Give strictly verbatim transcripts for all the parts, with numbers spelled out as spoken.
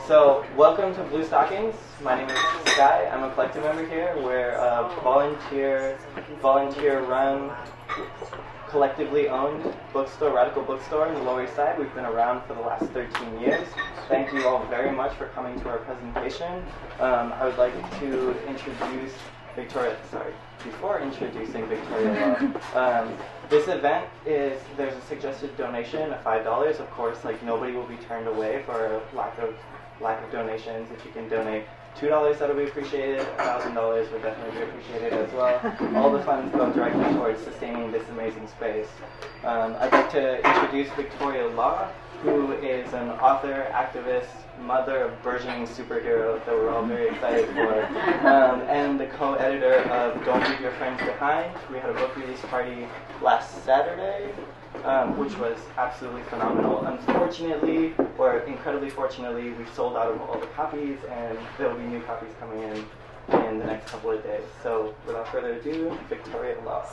So, welcome to Blue Stockings. My name is Sky. I'm a collective member here. We're a volunteer, volunteer-run, collectively owned bookstore, radical bookstore in the Lower East Side. We've been around for the last thirteen years. Thank you all very much for coming to our presentation. Um, I would like to introduce Victoria, sorry, before introducing Victoria Law, um, this event is, there's a suggested donation of five dollars. Of course, like, nobody will be turned away for lack of lack of donations. If you can donate two dollars, that'll be appreciated. one thousand dollars would definitely be appreciated as well. All the funds go directly towards sustaining this amazing space. Um, I'd like to introduce Victoria Law, who is an author, activist, mother of burgeoning superhero that we're all very excited for, um, and the co-editor of Don't Leave Your Friends Behind. We had a book release party last Saturday, um, which was absolutely phenomenal. Unfortunately, or incredibly fortunately, we've sold out of all the copies, and there will be new copies coming in in the next couple of days. So without further ado, Victoria Law.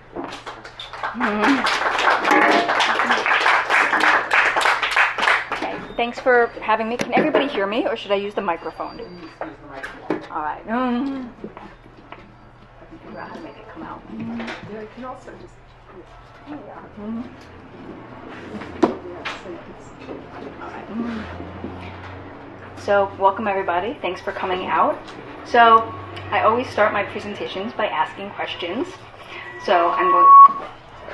Okay, thanks for having me. Can everybody hear me, or should I use the microphone? All right. Mm. Figure out how to make it come out. Yeah, you can also just. There we are. Mm. Yeah, so you can see. All right. Mm. So, welcome everybody. Thanks for coming out. So, I always start my presentations by asking questions. So, I'm going.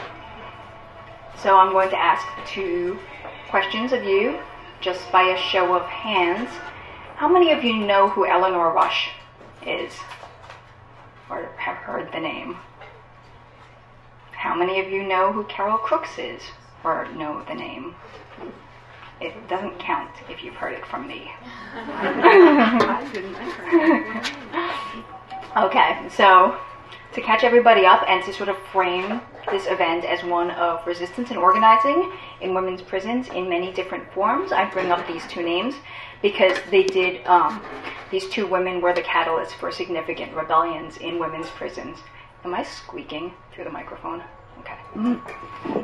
So, I'm going to ask two questions of you, just by a show of hands. How many of you know who Eleanor Rush is, or have heard the name? How many of you know who Carol Crooks is, or know the name? It doesn't count if you've heard it from me. I didn't. I heard it. Okay, so to catch everybody up and to sort of frame this event as one of resistance and organizing in women's prisons in many different forms, I bring up these two names because they did, um, these two women were the catalyst for significant rebellions in women's prisons. Am I squeaking through the microphone? Okay. Mm-hmm.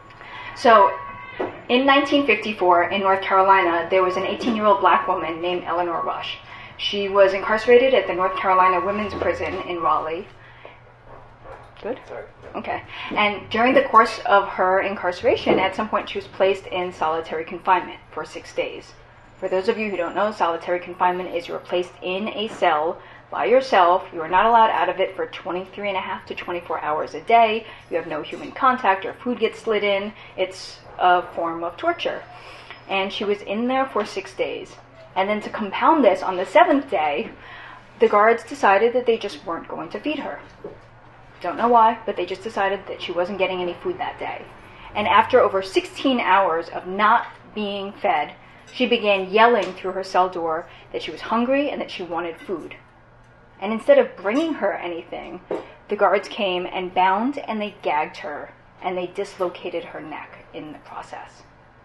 So, in nineteen fifty-four, in North Carolina, there was an eighteen-year-old black woman named Eleanor Rush. She was incarcerated at the North Carolina Women's Prison in Raleigh. Good? Sorry. Okay. And during the course of her incarceration, at some point she was placed in solitary confinement for six days. For those of you who don't know, solitary confinement is you're placed in a cell by yourself. You are not allowed out of it for twenty-three and a half to twenty-four hours a day. You have no human contact, or food gets slid in. It's a form of torture. And she was in there for six days. And then to compound this, on the seventh day, the guards decided that they just weren't going to feed her. Don't know why, but they just decided that she wasn't getting any food that day. And after over sixteen hours of not being fed, she began yelling through her cell door that she was hungry and that she wanted food. And instead of bringing her anything, the guards came and bound and they gagged her, and they dislocated her neck in the process.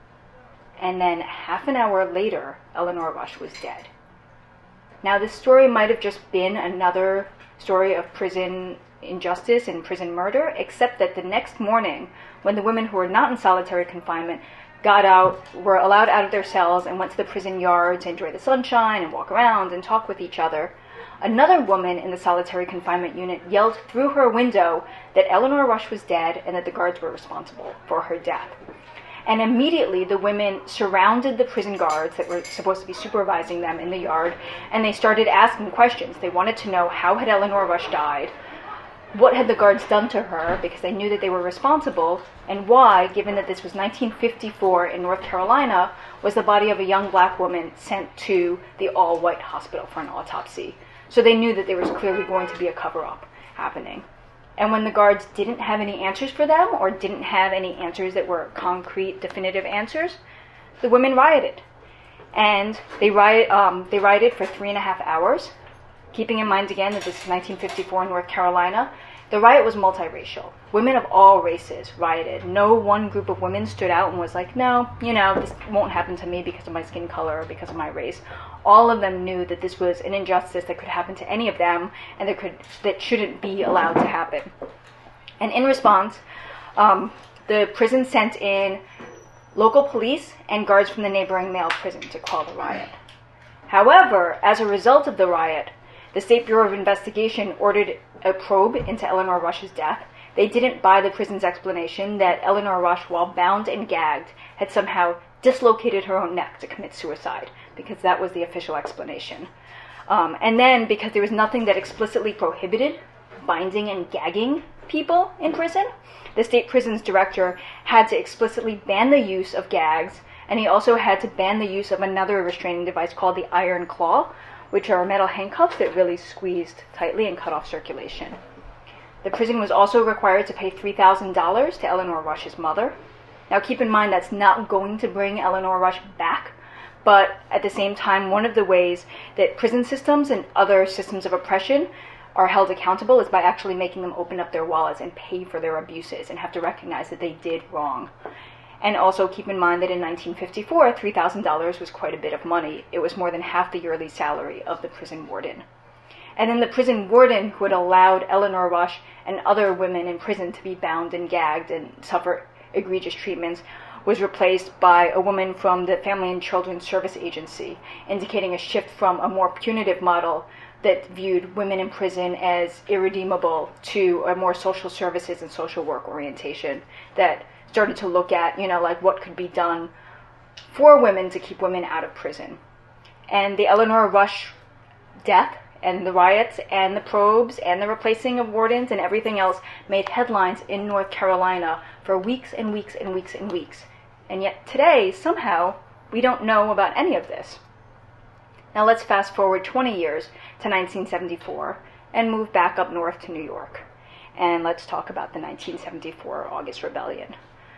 And then half an hour later, Eleanor Rush was dead. Now, this story might have just been another story of prison injustice and prison murder, except that the next morning, when the women who were not in solitary confinement got out, were allowed out of their cells and went to the prison yard to enjoy the sunshine and walk around and talk with each other, another woman in the solitary confinement unit yelled through her window that Eleanor Rush was dead and that the guards were responsible for her death. And immediately the women surrounded the prison guards that were supposed to be supervising them in the yard, and they started asking questions. They wanted to know how had Eleanor Rush died, what had the guards done to her, because they knew that they were responsible, and why, given that this was nineteen fifty-four in North Carolina, was the body of a young black woman sent to the all-white hospital for an autopsy. So they knew that there was clearly going to be a cover-up happening. And when the guards didn't have any answers for them, or didn't have any answers that were concrete, definitive answers, the women rioted. And they, riot, um, they rioted for three and a half hours. Keeping in mind again that this is nineteen fifty-four in North Carolina, the riot was multiracial. Women of all races rioted. No one group of women stood out and was like, no, you know, this won't happen to me because of my skin color or because of my race. All of them knew that this was an injustice that could happen to any of them and that could that shouldn't be allowed to happen. And in response, um, the prison sent in local police and guards from the neighboring male prison to quell the riot. However, as a result of the riot, the State Bureau of Investigation ordered a probe into Eleanor Rush's death. They didn't buy the prison's explanation that Eleanor Rush, while bound and gagged, had somehow dislocated her own neck to commit suicide, because that was the official explanation. Um, and then, because there was nothing that explicitly prohibited binding and gagging people in prison, the state prison's director had to explicitly ban the use of gags, and he also had to ban the use of another restraining device called the iron claw, which are metal handcuffs that really squeezed tightly and cut off circulation. The prison was also required to pay three thousand dollars to Eleanor Rush's mother. Now keep in mind that's not going to bring Eleanor Rush back, but at the same time, one of the ways that prison systems and other systems of oppression are held accountable is by actually making them open up their wallets and pay for their abuses and have to recognize that they did wrong. And also keep in mind that in nineteen fifty-four, three thousand dollars was quite a bit of money. It was more than half the yearly salary of the prison warden. And then the prison warden who had allowed Eleanor Rush and other women in prison to be bound and gagged and suffer egregious treatments was replaced by a woman from the Family and Children's Service Agency, indicating a shift from a more punitive model that viewed women in prison as irredeemable to a more social services and social work orientation that started to look at, you know, like what could be done for women to keep women out of prison. And the Eleanor Rush death and the riots and the probes and the replacing of wardens and everything else made headlines in North Carolina for weeks and weeks and weeks and weeks. And yet today, somehow, we don't know about any of this. Now let's fast forward twenty years to nineteen seventy-four and move back up north to New York. And let's talk about the nineteen seventy-four August Rebellion.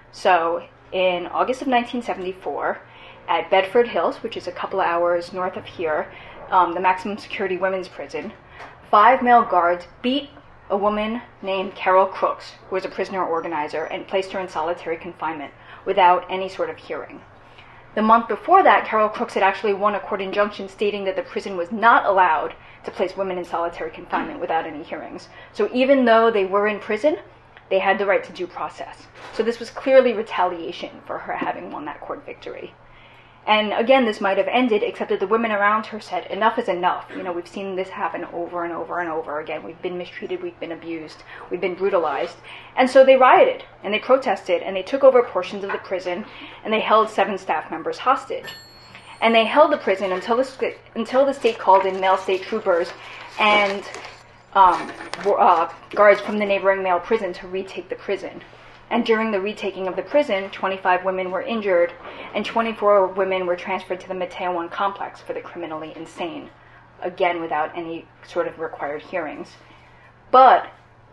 So in August of nineteen seventy-four, at Bedford Hills, which is a couple of hours north of here, um, the maximum security women's prison, five male guards beat a woman named Carol Crooks, who was a prisoner organizer, and placed her in solitary confinement without any sort of hearing. The month before that, Carol Crooks had actually won a court injunction stating that the prison was not allowed to place women in solitary confinement without any hearings. So even though they were in prison, they had the right to due process. So this was clearly retaliation for her having won that court victory. And again, this might have ended, except that the women around her said, enough is enough. You know, we've seen this happen over and over and over again. We've been mistreated, we've been abused, we've been brutalized. And so they rioted, and they protested, and they took over portions of the prison, and they held seven staff members hostage. And they held the prison until the, until the state called in male state troopers and um, uh, guards from the neighboring male prison to retake the prison. And during the retaking of the prison, twenty-five women were injured, and twenty-four women were transferred to the Mateo one complex for the criminally insane, again without any sort of required hearings. But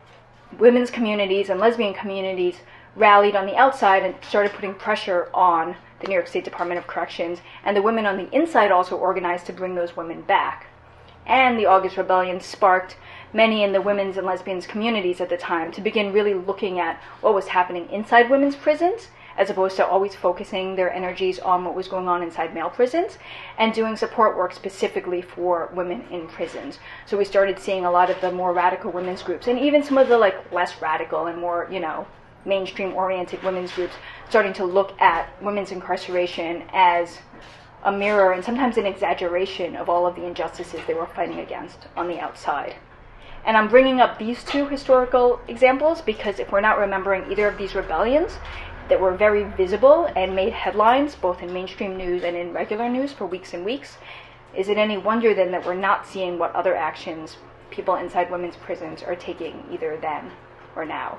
women's communities and lesbian communities rallied on the outside and started putting pressure on the New York State Department of Corrections, and the women on the inside also organized to bring those women back. And the August Rebellion sparked many in the women's and lesbians communities at the time to begin really looking at what was happening inside women's prisons, as opposed to always focusing their energies on what was going on inside male prisons, and doing support work specifically for women in prisons. So we started seeing a lot of the more radical women's groups, and even some of the like less radical and more, you know, mainstream-oriented women's groups starting to look at women's incarceration as a mirror and sometimes an exaggeration of all of the injustices they were fighting against on the outside. And I'm bringing up these two historical examples because if we're not remembering either of these rebellions that were very visible and made headlines both in mainstream news and in regular news for weeks and weeks, is it any wonder then that we're not seeing what other actions people inside women's prisons are taking either then or now?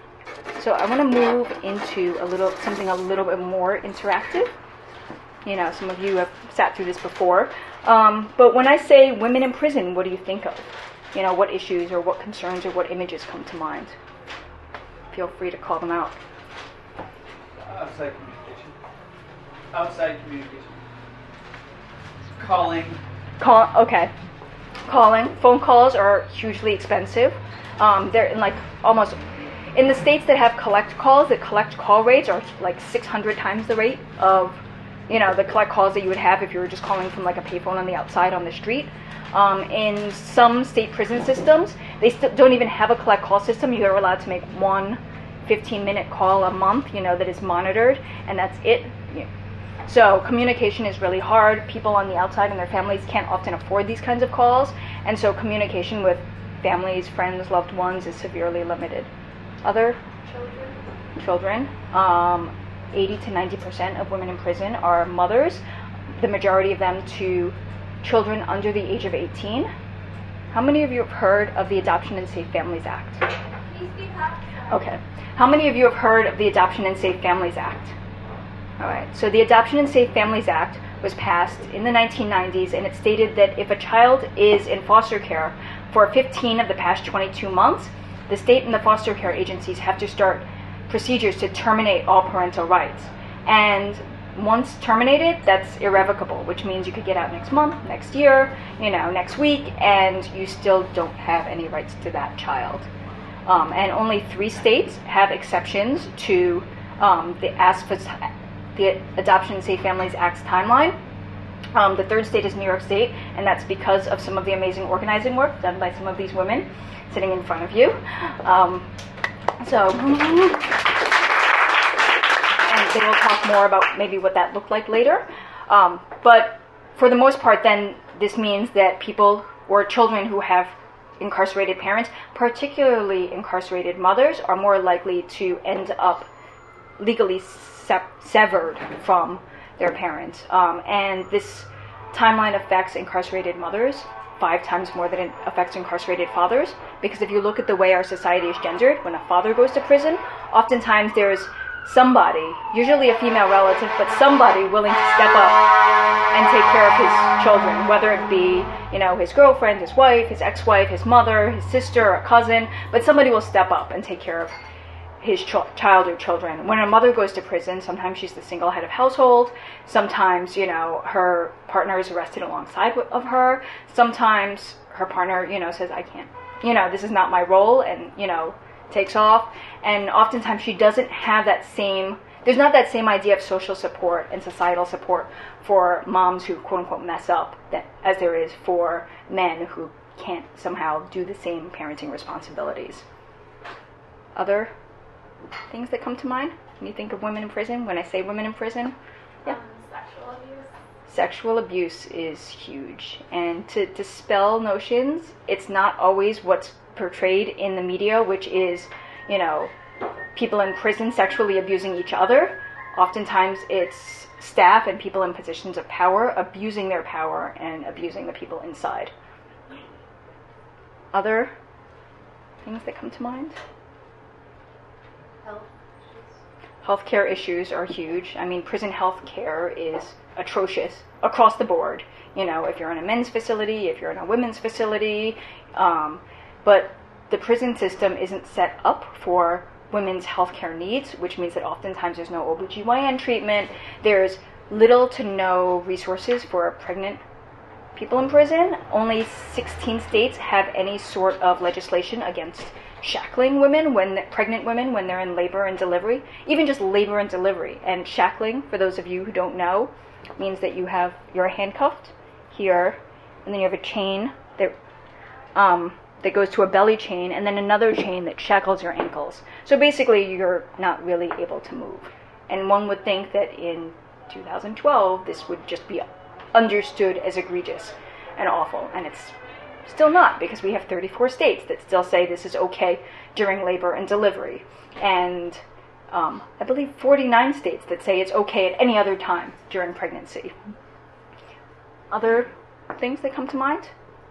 So I want to move into a little something a little bit more interactive. You know, some of you have sat through this before. Um, but when I say women in prison, what do you think of? You know, what issues or what concerns or what images come to mind? Feel free to call them out. Outside communication. Outside communication. Calling. Call, okay. Calling. Phone calls are hugely expensive. Um, they're in like almost, in the states that have collect calls, the collect call rates are like six hundred times the rate of, you know, the collect calls that you would have if you were just calling from like a payphone on the outside on the street. Um, in some state prison systems, they st- don't even have a collect call system. You're allowed to make one fifteen-minute call a month, you know, that is monitored, and that's it. So communication is really hard. People on the outside and their families can't often afford these kinds of calls, and so communication with families, friends, loved ones is severely limited. Other Children. children, um, eighty to ninety percent of women in prison are mothers, the majority of them to children under the age of eighteen. How many of you have heard of the Adoption and Safe Families Act? Okay. How many of you have heard of the Adoption and Safe Families Act? All right. So the Adoption and Safe Families Act was passed in the nineteen nineties, and it stated that if a child is in foster care for fifteen of the past twenty-two months, the state and the foster care agencies have to start procedures to terminate all parental rights. And once terminated, that's irrevocable, which means you could get out next month, next year, you know, next week, and you still don't have any rights to that child. Um, and only three states have exceptions to um, the, A S F A, the Adoption and Safe Families Act's timeline. Um, the third state is New York State, and that's because of some of the amazing organizing work done by some of these women sitting in front of you. Um, so, and they will talk more about maybe what that looked like later. Um, but for the most part, then, this means that people or children who have incarcerated parents, particularly incarcerated mothers, are more likely to end up legally se- severed from their parents. Um, and this timeline affects incarcerated mothers five times more than it affects incarcerated fathers, because if you look at the way our society is gendered, when a father goes to prison, oftentimes there's somebody, usually a female relative, but somebody willing to step up and take care of his children, whether it be, you know, his girlfriend, his wife, his ex-wife, his mother, his sister, a cousin, but somebody will step up and take care of his ch- child or children. When a mother goes to prison, sometimes she's the single head of household, sometimes, you know, her partner is arrested alongside w- of her, sometimes her partner, you know, says, I can't, you know, this is not my role, and, you know, takes off, and oftentimes she doesn't have that same, there's not that same idea of social support and societal support for moms who quote-unquote mess up that, as there is for men who can't somehow do the same parenting responsibilities. Other things that come to mind when you think of women in prison, when I say women in prison? Yeah. Um, sexual abuse. Sexual abuse is huge, and to dispel notions, it's not always what's portrayed in the media, which is, you know, people in prison sexually abusing each other. Oftentimes it's staff and people in positions of power abusing their power and abusing the people inside. Other things that come to mind? Health. Healthcare issues are huge. I mean, prison healthcare is atrocious across the board. You know, if you're in a men's facility, if you're in a women's facility, um, but the prison system isn't set up for women's healthcare needs, which means that oftentimes there's no O B G Y N treatment. There's little to no resources for pregnant people in prison. Only sixteen states have any sort of legislation against shackling women, when pregnant women, when they're in labor and delivery, even just labor and delivery. And shackling, for those of you who don't know, means that you have, you're handcuffed here, and then you have a chain that um, that goes to a belly chain, and then another chain that shackles your ankles. So basically, you're not really able to move. And one would think that in two thousand twelve, this would just be understood as egregious and awful, and it's still not, because we have thirty-four states that still say this is okay during labor and delivery, and um, I believe forty-nine states that say it's okay at any other time during pregnancy. Other things that come to mind?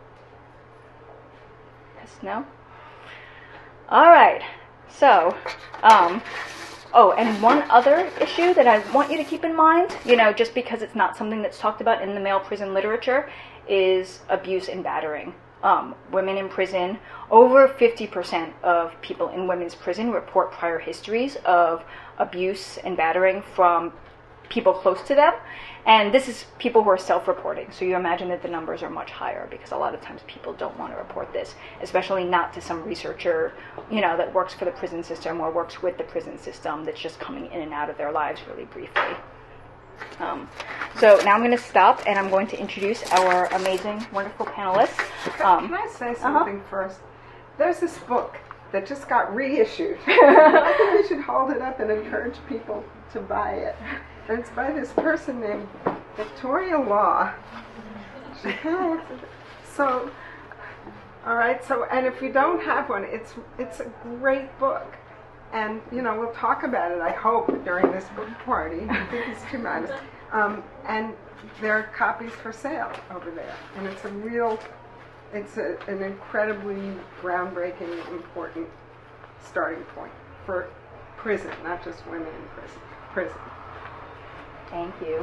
Yes, no? All right, so, um, oh, and one other issue that I want you to keep in mind, you know, just because it's not something that's talked about in the male prison literature, is abuse and battering. Um, women in prison, over fifty percent of people in women's prison report prior histories of abuse and battering from people close to them. And this is people who are self-reporting. So you imagine that the numbers are much higher, because a lot of times people don't want to report this, especially not to some researcher, you know, that works for the prison system or works with the prison system that's just coming in and out of their lives really briefly. Um, so now I'm going to stop, and I'm going to introduce our amazing, wonderful panelists. Um, Can I say uh-huh. something first? There's this book that just got reissued. I think we should hold it up and encourage people to buy it. and it's by this person named Victoria Law. She kind of looks at it. So, all right. So, and if you don't have one, it's it's a great book, and you know we'll talk about it. I hope during this book party. I think it's too modest. Um, and there are copies for sale over there, and it's a real, it's a, an incredibly groundbreaking, important starting point for prison, not just women in prison. Prison. Thank you.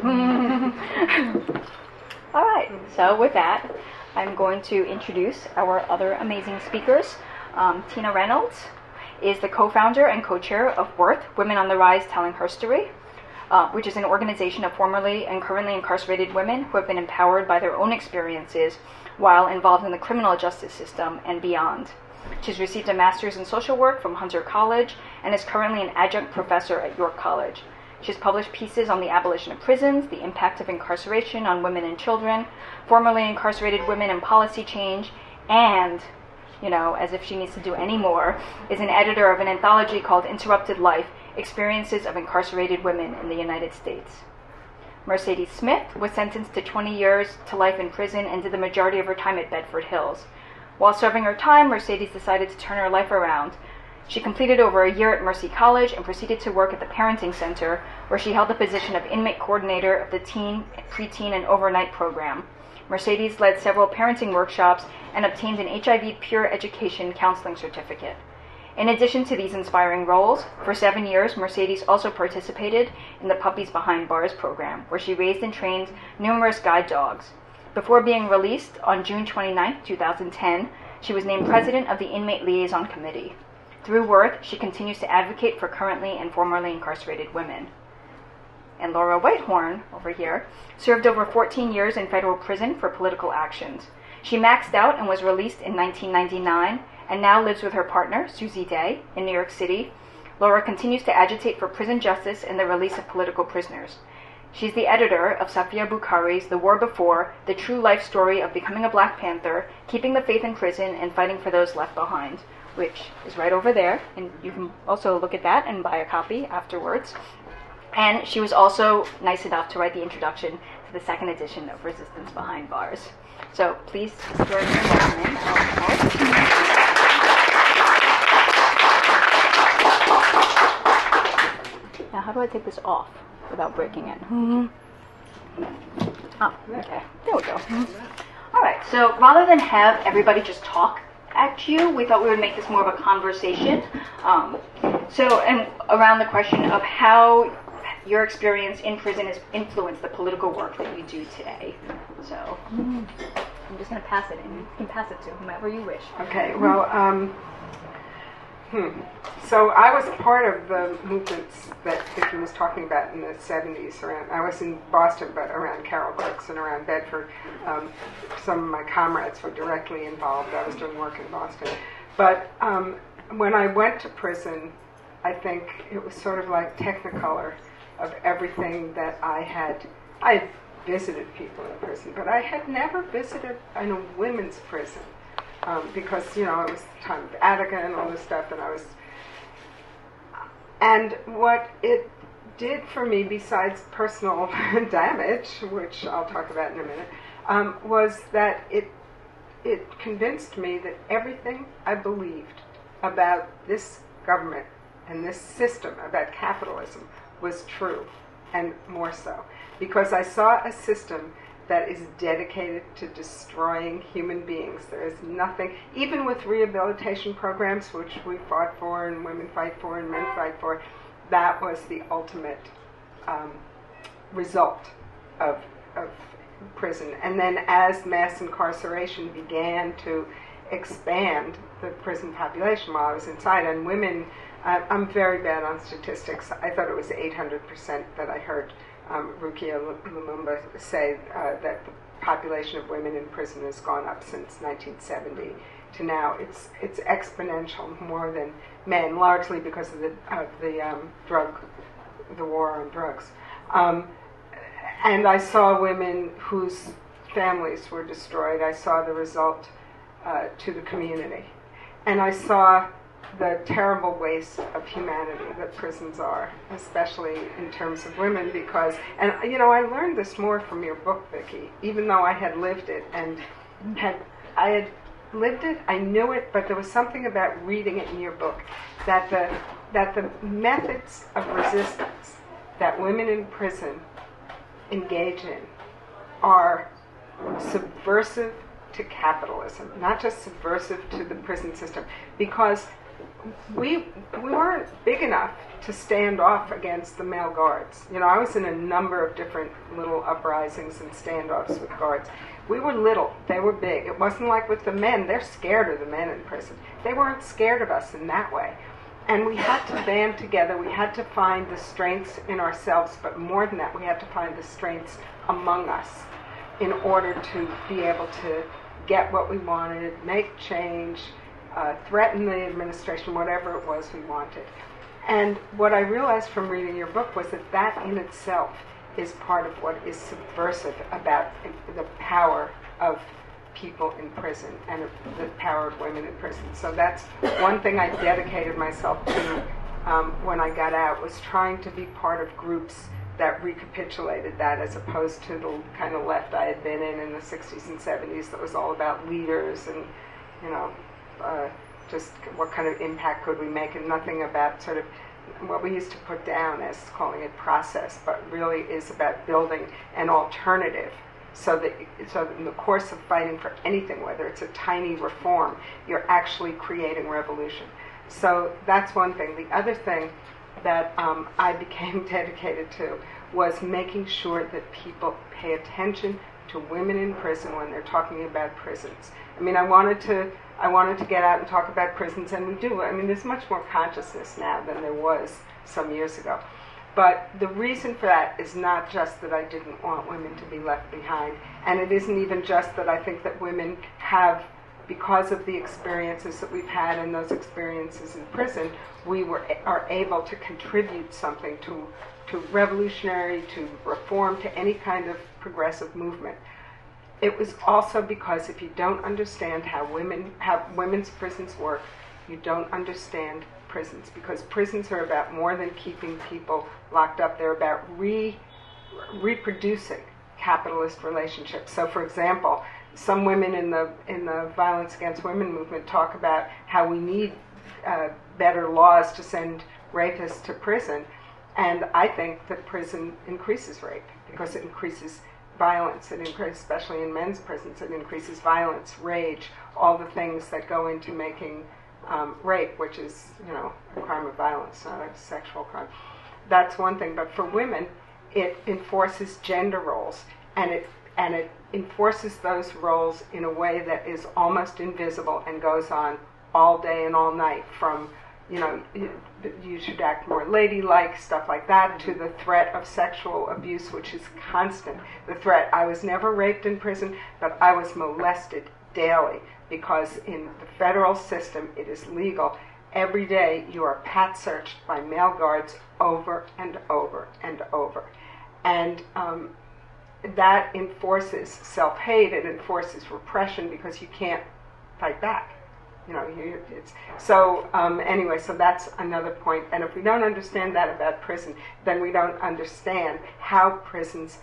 All right, so with that, I'm going to introduce our other amazing speakers. Um, Tina Reynolds is the co-founder and co-chair of Worth, Women on the Rise Telling Herstory, uh, which is an organization of formerly and currently incarcerated women who have been empowered by their own experiences while involved in the criminal justice system and beyond. She's received a master's in social work from Hunter College and is currently an adjunct professor at York College. She's published pieces on the abolition of prisons, the impact of incarceration on women and children, formerly incarcerated women and policy change, and, you know, as if she needs to do any more, is an editor of an anthology called Interrupted Life, Experiences of Incarcerated Women in the United States. Mercedes Smith was sentenced to twenty years to life in prison and did the majority of her time at Bedford Hills. While serving her time, Mercedes decided to turn her life around. She completed over a year at Mercy College and proceeded to work at the Parenting Center, where she held the position of inmate coordinator of the teen, preteen, and overnight program. Mercedes led several parenting workshops and obtained an H I V peer education counseling certificate. In addition to these inspiring roles, for seven years, Mercedes also participated in the Puppies Behind Bars program, where she raised and trained numerous guide dogs. Before being released on June twenty-ninth, twenty ten, she was named president of the Inmate Liaison Committee. Through Worth, she continues to advocate for currently and formerly incarcerated women. And Laura Whitehorn, over here, served over fourteen years in federal prison for political actions. She maxed out and was released in nineteen ninety-nine, and now lives with her partner, Susie Day, in New York City. Laura continues to agitate for prison justice and the release of political prisoners. She's the editor of Safia Bukhari's The War Before, the true life story of becoming a Black Panther, keeping the faith in prison, and fighting for those left behind, which is right over there, and you can also look at that and buy a copy afterwards. And she was also nice enough to write the introduction to the second edition of Resistance Behind Bars. So please join me in welcoming our Now, how do I take this off without breaking it? Mm-hmm. Oh, okay. There we go. All right, so rather than have everybody just talk at you, we thought we would make this more of a conversation. Um, so, and around the question of how your experience in prison has influenced the political work that you do today. So, I'm just going to pass it in. You can pass it to whomever you wish. Okay, well, um, hmm. So I was part of the movements that Vicki was talking about in the seventies. Around, I was in Boston, but around Carroll Brooks and around Bedford. Um, some of my comrades were directly involved. I was doing work in Boston. But um, when I went to prison, I think it was sort of like Technicolor of everything that I had. I had visited people in prison, but I had never visited in a women's prison. Um, because, you know, it was the time of Attica and all this stuff, and I was... And what it did for me, besides personal damage, which I'll talk about in a minute, um, was that it it convinced me that everything I believed about this government and this system, about capitalism, was true, and more so. Because I saw a system that is dedicated to destroying human beings. There is nothing, even with rehabilitation programs, which we fought for and women fight for and men fight for, that was the ultimate um, result of, of prison. And then as mass incarceration began to expand the prison population while I was inside, and women, uh, I'm very bad on statistics. I thought it was eight hundred percent that I heard Um, Rukia Lumumba say uh, that the population of women in prison has gone up since nineteen seventy to now. It's it's exponential, more than men, largely because of the of the um, drug, the war on drugs. Um, and I saw women whose families were destroyed. I saw the result uh, to the community, and I saw the terrible waste of humanity that prisons are, especially in terms of women, because, and you know, I learned this more from your book, Vicki, even though I had lived it and had, I had lived it, I knew it, but there was something about reading it in your book, that the, that the methods of resistance that women in prison engage in are subversive to capitalism, not just subversive to the prison system, because we we weren't big enough to stand off against the male guards. You know, I was in a number of different little uprisings and standoffs with guards. We were little, they were big. It wasn't like with the men, they're scared of the men in prison. They weren't scared of us in that way. And we had to band together, we had to find the strengths in ourselves, but more than that, we had to find the strengths among us in order to be able to get what we wanted, make change, uh, threaten the administration, whatever it was we wanted. And what I realized from reading your book was that that in itself is part of what is subversive about the power of people in prison and the power of women in prison. So that's one thing I dedicated myself to um, when I got out, was trying to be part of groups that recapitulated that, as opposed to the kind of left I had been in in the sixties and seventies that was all about leaders and, you know, uh, just what kind of impact could we make, and nothing about sort of what we used to put down as calling it process, but really is about building an alternative, so that, so that in the course of fighting for anything, whether it's a tiny reform, you're actually creating revolution. So that's one thing. The other thing that um, I became dedicated to was making sure that people pay attention to women in prison when they're talking about prisons. I mean, I wanted to I wanted to get out and talk about prisons, and we do. I mean, there's much more consciousness now than there was some years ago. But the reason for that is not just that I didn't want women to be left behind, and it isn't even just that I think that women have, because of the experiences that we've had and those experiences in prison, we were are able to contribute something to to revolutionary, to reform, to any kind of progressive movement. It was also because if you don't understand how women how women's prisons work, you don't understand prisons, because prisons are about more than keeping people locked up. They're about re reproducing capitalist relationships. So, for example, some women in the in the violence against women movement talk about how we need uh, better laws to send rapists to prison, and I think that prison increases rape because it increases violence. It increases, especially in men's prisons, it increases violence, rage, all the things that go into making um, rape, which is, you know, a crime of violence, not a sexual crime. That's one thing. But for women, it enforces gender roles, and it and it enforces those roles in a way that is almost invisible and goes on all day and all night, from, you know, you should act more ladylike, stuff like that, to the threat of sexual abuse, which is constant. The threat, I was never raped in prison, but I was molested daily, because in the federal system it is legal. Every day you are pat searched by male guards over and over and over. And um, that enforces self-hate, it enforces repression, because you can't fight back. You know, you, it's so. Um, anyway, so that's another point. And if we don't understand that about prison, then we don't understand how prisons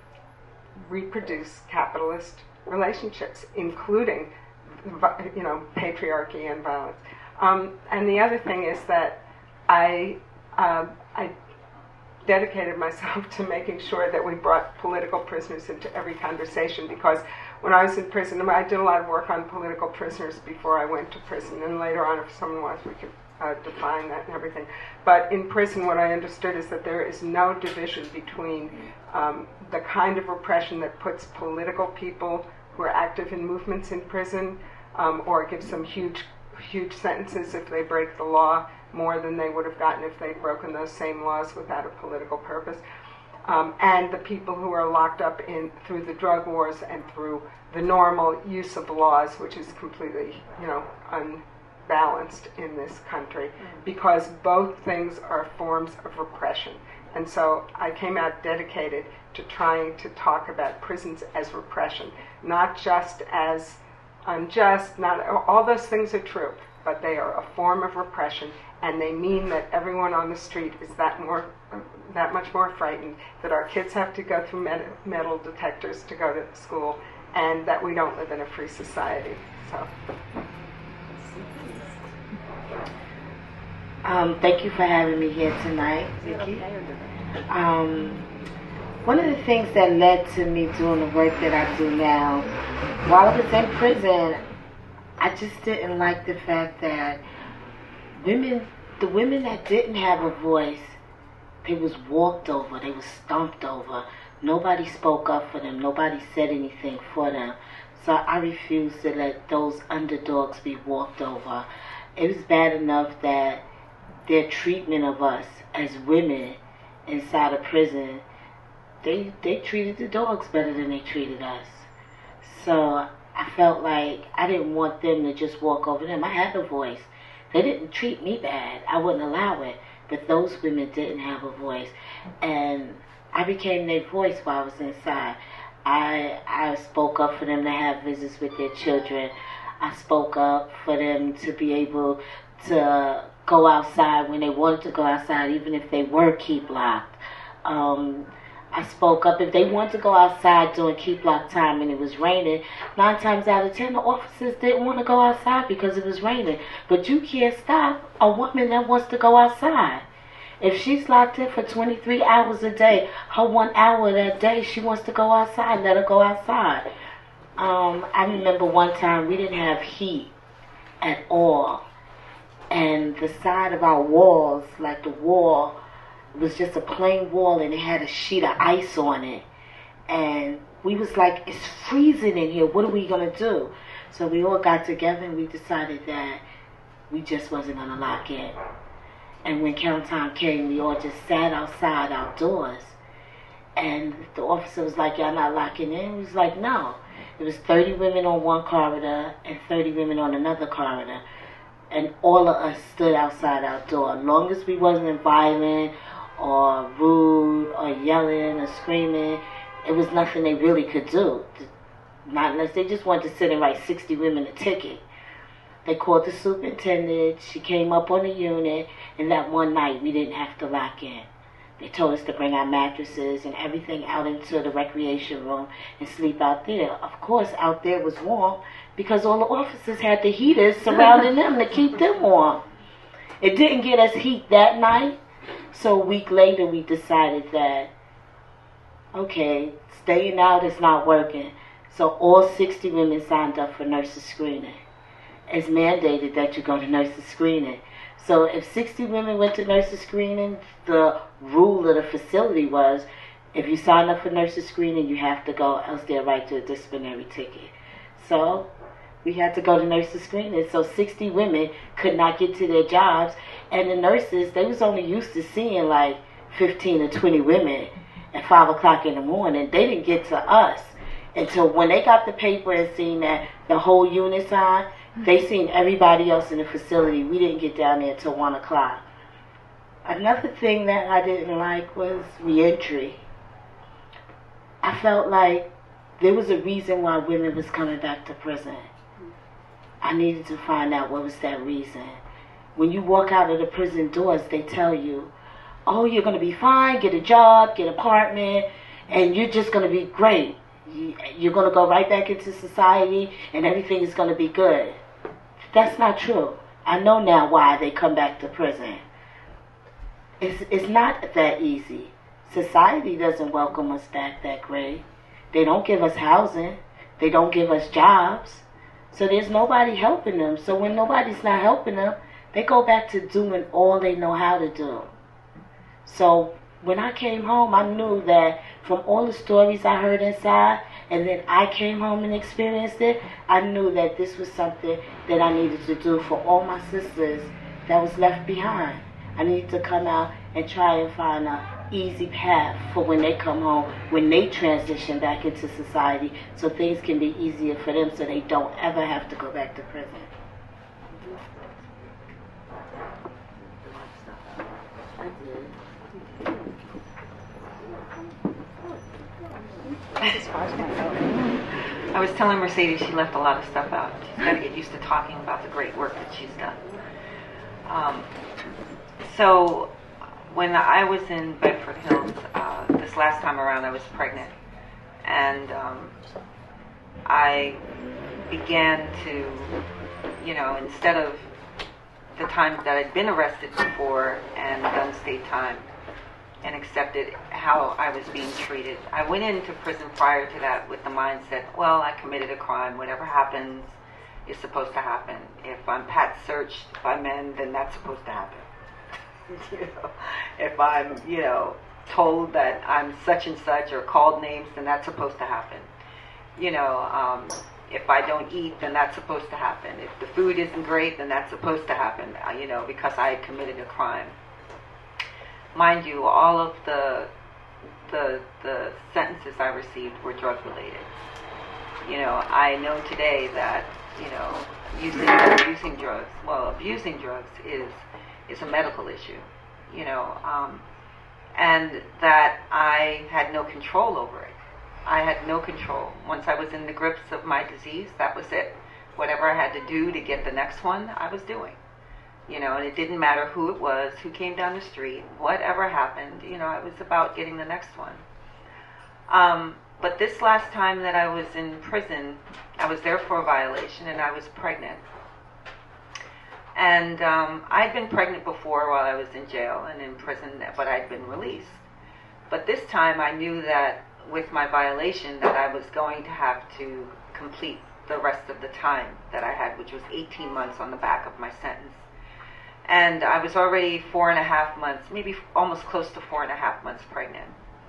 reproduce capitalist relationships, including, you know, patriarchy and violence. Um, and the other thing is that I uh, I dedicated myself to making sure that we brought political prisoners into every conversation, because when I was in prison, I did a lot of work on political prisoners before I went to prison, and later on, if someone wants, we could uh, define that and everything. But in prison, what I understood is that there is no division between um, the kind of repression that puts political people who are active in movements in prison, um, or gives them huge, huge sentences if they break the law, more than they would have gotten if they'd broken those same laws without a political purpose. Um, and the people who are locked up in through the drug wars and through the normal use of laws, which is completely, you know, unbalanced in this country, because both things are forms of repression. And so I came out dedicated to trying to talk about prisons as repression, not just as unjust. Not all those things are true, but they are a form of repression, and they mean that everyone on the street is that more, that much more frightened, that our kids have to go through met- metal detectors to go to school, and that we don't live in a free society. So. Um, thank you for having me here tonight, Vicki. Um, one of the things that led to me doing the work that I do now, while I was in prison, I just didn't like the fact that women, the women that didn't have a voice, they was walked over, they was stomped over. Nobody spoke up for them. Nobody said anything for them. So I refused to let those underdogs be walked over. It was bad enough that their treatment of us as women inside of prison, they they treated the dogs better than they treated us. So I felt like I didn't want them to just walk over them. I had a voice. They didn't treat me bad. I wouldn't allow it. But those women didn't have a voice. And I became their voice while I was inside. I I spoke up for them to have visits with their children. I spoke up for them to be able to go outside when they wanted to go outside, even if they were keep locked. Um, I spoke up if they wanted to go outside during keep lock time and it was raining. Nine times out of ten, the officers didn't want to go outside because it was raining. But you can't stop a woman that wants to go outside. If she's locked in for twenty-three hours a day, her one hour that day she wants to go outside, let her go outside. Um, I remember one time we didn't have heat at all. And the side of our walls, like the wall, was just a plain wall and it had a sheet of ice on it. And we was like, it's freezing in here, what are we going to do? So we all got together and we decided that we just wasn't going to lock in. And when count time came, we all just sat outside, outdoors. And the officer was like, y'all not locking in? We was like, no. It was thirty women on one corridor and thirty women on another corridor. And all of us stood outside our door. As long as we wasn't violent or rude or yelling or screaming, it was nothing they really could do. Not unless they just wanted to sit and write sixty women a ticket. They called the superintendent. She came up on the unit, and that one night we didn't have to lock in. They told us to bring our mattresses and everything out into the recreation room and sleep out there. Of course, out there was warm because all the officers had the heaters surrounding them to keep them warm. It didn't get us heat that night, so a week later we decided that, okay, staying out is not working. So all sixty women signed up for nurses screening. It's mandated that you go to nurses screening. So if sixty women went to nurses screening, the rule of the facility was, if you sign up for nurses screening, you have to go, else they'll write you a disciplinary ticket. So we had to go to nurses screening. So sixty women could not get to their jobs, and the nurses, they was only used to seeing like fifteen or twenty women at five o'clock in the morning. They didn't get to us until when they got the paper and seen that the whole unit signed. They seen everybody else in the facility. We didn't get down there until one o'clock. Another thing that I didn't like was reentry. I felt like there was a reason why women was coming back to prison. I needed to find out what was that reason. When you walk out of the prison doors, they tell you, oh, you're going to be fine, get a job, get an apartment, and you're just going to be great. You're going to go right back into society, and everything is going to be good. That's not true. I know now why they come back to prison. It's, it's not that easy. Society doesn't welcome us back that great. They don't give us housing. They don't give us jobs. So there's nobody helping them. So when nobody's not helping them, they go back to doing all they know how to do. So when I came home, I knew that from all the stories I heard inside, and then I came home and experienced it, I knew that this was something that I needed to do for all my sisters that was left behind. I needed to come out and try and find an easy path for when they come home, when they transition back into society, so things can be easier for them so they don't ever have to go back to prison. As far as I know. I was telling Mercedes she left a lot of stuff out. She's got to get used to talking about the great work that she's done. Um, so when I was in Bedford Hills, uh, this last time around I was pregnant. And um, I began to, you know, instead of the times that I'd been arrested before and done state time and accepted how I was being treated, I went into prison prior to that with the mindset, well, I committed a crime. Whatever happens is supposed to happen. If I'm pat searched by men, then that's supposed to happen. You know, if I'm, you know, told that I'm such and such or called names, then that's supposed to happen. You know, um, if I don't eat, then that's supposed to happen. If the food isn't great, then that's supposed to happen, uh, you know, because I had committed a crime. Mind you, all of the, the, the sentences I received were drug-related. You know, I know today that, you know, using, abusing drugs, well, abusing drugs is, is a medical issue, you know, um, and that I had no control over it. I had no control. Once I was in the grips of my disease, that was it. Whatever I had to do to get the next one, I was doing. You know, and it didn't matter who it was, who came down the street, whatever happened, you know, it was about getting the next one. Um, but this last time that I was in prison, I was there for a violation and I was pregnant. And um, I'd been pregnant before while I was in jail and in prison, but I'd been released. But this time I knew that with my violation that I was going to have to complete the rest of the time that I had, which was eighteen months on the back of my sentence. And I was already four and a half months, maybe almost close to four and a half months pregnant.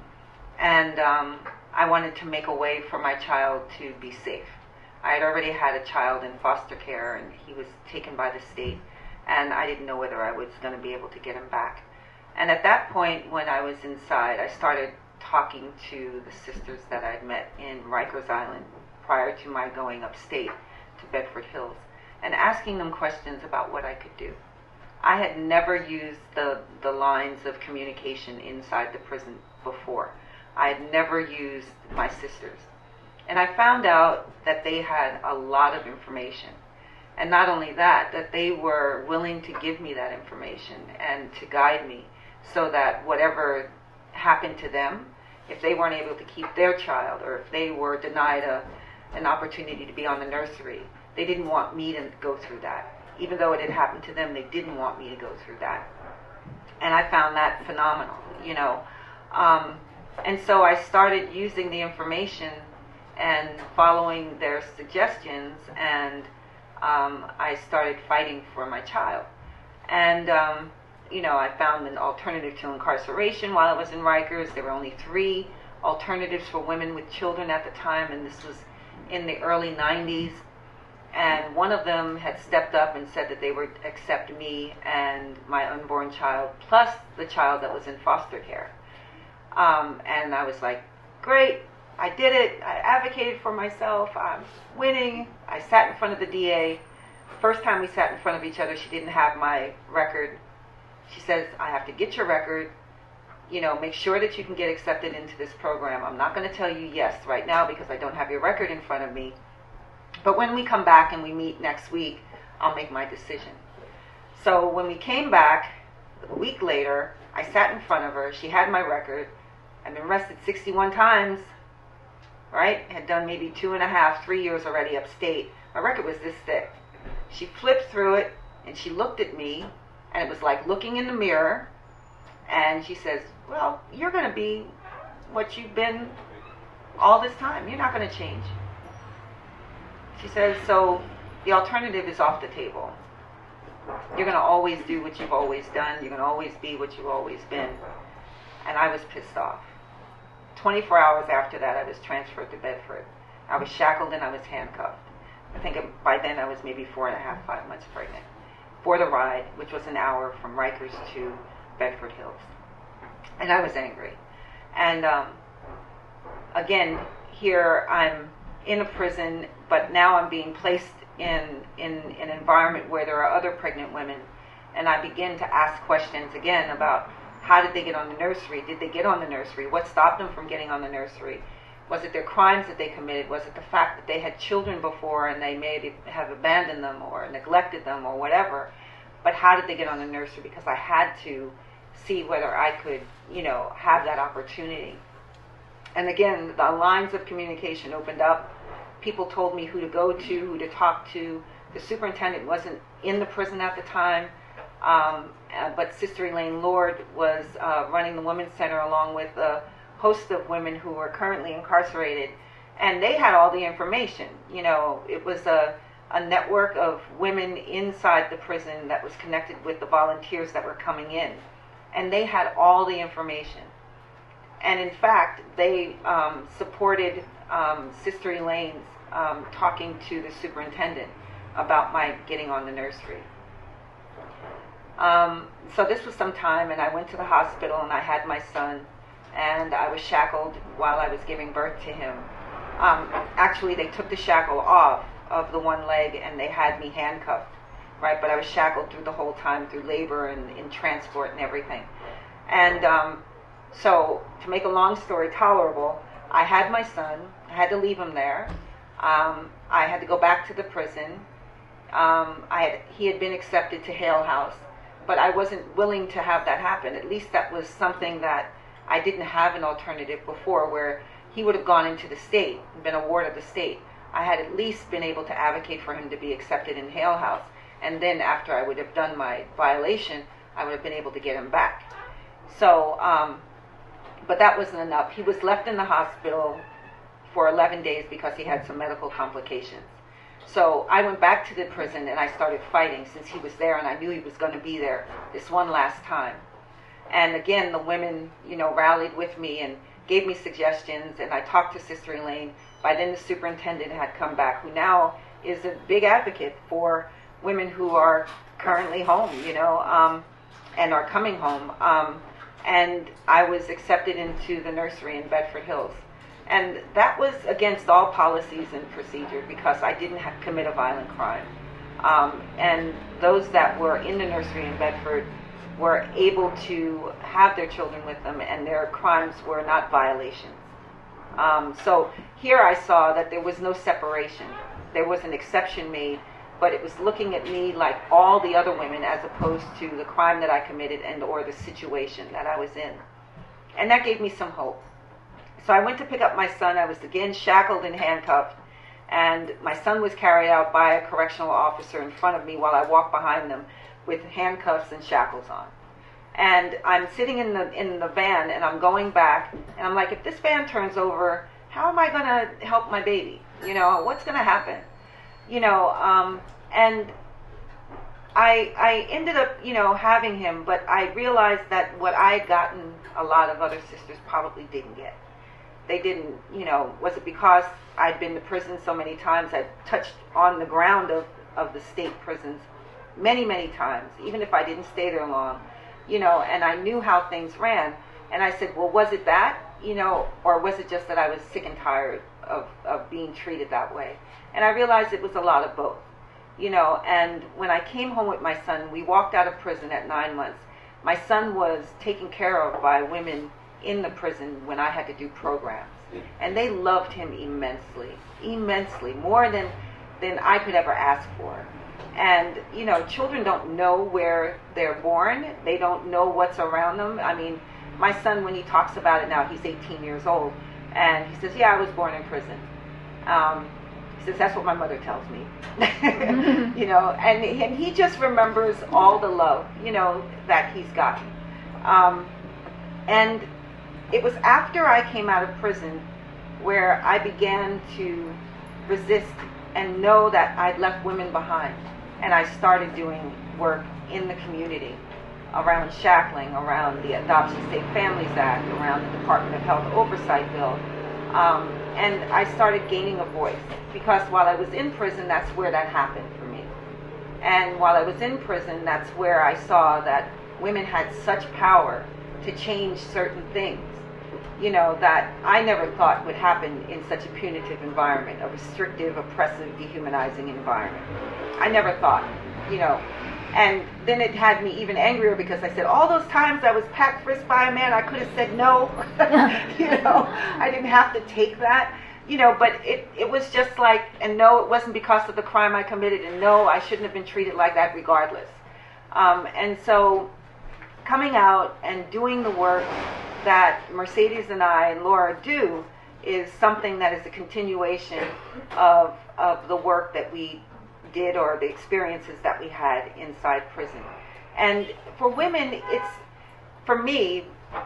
And um, I wanted to make a way for my child to be safe. I had already had a child in foster care and he was taken by the state, and I didn't know whether I was going to be able to get him back. And at that point, when I was inside, I started talking to the sisters that I'd met in Rikers Island prior to my going upstate to Bedford Hills, and asking them questions about what I could do. I had never used the, the lines of communication inside the prison before. I had never used my sisters. And I found out that they had a lot of information. And not only that, that they were willing to give me that information and to guide me so that whatever happened to them, if they weren't able to keep their child or if they were denied a, an opportunity to be on the nursery, they didn't want me to go through that. Even though it had happened to them, they didn't want me to go through that. And I found that phenomenal, you know. Um, and so I started using the information and following their suggestions, and um, I started fighting for my child. And, um, you know, I found an alternative to incarceration while I was in Rikers. There were only three alternatives for women with children at the time, and this was in the early nineties. And one of them had stepped up and said that they would accept me and my unborn child, plus the child that was in foster care. Um, and I was like, great, I did it. I advocated for myself. I'm winning. I sat in front of the D A. First time we sat in front of each other, she didn't have my record. She says, I have to get your record. You know, make sure that you can get accepted into this program. I'm not going to tell you yes right now because I don't have your record in front of me. But when we come back and we meet next week, I'll make my decision. So when we came back, a week later, I sat in front of her. She had my record. I'd been arrested sixty-one times, right? Had done maybe two and a half, three years already upstate. My record was this thick. She flipped through it, and she looked at me, and it was like looking in the mirror. And she says, well, you're going to be what you've been all this time. You're not going to change. She says, so the alternative is off the table. You're going to always do what you've always done. You're going to always be what you've always been. And I was pissed off. twenty-four hours after that, I was transferred to Bedford. I was shackled and I was handcuffed. I think by then I was maybe four and a half, five months pregnant. For the ride, which was an hour from Rikers to Bedford Hills. And I was angry. And um, again, here I'm in a prison, but now I'm being placed in, in, in an environment where there are other pregnant women, and I begin to ask questions again about how did they get on the nursery? Did they get on the nursery? What stopped them from getting on the nursery? Was it their crimes that they committed? Was it the fact that they had children before and they may have abandoned them or neglected them or whatever? But how did they get on the nursery? Because I had to see whether I could, you know, have that opportunity. And again, the lines of communication opened up. People told me who to go to, who to talk to. The superintendent wasn't in the prison at the time, um, uh, but Sister Elaine Lord was uh, running the Women's Center along with a host of women who were currently incarcerated, and they had all the information. You know, it was a, a network of women inside the prison that was connected with the volunteers that were coming in, and they had all the information. And in fact, they um, supported um, Sister Elaine's um, talking to the superintendent about my getting on the nursery. Um, so this was some time, and I went to the hospital, and I had my son, and I was shackled while I was giving birth to him. Um, actually, they took the shackle off of the one leg, and they had me handcuffed, right? But I was shackled through the whole time, through labor and in transport and everything. And um, so, to make a long story tolerable, I had my son. I had to leave him there. Um, I had to go back to the prison. Um, I had, he had been accepted to Hale House, but I wasn't willing to have that happen. At least that was something that I didn't have an alternative before, where he would have gone into the state, been a ward of the state. I had at least been able to advocate for him to be accepted in Hale House, and then after I would have done my violation, I would have been able to get him back. So, um, but that wasn't enough. He was left in the hospital for eleven days because he had some medical complications. So I went back to the prison and I started fighting, since he was there and I knew he was going to be there this one last time. And again, the women, you know, rallied with me and gave me suggestions, and I talked to Sister Elaine. By then the superintendent had come back, who now is a big advocate for women who are currently home, you know, um, and are coming home. Um, and I was accepted into the nursery in Bedford Hills. And that was against all policies and procedure, because I didn't have, commit a violent crime. Um, and those that were in the nursery in Bedford were able to have their children with them, and their crimes were not violations. Um, so here I saw that there was no separation. There was an exception made, but it was looking at me like all the other women, as opposed to the crime that I committed and or the situation that I was in. And that gave me some hope. So I went to pick up my son. I was again shackled and handcuffed, and my son was carried out by a correctional officer in front of me while I walked behind them with handcuffs and shackles on. And I'm sitting in the in the van, and I'm going back, and I'm like, if this van turns over, how am I going to help my baby? You know, what's going to happen? You know, um, and I I ended up, you know, having him, but I realized that what I had gotten, a lot of other sisters probably didn't get. They didn't, you know, was it because I'd been to prison so many times, I'd touched on the ground of, of the state prisons many, many times, even if I didn't stay there long, you know, and I knew how things ran. And I said, well, was it that, you know, or was it just that I was sick and tired of, of being treated that way? And I realized it was a lot of both, you know. And when I came home with my son, we walked out of prison at nine months. My son was taken care of by women in the prison when I had to do programs, and they loved him immensely, immensely, more than than I could ever ask for. And you know, children don't know where they're born; they don't know what's around them. I mean, my son, when he talks about it now, he's eighteen years old, and he says, "Yeah, I was born in prison." Um, he says, "That's what my mother tells me," you know, and and he just remembers all the love, you know, that he's gotten, um, and. It was after I came out of prison where I began to resist and know that I'd left women behind. And I started doing work in the community around shackling, around the Adoption Safe Families Act, around the Department of Health Oversight Bill. Um, and I started gaining a voice, because while I was in prison, that's where that happened for me. And while I was in prison, that's where I saw that women had such power to change certain things, you know, that I never thought would happen in such a punitive environment, a restrictive, oppressive, dehumanizing environment. I never thought, you know. And then it had me even angrier because I said, all those times I was pat frisked by a man, I could have said no. You know, I didn't have to take that. You know, but it, it was just like, and no, it wasn't because of the crime I committed, and no, I shouldn't have been treated like that regardless. Um, and so coming out and doing the work that Mercedes and I and Laura do is something that is a continuation of of the work that we did or the experiences that we had inside prison. And for women, it's, for me,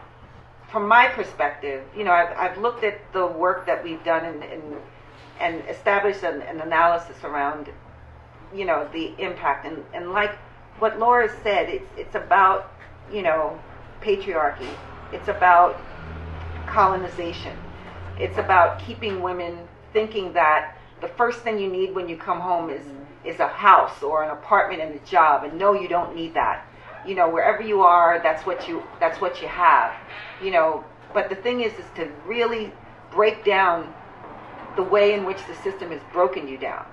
from my perspective, you know, I've, I've looked at the work that we've done and and, and established an, an analysis around, you know, the impact. And, and like what Laura said, it's it's about, you know, patriarchy. It's about colonization. It's about keeping women thinking that the first thing you need when you come home is is a house or an apartment and a job. And no, you don't need that. You know, wherever you are, that's what you that's what you have. You know, but the thing is, is to really break down the way in which the system has broken you down.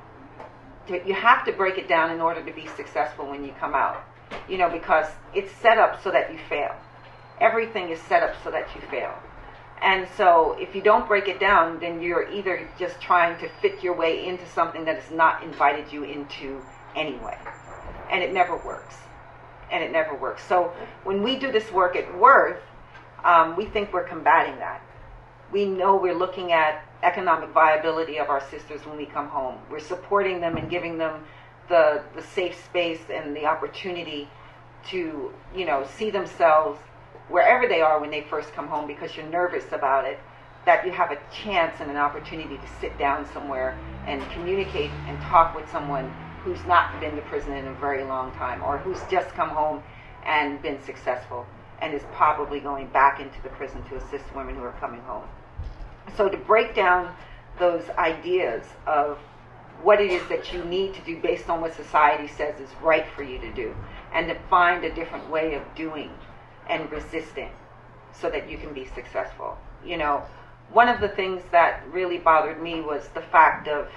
You have to break it down in order to be successful when you come out. You know, because it's set up so that you fail. Everything is set up so that you fail. And so if you don't break it down, then you're either just trying to fit your way into something that has not invited you into anyway. And it never works. And it never works. So when we do this work at Worth, um, we think we're combating that. We know we're looking at economic viability of our sisters when we come home. We're supporting them and giving them the the safe space and the opportunity to, you know, see themselves wherever they are when they first come home, because you're nervous about it, that you have a chance and an opportunity to sit down somewhere and communicate and talk with someone who's not been to prison in a very long time, or who's just come home and been successful and is probably going back into the prison to assist women who are coming home. So to break down those ideas of what it is that you need to do based on what society says is right for you to do, and to find a different way of doing and resisting so that you can be successful. You know, one of the things that really bothered me was the fact of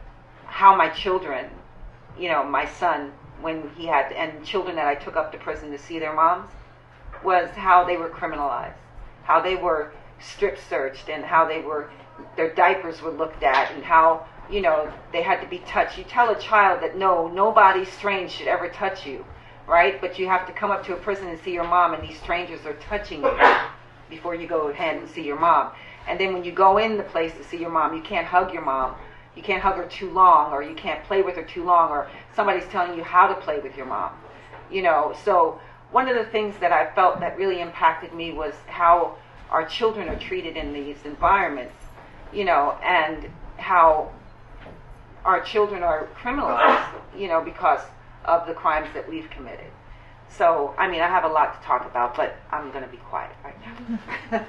how my children, you know, my son, when he had, and children that I took up to prison to see their moms, was how they were criminalized, how they were strip searched, and how they were, their diapers were looked at, and how, you know, they had to be touched. You tell a child that no, nobody strange should ever touch you, right? But you have to come up to a prison and see your mom, and these strangers are touching you before you go ahead and see your mom. And then when you go in the place to see your mom, you can't hug your mom. You can't hug her too long, or you can't play with her too long, or somebody's telling you how to play with your mom. You know, so one of the things that I felt that really impacted me was how our children are treated in these environments, you know, and how our children are criminalized, you know, because of the crimes that we've committed. So, I mean, I have a lot to talk about, but I'm going to be quiet right now.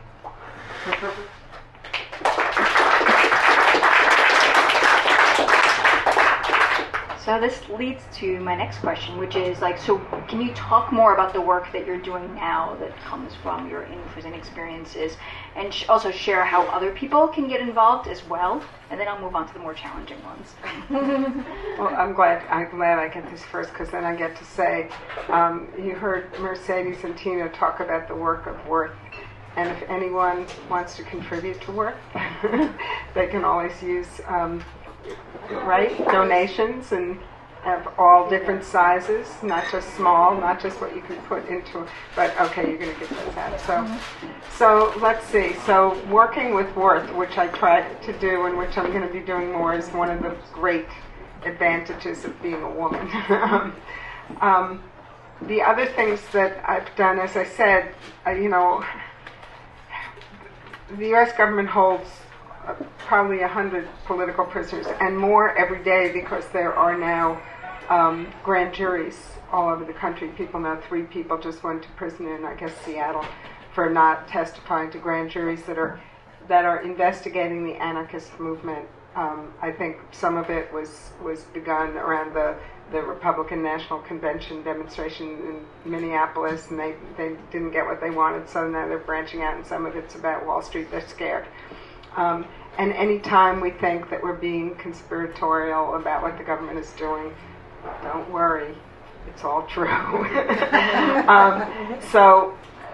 So this leads to my next question, which is like, so can you talk more about the work that you're doing now that comes from your in-prison experiences, and sh- also share how other people can get involved as well, and then I'll move on to the more challenging ones. Well, I'm glad I'm glad I get this first, because then I get to say, um, you heard Mercedes and Tina talk about the work of Worth, and if anyone wants to contribute to Worth, they can always use um, right donations, and have all different sizes, not just small, not just what you can put into, but okay, you're going to get those out. So, so let's see. So working with Worth, which I try to do and which I'm going to be doing more, is one of the great advantages of being a woman. um, the other things that I've done, as I said, uh, you know, the U S government holds uh, probably a hundred political prisoners, and more every day, because there are now um, grand juries all over the country. People now, three people just went to prison in, I guess, Seattle, for not testifying to grand juries that are that are investigating the anarchist movement. Um, I think some of it was was begun around the the Republican National Convention demonstration in Minneapolis, and they, they didn't get what they wanted, so now they're branching out, and some of it's about Wall Street. They're scared. Um, and any time we think that we're being conspiratorial about what the government is doing, don't worry. it's all true. um, so,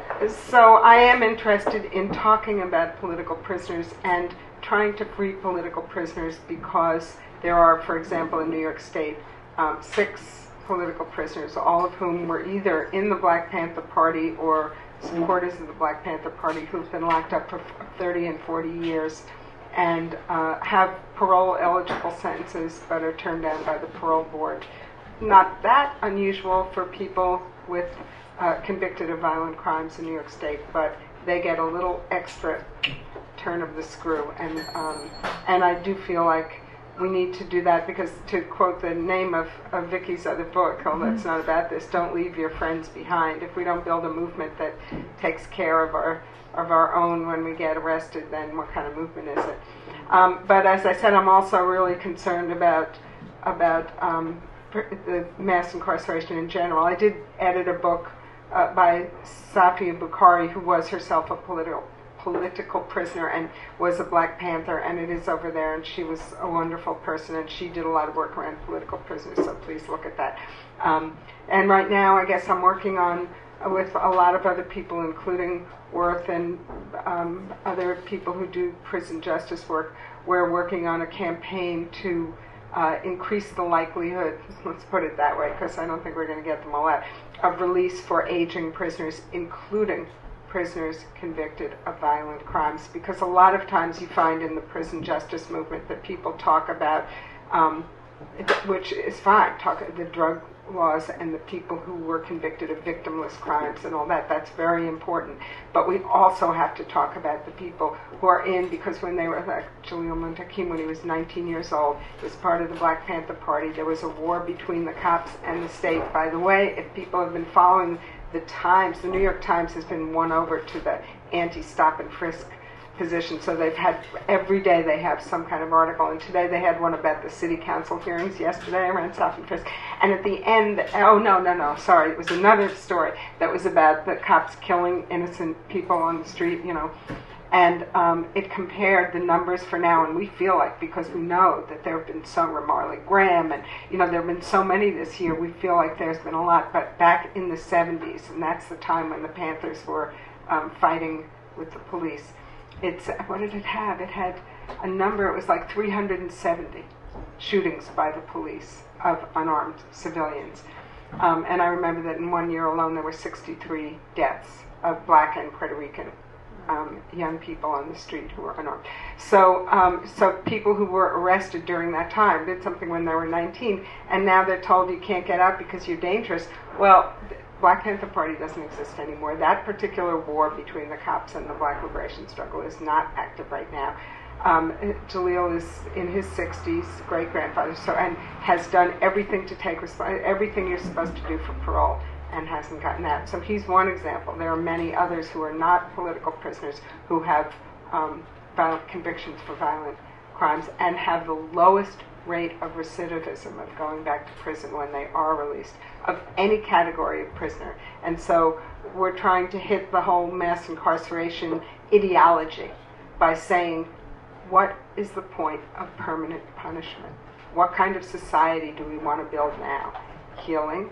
so I am interested in talking about political prisoners and trying to free political prisoners, because there are, for example, in New York State, um, six political prisoners, all of whom were either in the Black Panther Party or supporters of the Black Panther Party, who've been locked up for thirty and forty years and uh, have parole-eligible sentences but are turned down by the parole board. Not that unusual for people with uh, convicted of violent crimes in New York State, but they get a little extra turn of the screw, and um, and I do feel like we need to do that, because, to quote the name of, of Vicky's other book, oh, that's not about this, don't leave your friends behind. If we don't build a movement that takes care of our of our own when we get arrested, then what kind of movement is it? Um, but as I said, I'm also really concerned about about um, the mass incarceration in general. I did edit a book uh, by Safia Bukhari, who was herself a political political prisoner and was a Black Panther, and it is over there, and she was a wonderful person, and she did a lot of work around political prisoners, so please look at that. Um, and right now, I guess I'm working on, uh, with a lot of other people, including Worth and um, other people who do prison justice work, we're working on a campaign to uh, increase the likelihood, let's put it that way, because I don't think we're going to get them all out, of release for aging prisoners, including prisoners convicted of violent crimes, because a lot of times you find in the prison justice movement that people talk about, um, which is fine, talk the drug laws and the people who were convicted of victimless crimes and all that. That's very important. But we also have to talk about the people who are in, because when they were, like Jalil Muntakim, when he was nineteen years old, was part of the Black Panther Party. There was a war between the cops and the state. By the way, if people have been following the Times, the New York Times has been won over to the anti-stop and frisk position. So they've had, every day they have some kind of article. And today they had one about the city council hearings yesterday around stop and frisk. And at the end, oh no, no, no, sorry, it was another story that was about the cops killing innocent people on the street, you know. And um, it compared the numbers for now, and we feel like, because we know that there have been some, Marley Graham, and you know, there have been so many this year, we feel like there's been a lot. But back in the seventies, and that's the time when the Panthers were um, fighting with the police, it's, what did it have? It had a number, it was like three hundred seventy shootings by the police of unarmed civilians. Um, and I remember that in one year alone there were sixty-three deaths of Black and Puerto Rican Um, young people on the street who were unarmed. So, um, so people who were arrested during that time did something when they were nineteen, and now they're told you can't get out because you're dangerous. Well, the Black Panther Party doesn't exist anymore. That particular war between the cops and the Black liberation struggle is not active right now. Um, Jalil is in his sixties, great grandfather, so and has done everything to take resp- everything you're supposed to do for parole, and hasn't gotten out. So he's one example. There are many others who are not political prisoners who have um, violent convictions for violent crimes and have the lowest rate of recidivism, of going back to prison when they are released, of any category of prisoner. And so we're trying to hit the whole mass incarceration ideology by saying, what is the point of permanent punishment? What kind of society do we want to build now? Healing?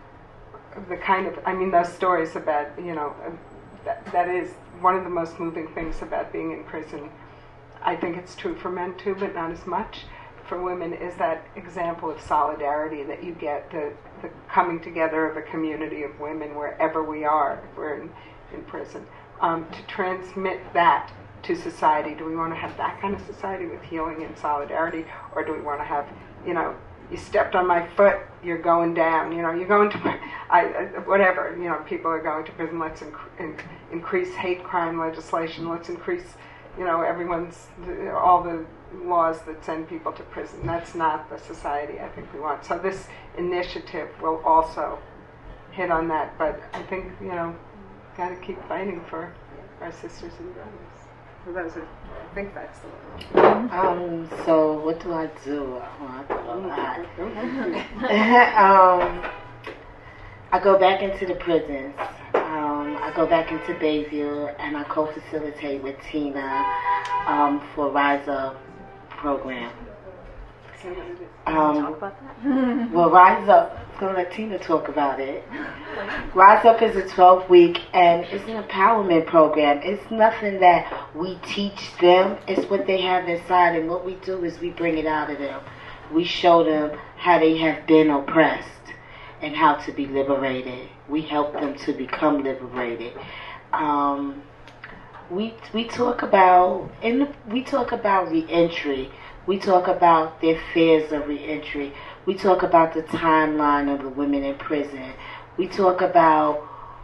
The kind of, I mean, those stories about, you know, that, that is one of the most moving things about being in prison. I think it's true for men too, but not as much. For women, is that example of solidarity that you get, the, the coming together of a community of women wherever we are, if we're in, in prison, um, to transmit that to society. Do we want to have that kind of society with healing and solidarity, or do we want to have, you know, you stepped on my foot, you're going down, you know, you're going to, I, I, whatever, you know, people are going to prison, let's inc- in, increase hate crime legislation, let's increase, you know, everyone's, all the laws that send people to prison. That's not the society I think we want. So this initiative will also hit on that, but I think, you know, got to keep fighting for our sisters and brothers. So those are, I think that's the one. Um, so what do I do? Oh, I do a lot. um, I go back into the prisons. Um, I go back into Bayview, and I co-facilitate with Tina um, for Rise Up program. say what it is. Um, about that? well, Rise Up, I'm going to let Tina talk about it. Rise Up is a twelve-week, and it's an empowerment program. It's nothing that we teach them. It's what they have inside, and what we do is we bring it out of them. We show them how they have been oppressed and how to be liberated. We help them to become liberated. Um, we we talk about in the, we talk about reentry. We talk about their fears of reentry. We talk about the timeline of the women in prison. We talk about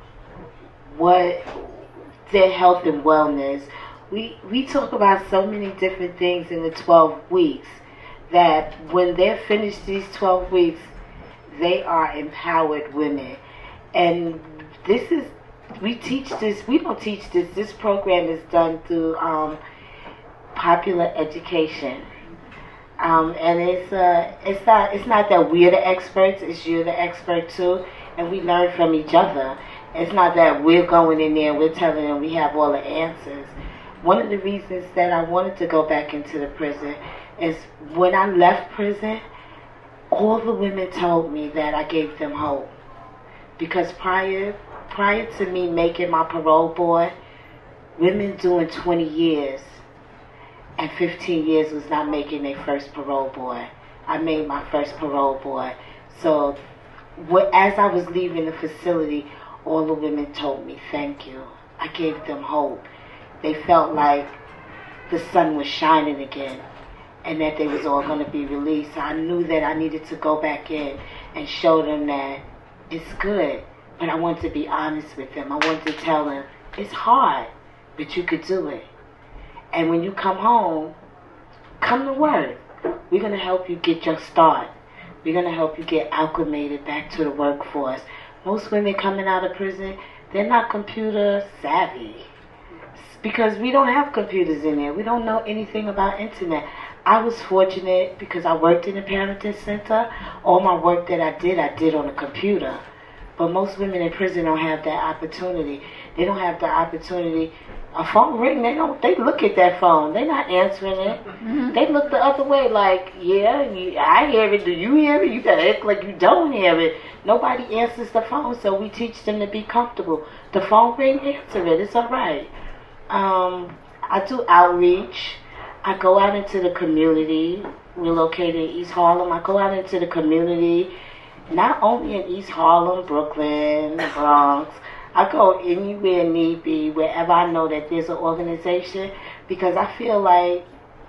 what their health and wellness. We we talk about so many different things in the twelve weeks that when they're finished these twelve weeks, they are empowered women. And this is, we teach this, we don't teach this, this program is done through um, popular education. Um, and it's uh, it's not it's not that we're the experts, it's you're the expert too, and we learn from each other. It's not that we're going in there and we're telling them we have all the answers. One of the reasons that I wanted to go back into the prison is when I left prison, all the women told me that I gave them hope. Because prior prior to me making my parole board, women doing twenty years and fifteen years was not making their first parole board. I made my first parole board. So what, as I was leaving the facility, all the women told me thank you. I gave them hope. They felt like the sun was shining again and that they was all going to be released. I knew that I needed to go back in and show them that it's good. But I wanted to be honest with them. I wanted to tell them it's hard, but you could do it. And when you come home, come to work. We're going to help you get your start. We're going to help you get acclimated back to the workforce. Most women coming out of prison, they're not computer savvy. Because we don't have computers in there. We don't know anything about internet. I was fortunate because I worked in the parenting center. All my work that I did, I did on a computer. But most women in prison don't have that opportunity. They don't have the opportunity. A phone ring, they don't. They look at that phone. They're not answering it. Mm-hmm. They look the other way, like, yeah, you, I hear it. Do you hear it? You gotta act like you don't hear it. Nobody answers the phone, so we teach them to be comfortable. The phone ring, answer it. It's all right. Um, I do outreach. I go out into the community. We're located in East Harlem. I go out into the community, not only in East Harlem, Brooklyn, the Bronx. I go anywhere need be, wherever I know that there's an organization, because I feel like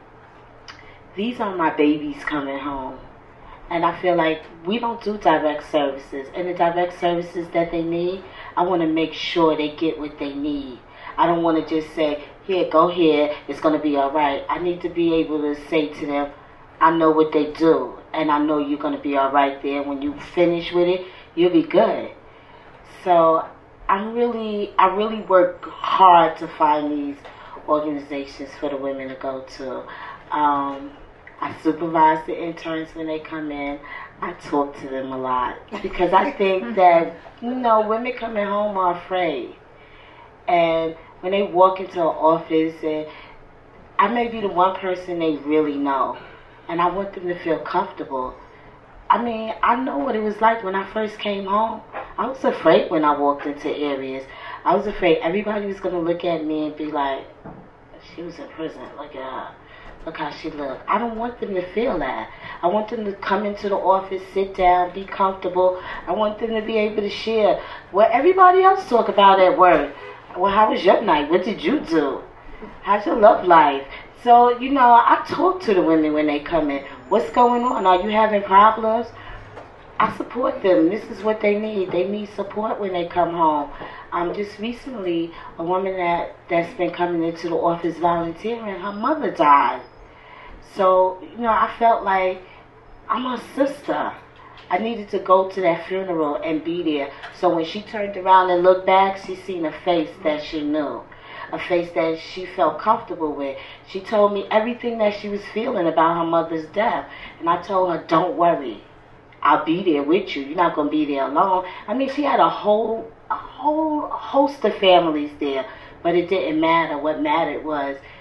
these are my babies coming home. And I feel like we don't do direct services. And the direct services that they need, I want to make sure they get what they need. I don't want to just say, here, go here, it's going to be all right. I need to be able to say to them, I know what they do, and I know you're going to be all right there. When you finish with it, you'll be good. So I'm really, I really work hard to find these organizations for the women to go to. Um, I supervise the interns when they come in. I talk to them a lot because I think that, you know, women coming home are afraid. And when they walk into an office, and I may be the one person they really know, and I want them to feel comfortable. I mean, I know what it was like when I first came home. I was afraid when I walked into areas. I was afraid everybody was going to look at me and be like, she was in prison. Look at her. Look how she looked. I don't want them to feel that. I want them to come into the office, sit down, be comfortable. I want them to be able to share what everybody else talk about at work. Well, how was your night? What did you do? How's your love life? So, you know, I talk to the women when they come in. What's going on? Are you having problems? I support them. This is what they need. They need support when they come home. Um, just recently, a woman that, that's been coming into the office volunteering, her mother died. So, you know, I felt like I'm her sister. I needed to go to that funeral and be there. So when she turned around and looked back, she seen a face that she knew. A face that she felt comfortable with. She told me everything that she was feeling about her mother's death. And I told her, don't worry. I'll be there with you. You're not going to be there alone. I mean, she had a whole, a whole host of families there. But it didn't matter. What mattered was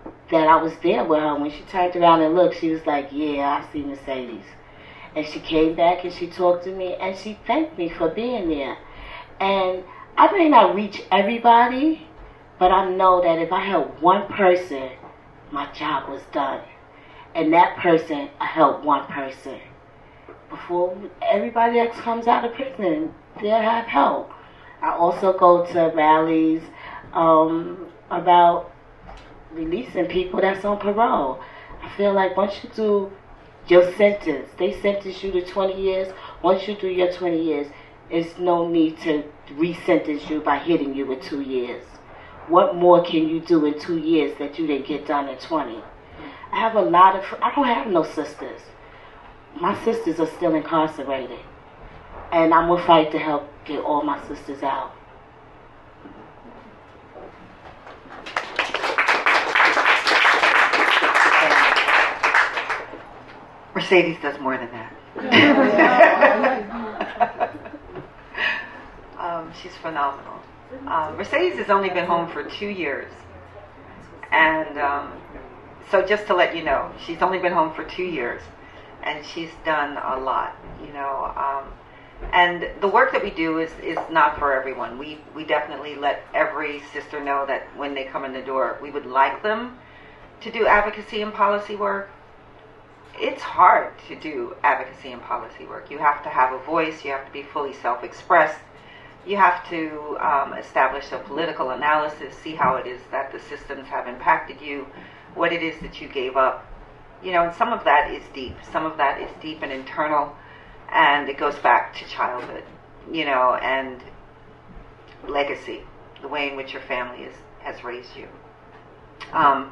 that I was there with her. When she turned around and looked, she was like, yeah, I see Mercedes. And she came back and she talked to me and she thanked me for being there. And I may not reach everybody, but I know that if I help one person, my job was done. And that person, I helped one person. Before everybody else comes out of prison, they'll have help. I also go to rallies um, about releasing people that's on parole. I feel like once you do your sentence, they sentence you to twenty years. Once you do your twenty years, there's no need to re-sentence you by hitting you with two years. What more can you do in two years that you didn't get done in twenty? I have a lot of, I don't have no sisters. My sisters are still incarcerated. And I'm going to fight to help get all my sisters out. Mercedes does more than that. um, she's phenomenal. Um, Mercedes has only been home for two years. And um, so just to let you know, she's only been home for two years. And she's done a lot, you know. Um, and the work that we do is, is not for everyone. We, we definitely let every sister know that when they come in the door, we would like them to do advocacy and policy work. It's hard to do advocacy and policy work. You have to have a voice. You have to be fully self-expressed. You have to um, establish a political analysis, see how it is that the systems have impacted you, what it is that you gave up. You know, and some of that is deep. Some of that is deep and internal, and it goes back to childhood, you know, and legacy, the way in which your family is, has raised you. Um,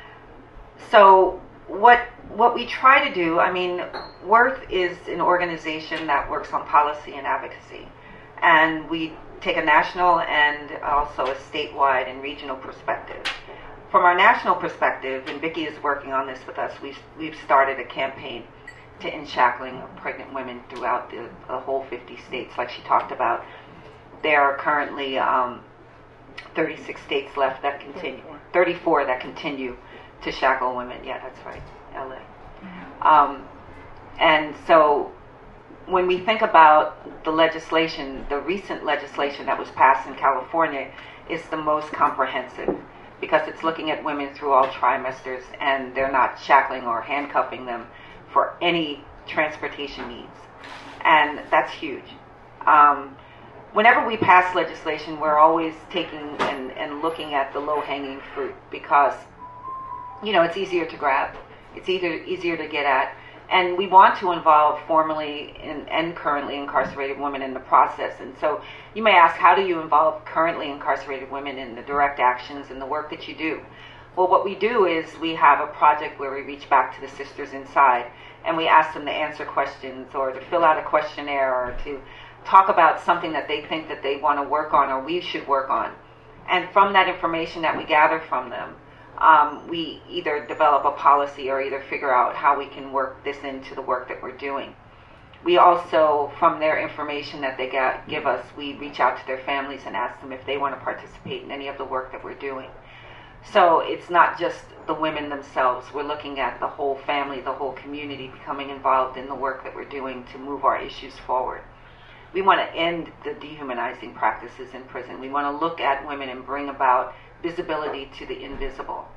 so what what we try to do, I mean, Worth is an organization that works on policy and advocacy. And we take a national and also a statewide and regional perspective. From our national perspective, and Vicki is working on this with us, we've, we've started a campaign to end shackling of pregnant women throughout the, the whole fifty states, like she talked about. There are currently um, thirty-six states left that continue, thirty-four that continue to shackle women. Yeah, that's right, L A. Um, and so when we think about the legislation, the recent legislation that was passed in California is the most comprehensive, because it's looking at women through all trimesters, and they're not shackling or handcuffing them for any transportation needs. And that's huge. Um, whenever we pass legislation, we're always taking and, and looking at the low-hanging fruit, because, you know, it's easier to grab. It's either easier to get at. And we want to involve formerly in, and currently incarcerated women in the process. And so you may ask, how do you involve currently incarcerated women in the direct actions and the work that you do? Well, what we do is we have a project where we reach back to the sisters inside, and we ask them to answer questions or to fill out a questionnaire or to talk about something that they think that they want to work on or we should work on. And from that information that we gather from them, Um, we either develop a policy or either figure out how we can work this into the work that we're doing. We also, from their information that they get, give us, we reach out to their families and ask them if they want to participate in any of the work that we're doing. So it's not just the women themselves. We're looking at the whole family, the whole community becoming involved in the work that we're doing to move our issues forward. We want to end the dehumanizing practices in prison. We want to look at women and bring about visibility to the invisible.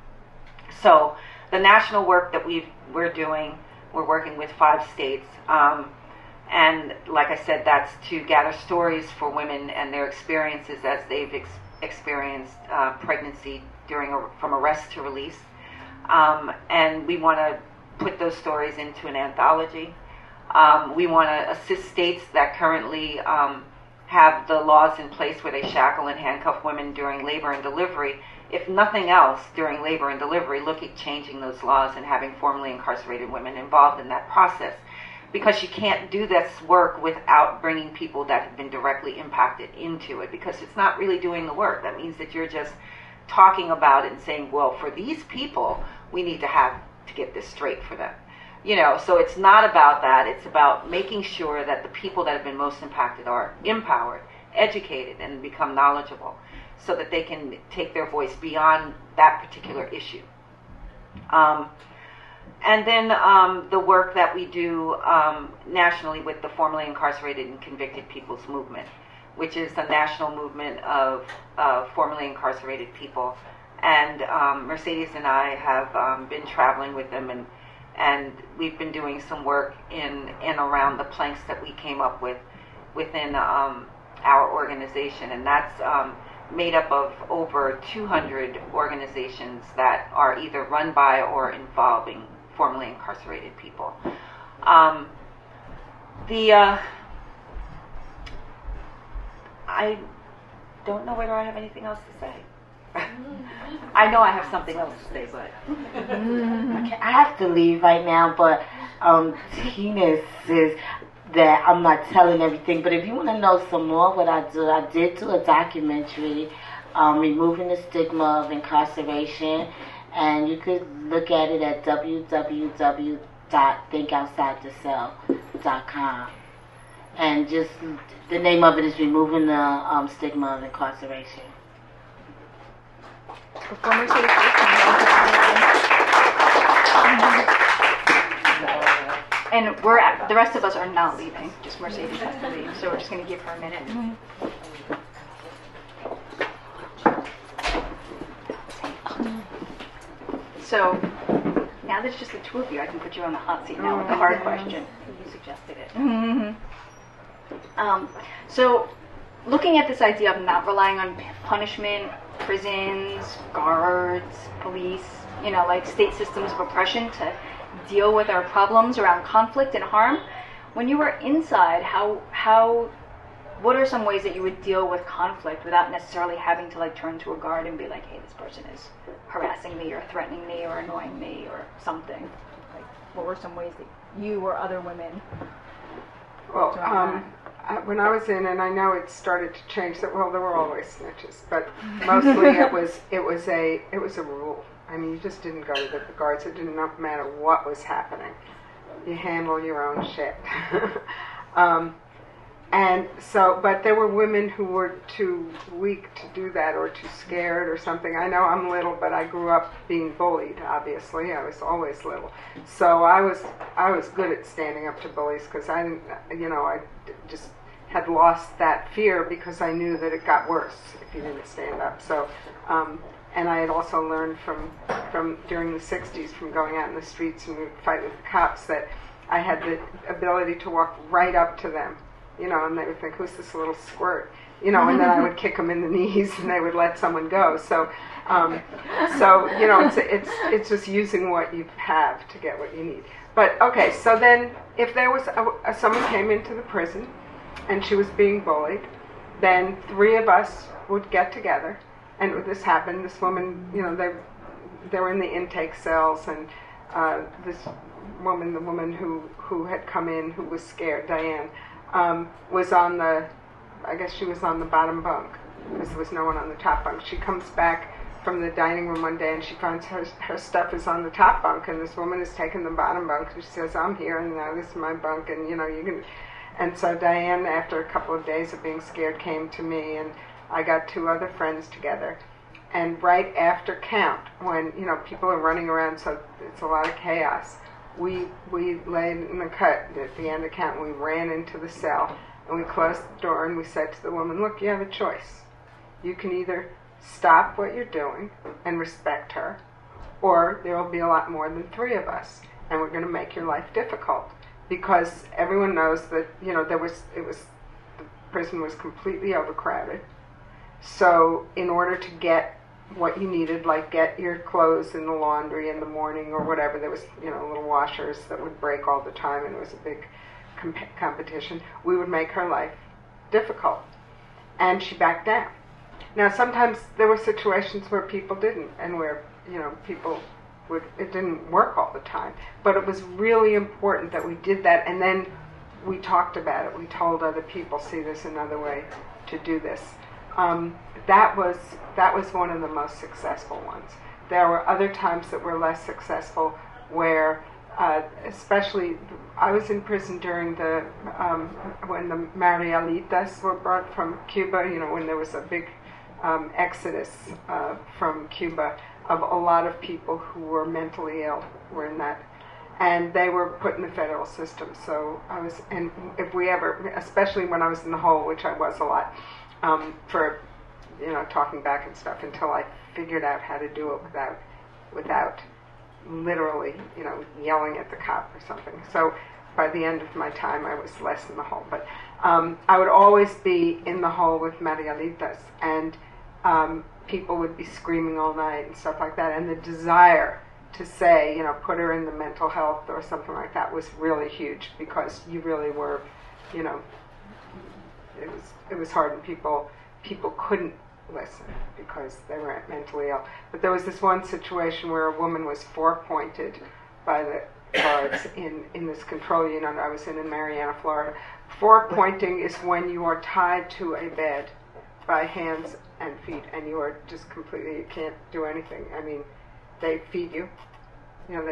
So the national work that we've, we're doing, we're working with five states. Um, and like I said, that's to gather stories for women and their experiences as they've ex- experienced uh, pregnancy during a, from arrest to release. Um, and we want to put those stories into an anthology. Um, we want to assist states that currently um, have the laws in place where they shackle and handcuff women during labor and delivery. If nothing else, during labor and delivery, look at changing those laws and having formerly incarcerated women involved in that process. Because you can't do this work without bringing people that have been directly impacted into it, because it's not really doing the work. That means that you're just talking about it and saying, well, for these people, we need to have to get this straight for them. You know, so it's not about that. It's about making sure that the people that have been most impacted are empowered, educated, and become knowledgeable so that they can take their voice beyond that particular issue. Um, and then um, the work that we do um, nationally with the formerly incarcerated and convicted people's movement, which is a national movement of uh, formerly incarcerated people. And um, Mercedes and I have um, been traveling with them, and and we've been doing some work in and around the planks that we came up with within um, our organization, and that's um, made up of over two hundred organizations that are either run by or involving formerly incarcerated people. Um, the uh, I don't know whether I have anything else to say. I know I have something else to say, but Okay, I have to leave right now, but um, Tina says that I'm not telling everything, but if you want to know some more what I do, I did do a documentary, um, Removing the Stigma of Incarceration, and you could look at it at w w w dot think outside the cell dot com. And just, the name of it is Removing the um, Stigma of Incarceration. Before Mercedes goes, and we're at, the rest of us are not leaving. Just Mercedes has to leave, so we're just going to give her a minute. So now that it's just the two of you, I can put you on the hot seat now with the hard question. You suggested it. Um, so looking at this idea of not relying on punishment, prisons, guards, police, you know, like state systems of oppression to deal with our problems around conflict and harm. When you were inside, how how what are some ways that you would deal with conflict without necessarily having to like turn to a guard and be like, hey, this person is harassing me or threatening me or annoying me or something? Like, what were some ways that you or other women? Well, um, I, when I was in, and I know it started to change. That well, there were always snitches, but mostly it was it was a it was a rule. I mean, you just didn't go to the, the guards. It didn't matter what was happening. You handle your own shit. um, and so, but there were women who were too weak to do that, or too scared, or something. I know I'm little, but I grew up being bullied. Obviously, I was always little, so I was I was good at standing up to bullies because I didn't, you know, I just had lost that fear because I knew that it got worse if you didn't stand up. So. Um, And I had also learned from, from during the sixties from going out in the streets and fight with the cops that I had the ability to walk right up to them, you know, and they would think, who's this little squirt? You know, and then I would kick them in the knees and they would let someone go. So, um, so you know, it's, it's, it's just using what you have to get what you need. But, okay, so then if there was a, a, someone came into the prison and she was being bullied, then three of us would get together. And this happened. This woman, you know, they they were in the intake cells, and uh, this woman, the woman who, who had come in, who was scared, Diane, um, was on the, I guess she was on the bottom bunk because there was no one on the top bunk. She comes back from the dining room one day, and she finds her her stuff is on the top bunk, and this woman is taking the bottom bunk, and she says, "I'm here, and now this is my bunk, and you know you can." And so Diane, after a couple of days of being scared, came to me, and I got two other friends together, and right after count, when you know people are running around, so it's a lot of chaos, we we laid in the cut at the end of count. We ran into the cell and we closed the door and we said to the woman, "Look, you have a choice. You can either stop what you're doing and respect her, or there will be a lot more than three of us, and we're going to make your life difficult because everyone knows that you know there was it was the prison was completely overcrowded." So in order to get what you needed, like get your clothes in the laundry in the morning or whatever, there was, you know, little washers that would break all the time, and it was a big comp- competition. We would make her life difficult. And she backed down. Now, sometimes there were situations where people didn't, and where, you know, people would, it didn't work all the time. But it was really important that we did that, and then we talked about it. We told other people, see, there's another way to do this. Um, that was that was one of the most successful ones. There were other times that were less successful, where, uh, especially, I was in prison during the um, when the Marielitas were brought from Cuba. You know, when there was a big um, exodus uh, from Cuba. of a lot of people who were mentally ill were in that. And they were put in the federal system. So I was, and if we ever, especially when I was in the hole, which I was a lot, um, for, you know, talking back and stuff, until I figured out how to do it without, without literally, you know, yelling at the cop or something. So by the end of my time, I was less in the hole. But um, I would always be in the hole with Marianitas, and um, people would be screaming all night and stuff like that. And the desire to say, you know, put her in the mental health or something like that was really huge, because you really were, you know, it was it was hard, and people people couldn't listen because they were mentally ill. But there was this one situation where a woman was four-pointed by the guards in, in this control unit I was in in Marianna, Florida. Four-pointing is when you are tied to a bed by hands and feet, and you are just completely, you can't do anything. I mean, they feed you, you know, they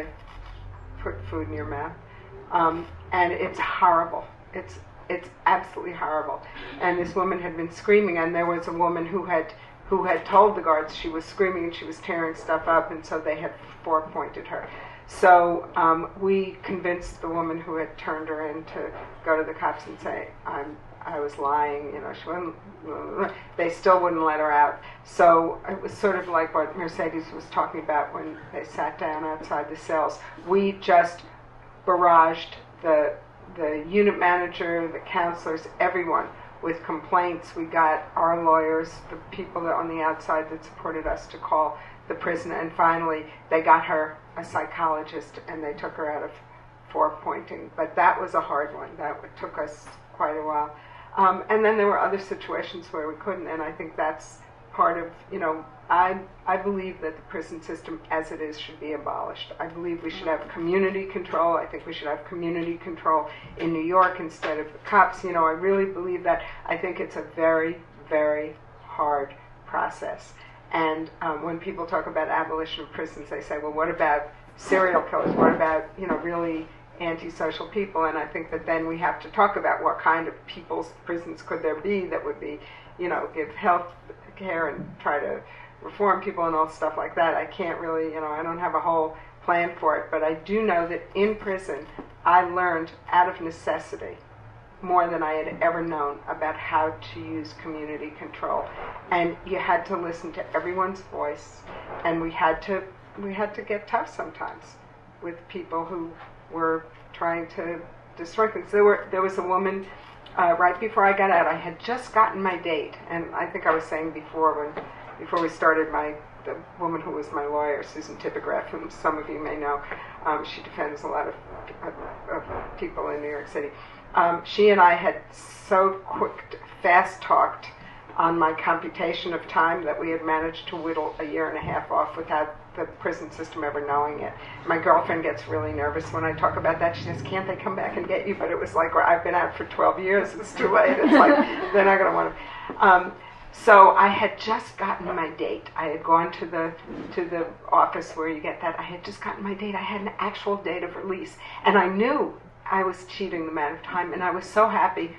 put food in your mouth, um, and it's horrible. It's it's absolutely horrible. And this woman had been screaming, and there was a woman who had who had told the guards she was screaming and she was tearing stuff up, and so they had four-pointed her. So um, we convinced the woman who had turned her in to go to the cops and say, I'm I was lying, you know, she wouldn't, they still wouldn't let her out. So it was sort of like what Mercedes was talking about when they sat down outside the cells. We just barraged the the unit manager, the counselors, everyone with complaints. We got our lawyers, the people that on the outside that supported us, to call the prison, and finally they got her a psychologist and they took her out of four-pointing. But that was a hard one. That took us quite a while. Um, and then there were other situations where we couldn't, and I think that's part of, you know, I I believe that the prison system as it is should be abolished. I believe we should have community control. I think we should have community control in New York instead of the cops. You know, I really believe that. I think it's a very, very hard process. And um, when people talk about abolition of prisons, they say, well, what about serial killers? What about, you know, really antisocial people? And I think that then we have to talk about what kind of people's prisons could there be that would be, you know, give health care and try to reform people and all stuff like that. I can't really, you know, I don't have a whole plan for it, but I do know that in prison I learned out of necessity more than I had ever known about how to use community control. And you had to listen to everyone's voice, and we had to we had to get tough sometimes with people who were trying to destroy things. There were there was a woman uh, right before I got out. I had just gotten my date, and I think I was saying before when before we started, my the woman who was my lawyer, Susan Tippegraf, whom some of you may know, um, she defends a lot of, of, of people in New York City. Um, she and I had so quick, fast talked on my computation of time that we had managed to whittle a year and a half off without the prison system ever knowing it. My girlfriend gets really nervous when I talk about that. She says, can't they come back and get you? But it was like, well, I've been out for twelve years. It's too late. It's like, they're not going to want to. Um, so I had just gotten my date. I had gone to the to the office where you get that. I had just gotten my date. I had an actual date of release. And I knew I was cheating the amount of time. And I was so happy.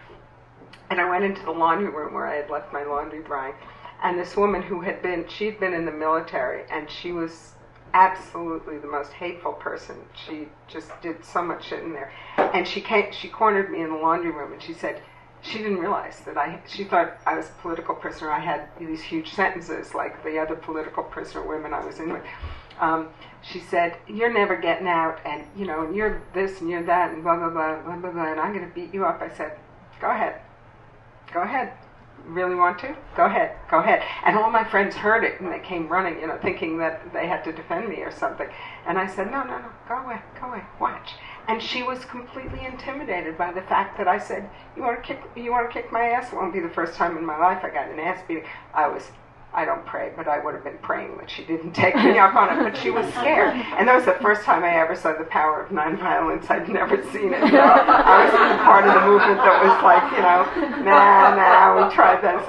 And I went into the laundry room where I had left my laundry drying. And this woman who had been, she'd been in the military, and she was absolutely the most hateful person. She just did so much shit in there. And she came, she cornered me in the laundry room, and she said, she didn't realize that I, she thought I was a political prisoner. I had these huge sentences like the other political prisoner women I was in with. Um, she said, you're never getting out, and, you know, and you're this and you're that, and blah, blah, blah, blah, blah, blah, and I'm going to beat you up. I said, go ahead. Go ahead. Really want to? Go ahead. Go ahead. And all my friends heard it, and they came running, you know, thinking that they had to defend me or something. And I said, no, no, no, go away, go away, watch. And she was completely intimidated by the fact that I said, you want to kick, you want to kick my ass? It won't be the first time in my life I got an ass beating. I was, I don't pray, but I would have been praying that she didn't take me up on it. But she was scared. And that was the first time I ever saw the power of nonviolence. I'd never seen it. You know? I was in the part of the movement that was like, you know, nah, nah, we tried that.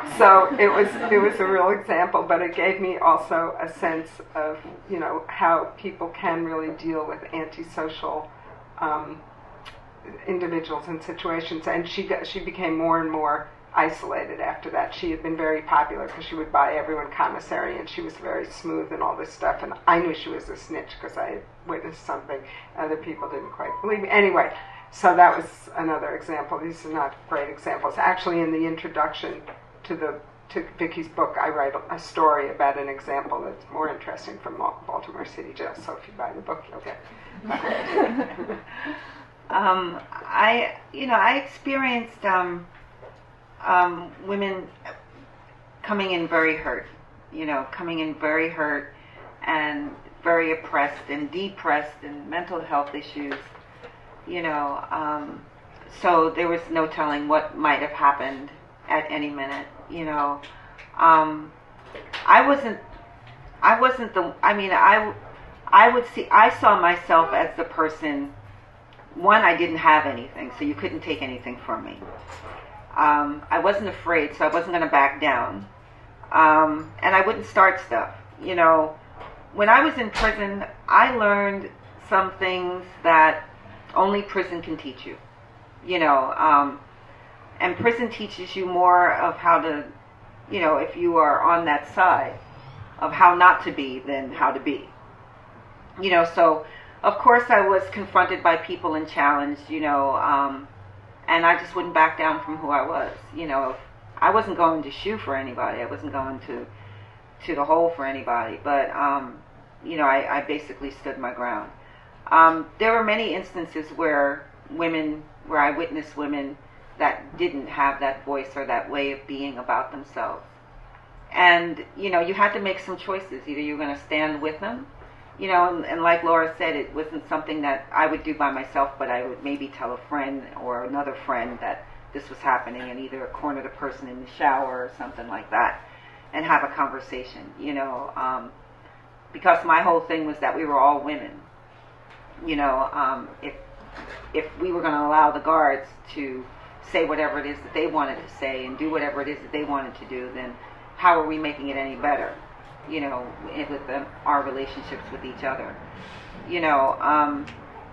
So it was, it was a real example, but it gave me also a sense of, you know, how people can really deal with antisocial um, individuals and situations. And she got, she became more and more isolated after that. She had been very popular because she would buy everyone commissary, and she was very smooth and all this stuff, and I knew she was a snitch because I had witnessed something other people didn't quite believe me. Anyway, so that was another example. These are not great examples. Actually, in the introduction to the to Vicky's book, I write a story about an example that's more interesting from Baltimore City Jail. So if you buy the book, you'll get it. um, I, you know, I experienced um, um, women coming in very hurt, you know, coming in very hurt and very oppressed and depressed and mental health issues, you know. Um, so there was no telling what might have happened at any minute, you know. Um, I wasn't, I wasn't the, I mean, I, I would see, I saw myself as the person, one, I didn't have anything, so you couldn't take anything from me. Um, I wasn't afraid, so I wasn't going to back down. Um, and I wouldn't start stuff, you know. When I was in prison, I learned some things that only prison can teach you, you know. Um, and prison teaches you more of how to, you know, if you are on that side, of how not to be than how to be. You know, so, of course, I was confronted by people and challenged, you know, um, and I just wouldn't back down from who I was. You know, I wasn't going to shoe for anybody. I wasn't going to to the hole for anybody. But, um, you know, I, I basically stood my ground. Um, there were many instances where women, where I witnessed women that didn't have that voice or that way of being about themselves. And, you know, you had to make some choices. Either you're going to stand with them, you know, and, and like Laura said, it wasn't something that I would do by myself, but I would maybe tell a friend or another friend that this was happening and either corner the person in the shower or something like that and have a conversation, you know, um, because my whole thing was that we were all women. You know, um, if if we were going to allow the guards to say whatever it is that they wanted to say and do whatever it is that they wanted to do, then how are we making it any better, you know, with the, our relationships with each other, you know. Um,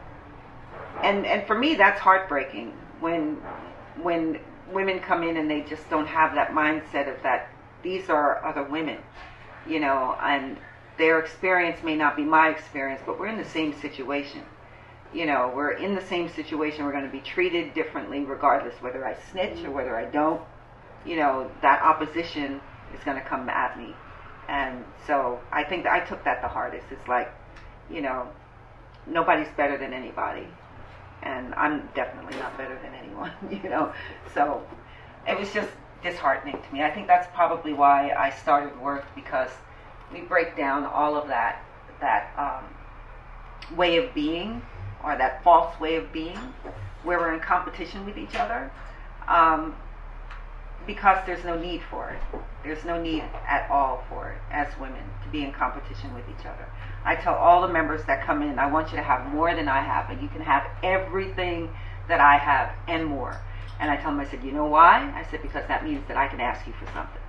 and and for me, that's heartbreaking when when women come in and they just don't have that mindset of that these are other women, you know, and their experience may not be my experience, but we're in the same situation. You know, we're in the same situation. We're going to be treated differently regardless whether I snitch or whether I don't. You know, that opposition is going to come at me. And so I think that I took that the hardest. It's like, you know, nobody's better than anybody. And I'm definitely not better than anyone, you know. So it was just disheartening to me. I think that's probably why I started work, because we break down all of that, that um, way of being, or that false way of being, where we're in competition with each other, um, because there's no need for it. There's no need at all for it as women to be in competition with each other. I tell all the members that come in, I want you to have more than I have, and you can have everything that I have and more. And I tell them, I said, you know why? I said, because that means that I can ask you for something.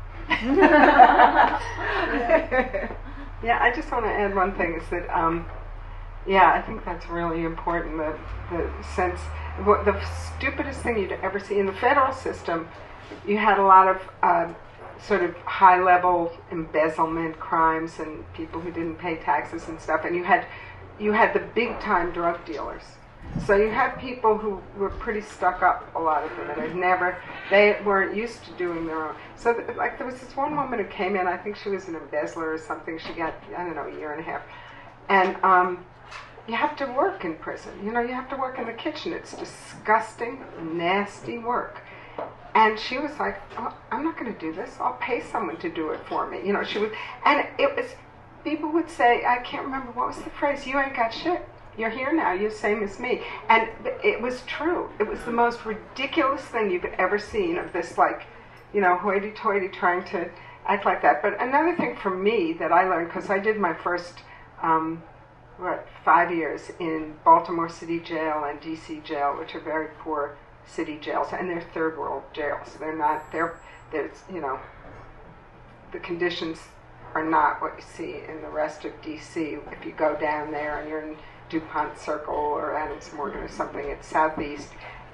Yeah, I just want to add one thing, is that um, yeah, I think that's really important. The the sense, what the stupidest thing you'd ever see in the federal system, you had a lot of uh, sort of high-level embezzlement crimes and people who didn't pay taxes and stuff, and you had you had the big-time drug dealers. So you had people who were pretty stuck up, a lot of them, and had never, they weren't used to doing their own. So, th- like, there was this one woman who came in, I think she was an embezzler or something, she got, I don't know, a year and a half. And um, you have to work in prison. You know, you have to work in the kitchen. It's disgusting, nasty work. And she was like, oh, I'm not going to do this. I'll pay someone to do it for me. You know, she would, and it was, people would say, I can't remember, what was the phrase, you ain't got shit. You're here now, you're the same as me. And it was true. It was the most ridiculous thing you could ever see, of this, like, you know, hoity-toity trying to act like that. But another thing for me that I learned, because I did my first, um, what, five years in Baltimore City Jail and D C Jail, which are very poor city jails, and they're third world jails. They're not, they're, there's, you know, the conditions are not what you see in the rest of D C. If you go down there and you're in DuPont Circle or Adams Morgan or something, it's southeast,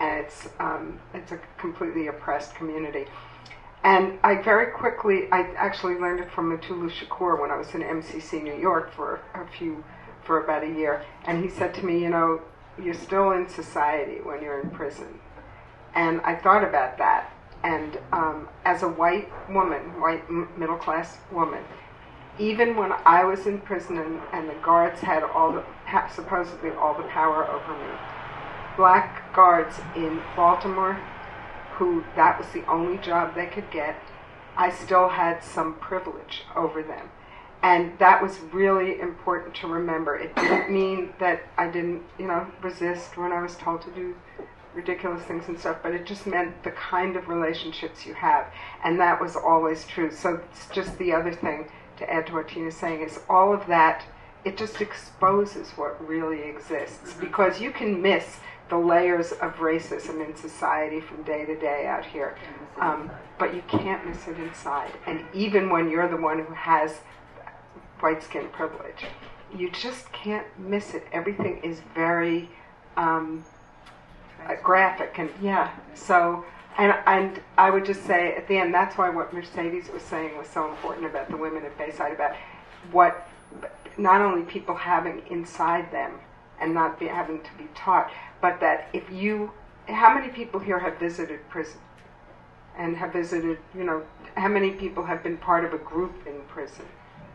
and it's um, it's a completely oppressed community. And I very quickly, I actually learned it from Mutulu Shakur when I was in M C C New York for a few, for about a year. And he said to me, you know, you're still in society when you're in prison. And I thought about that. And um, as a white woman, white m- middle-class woman, even when I was in prison and, and the guards had all the, ha- supposedly all the power over me, black guards in Baltimore, who that was the only job they could get, I still had some privilege over them. And that was really important to remember. It didn't mean that I didn't, you know, resist when I was told to do ridiculous things and stuff, but it just meant the kind of relationships you have. And that was always true. So it's just the other thing to add to what Tina's saying is all of that, it just exposes what really exists. Because you can miss the layers of racism in society from day to day out here. Um, but you can't miss it inside. And even when you're the one who has white skin privilege, you just can't miss it. Everything is very um, uh, graphic. And yeah, so, and, and I would just say at the end, that's why what Mercedes was saying was so important about the women at Bayside, about what not only people having inside them and not be, having to be taught, but that if you, how many people here have visited prison? And have visited, you know, how many people have been part of a group in prison?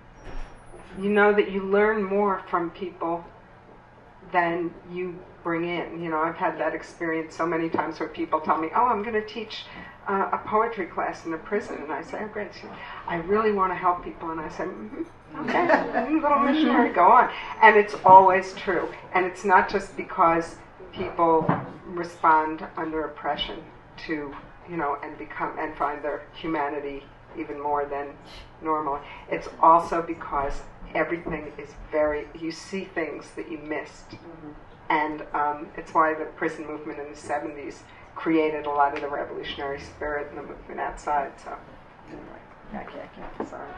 You know that you learn more from people than you bring in. You know, I've had that experience so many times where people tell me, oh, I'm going to teach uh, a poetry class in a prison. And I say, oh, great. So I really want to help people. And I say, mm-hmm. Okay, little missionary, go on. And it's always true. And it's not just because people respond under oppression to, you know, and become and find their humanity even more than normal. It's also because everything is very, you see things that you missed. Mm-hmm. And um, it's why the prison movement in the seventies created a lot of the revolutionary spirit and the movement outside. So, anyway, I can't, I can't, sorry.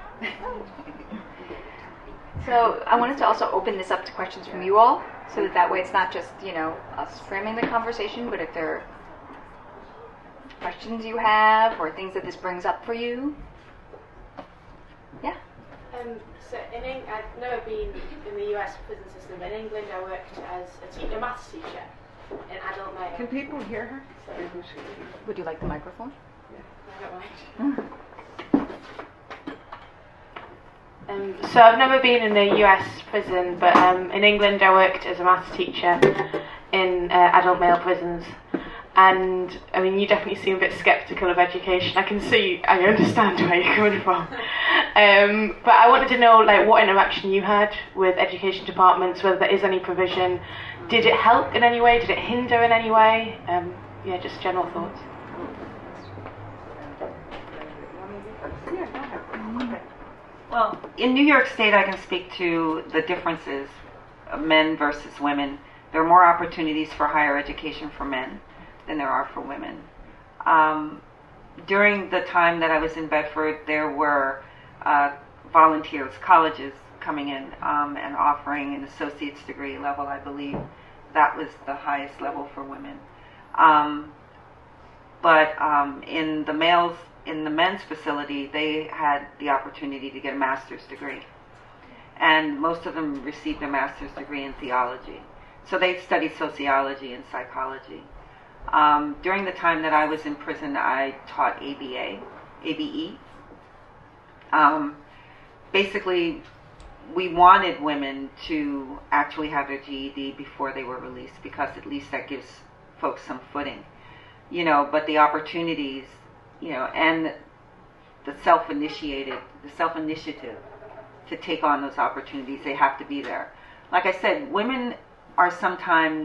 So I wanted to also open this up to questions from you all, so that that way it's not just, you know, us framing the conversation, but if there are questions you have or things that this brings up for you. Yeah. Um, so in Eng- I've never been in the U S prison system, but in England I worked as a, te- a maths teacher in adult male. Can people hear her? So, Would you like the microphone? I don't mind. Um, so I've never been in a U S prison, but um, in England I worked as a maths teacher in uh, adult male prisons. And, I mean, you definitely seem a bit sceptical of education. I can see, I understand where you're coming from. Um, but I wanted to know, like, what interaction you had with education departments, whether there is any provision. Did it help in any way? Did it hinder in any way? Um, yeah, just general thoughts. Well, in New York State, I can speak to the differences of men versus women. There are more opportunities for higher education for men than there are for women. Um, during the time that I was in Bedford, there were uh, volunteers, colleges coming in um, and offering an associate's degree level, I believe. That was the highest level for women. Um, but um, in the males, in the men's facility, they had the opportunity to get a master's degree. And most of them received a master's degree in theology. So they studied sociology and psychology. Um, during the time that I was in prison, I taught A B A, A B E. Um, basically, we wanted women to actually have their G E D before they were released, because at least that gives folks some footing, you know. But the opportunities, you know, and the self-initiated, the self-initiative to take on those opportunities, they have to be there. Like I said, women are sometimes,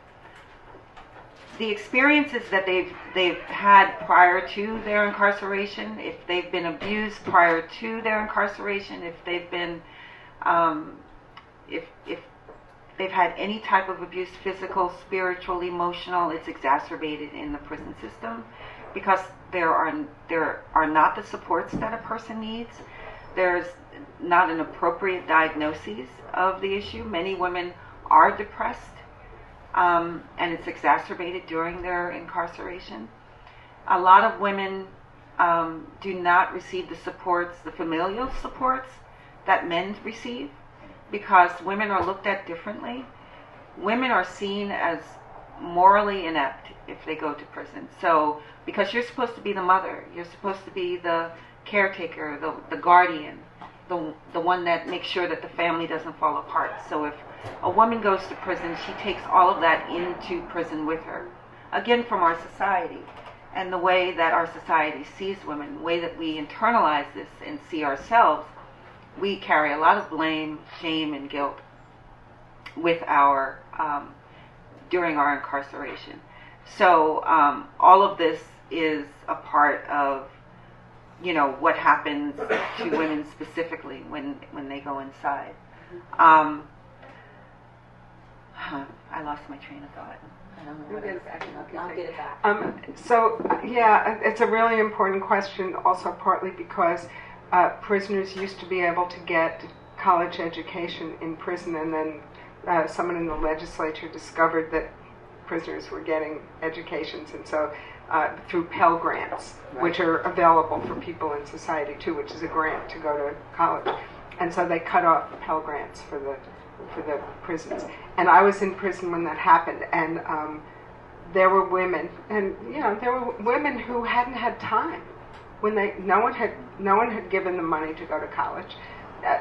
the experiences that they've they've had prior to their incarceration, if they've been abused prior to their incarceration, if they've been, um, if if they've had any type of abuse, physical, spiritual, emotional, it's exacerbated in the prison system, because there are there are not the supports that a person needs. There's not an appropriate diagnosis of the issue. Many women are depressed. um, and it's exacerbated during their incarceration. A lot of women um, do not receive the supports, the familial supports that men receive, because women are looked at differently. Women are seen as morally inept if they go to prison. So, because you're supposed to be the mother, you're supposed to be the caretaker, the, the guardian, the, the one that makes sure that the family doesn't fall apart. So if a woman goes to prison, she takes all of that into prison with her. Again, from our society, and the way that our society sees women, the way that we internalize this and see ourselves, we carry a lot of blame, shame, and guilt with our um, during our incarceration. So um, all of this is a part of, you know, what happens to women specifically when when they go inside. Um, huh, I lost my train of thought. I don't know You'll what get I it back. was- I'll get it back. Um, so, uh, yeah, it's a really important question, also partly because uh, prisoners used to be able to get college education in prison, and then uh, someone in the legislature discovered that prisoners were getting educations, and so uh, through Pell Grants, Right. which are available for people in society too, which is a grant to go to college, and so they cut off Pell Grants for the for the prisons. And I was in prison when that happened, and um, there were women, and you know, there were women who hadn't had time when they no one had no one had given them money to go to college. Uh,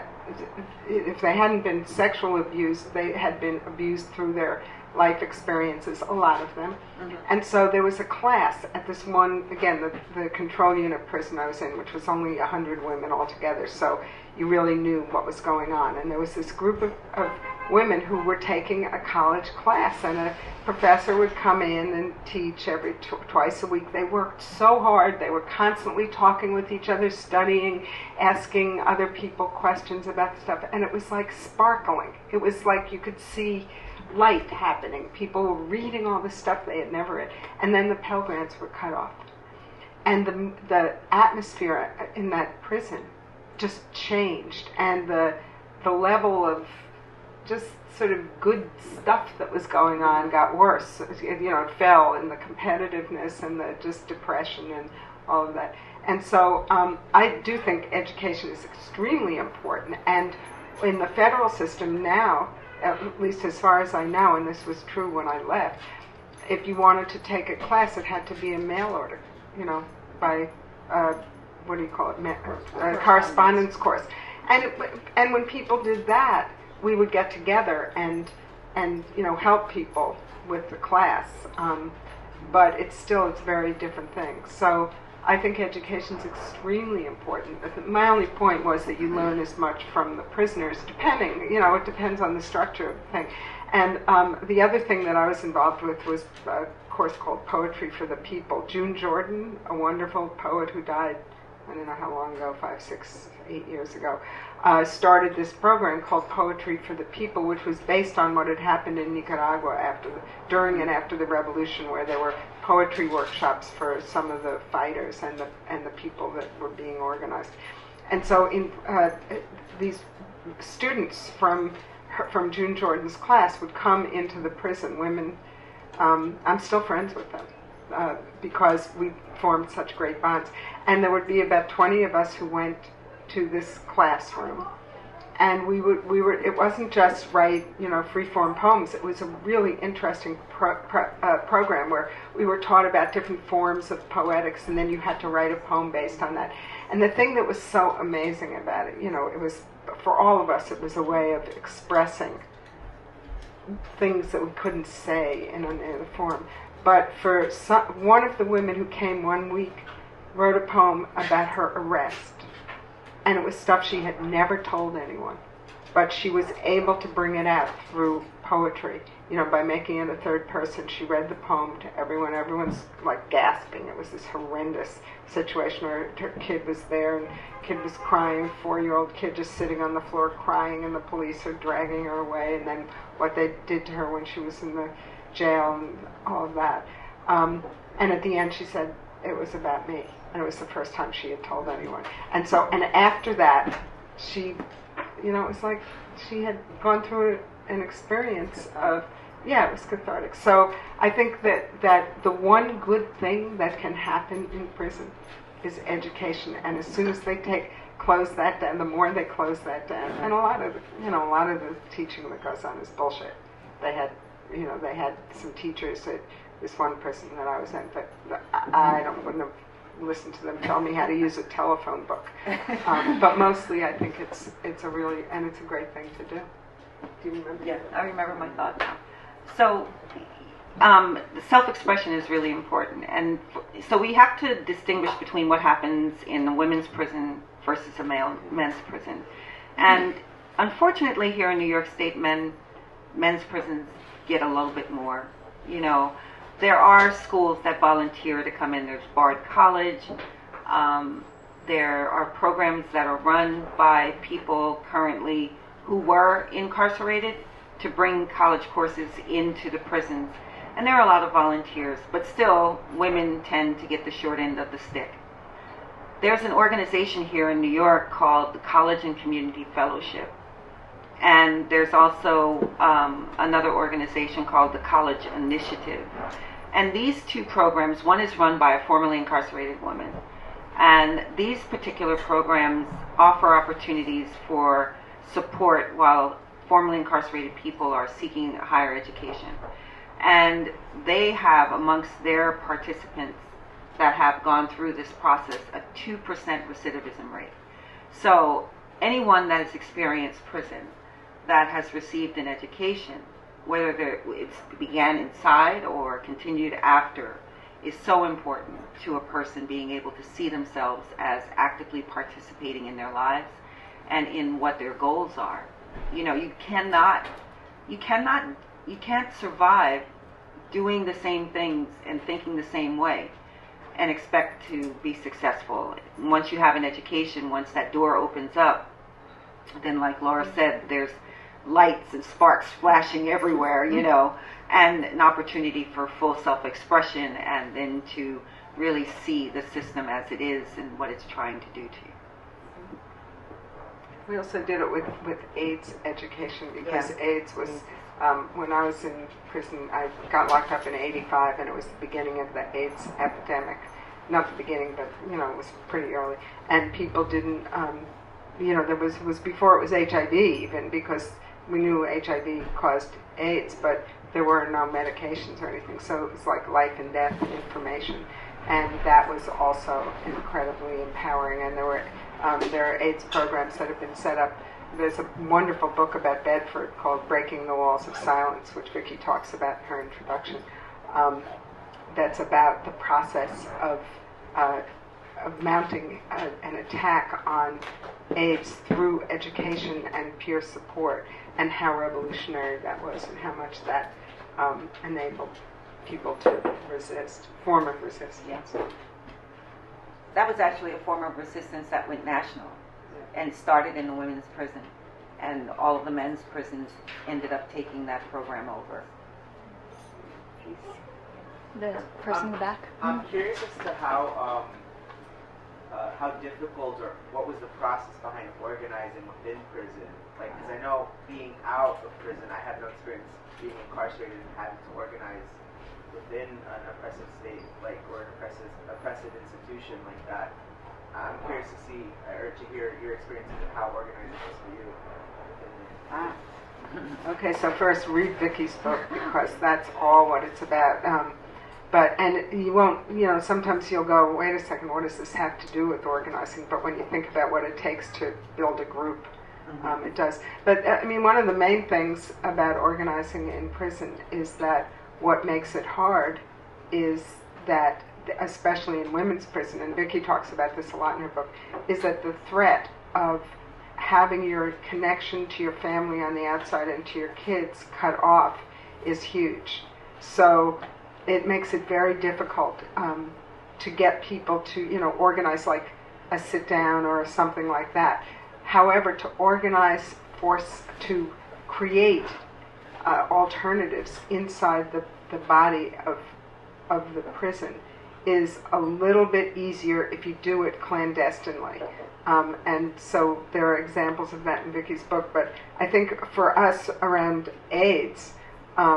if they hadn't been sexually abused, they had been abused through their life experiences, a lot of them. Mhm. And so there was a class at this one, again, the, the control unit prison I was in, which was only one hundred women altogether, so you really knew what was going on. And there was this group of, of women who were taking a college class, and a professor would come in and teach every tw- twice a week. They worked so hard. They were constantly talking with each other, studying, asking other people questions about stuff, and it was like sparkling. It was like you could see light happening. People were reading all the stuff they had never read, and then the Pell Grants were cut off. And the the atmosphere in that prison just changed, and the the level of just sort of good stuff that was going on got worse. You know, it fell in the competitiveness and the just depression and all of that. And so um, I do think education is extremely important. And in the federal system now, at least as far as I know, and this was true when I left, if you wanted to take a class, it had to be a mail order, you know, by, uh, what do you call it, Ma- uh, correspondence course. And it, and when people did that, we would get together and, and you know, help people with the class. Um, but it's still, it's very different things. So I think education is extremely important. My only point was that you learn as much from the prisoners, depending, you know, it depends on the structure of the thing. And um, the other thing that I was involved with was a course called Poetry for the People. June Jordan, a wonderful poet who died, I don't know how long ago, five, six, eight years ago, uh, started this program called Poetry for the People, which was based on what had happened in Nicaragua after the, during and after the revolution, where there were poetry workshops for some of the fighters and the and the people that were being organized. And so in uh, these students from her, from June Jordan's class would come into the prison. Women, um, I'm still friends with them uh, because we formed such great bonds. And there would be about twenty of us who went to this classroom, and we would we were it wasn't just write, you know, free-form poems. It was a really interesting pro, pro, uh, program where we were taught about different forms of poetics, and then you had to write a poem based on that. And the thing that was so amazing about it, you know, it was, for all of us, it was a way of expressing things that we couldn't say in another form. But for some, one of the women who came one week wrote a poem about her arrest. And it was stuff she had never told anyone. But she was able to bring it out through poetry. You know, by making it a third person. She read the poem to everyone. Everyone's like gasping. It was this horrendous situation where her kid was there, and the kid was crying, four-year-old kid just sitting on the floor crying, and the police are dragging her away, and then what they did to her when she was in the jail and all of that. Um, and at the end she said, it was about me. And it was the first time she had told anyone. And so, and after that, she, you know, it was like she had gone through an experience of Yeah, it was cathartic. So I think that, that the one good thing that can happen in prison is education. And as soon as they take close that down, the more they close that down, and a lot of the, you know a lot of the teaching that goes on is bullshit. They had you know they had some teachers that this one person that I was in, but I, I don't wouldn't have listened to them tell me how to use a telephone book. Um, but mostly, I think it's it's a really and it's a great thing to do. Do you remember? Yeah, I remember my thought now. So, um, self-expression is really important, and f- so we have to distinguish between what happens in a women's prison versus a male men's prison. And unfortunately, here in New York State, men men's prisons get a little bit more. You know, there are schools that volunteer to come in. There's Bard College. Um, there are programs that are run by people currently who were incarcerated to bring college courses into the prisons. And there are a lot of volunteers, but still, women tend to get the short end of the stick. There's an organization here in New York called the College and Community Fellowship. And there's also um, another organization called the College Initiative. And these two programs, one is run by a formerly incarcerated woman. And these particular programs offer opportunities for support while formerly incarcerated people are seeking higher education. And they have, amongst their participants that have gone through this process, a two percent recidivism rate. So anyone that has experienced prison, that has received an education, whether it began inside or continued after, is so important to a person being able to see themselves as actively participating in their lives and in what their goals are. You know, you cannot, you cannot, you can't survive doing the same things and thinking the same way and expect to be successful. Once you have an education, once that door opens up, then like Laura said, there's lights and sparks flashing everywhere, you know, and an opportunity for full self-expression and then to really see the system as it is and what it's trying to do to you. We also did it with, with AIDS education because Yeah. AIDS was, um, when I was in prison, I got locked up in eighty-five and it was the beginning of the AIDS epidemic. Not the beginning, but, you know, it was pretty early. And people didn't, um, you know, there was, it was before it was H I V even, because we knew H I V caused AIDS, but there were no medications or anything. So it was like life and death information. And that was also incredibly empowering. And there were Um, there are AIDS programs that have been set up. There's a wonderful book about Bedford called Breaking the Walls of Silence, which Vicki talks about in her introduction. Um, that's about the process of, uh, of mounting a, an attack on AIDS through education and peer support, and how revolutionary that was, and how much that um, enabled people to resist, form of resistance. Yeah. That was actually a form of resistance that went national and started in the women's prison. And all of the men's prisons ended up taking that program over. The person in the back. I'm curious as to how um, uh, how difficult or what was the process behind organizing within prison. Like, because I know being out of prison, I had no experience being incarcerated and having to organize within an oppressive state, like, or an oppressive, oppressive institution like that. I'm curious to see, or to hear your experiences of how organizing was for you. Ah. Okay, so first read Vicki's book, because that's all what it's about. Um, but, and you won't, you know, sometimes you'll go, wait a second, what does this have to do with organizing? But when you think about what it takes to build a group, mm-hmm. um, it does. But, uh, I mean, one of the main things about organizing in prison is that what makes it hard is that, especially in women's prison, and Vicki talks about this a lot in her book, is that the threat of having your connection to your family on the outside and to your kids cut off is huge. So it makes it very difficult um, to get people to, you know, organize like a sit down or something like that. However, to organize, force, to create Uh, alternatives inside the, the body of of the prison is a little bit easier if you do it clandestinely. Um, and so there are examples of that in Vicki's book. But I think for us around AIDS, um,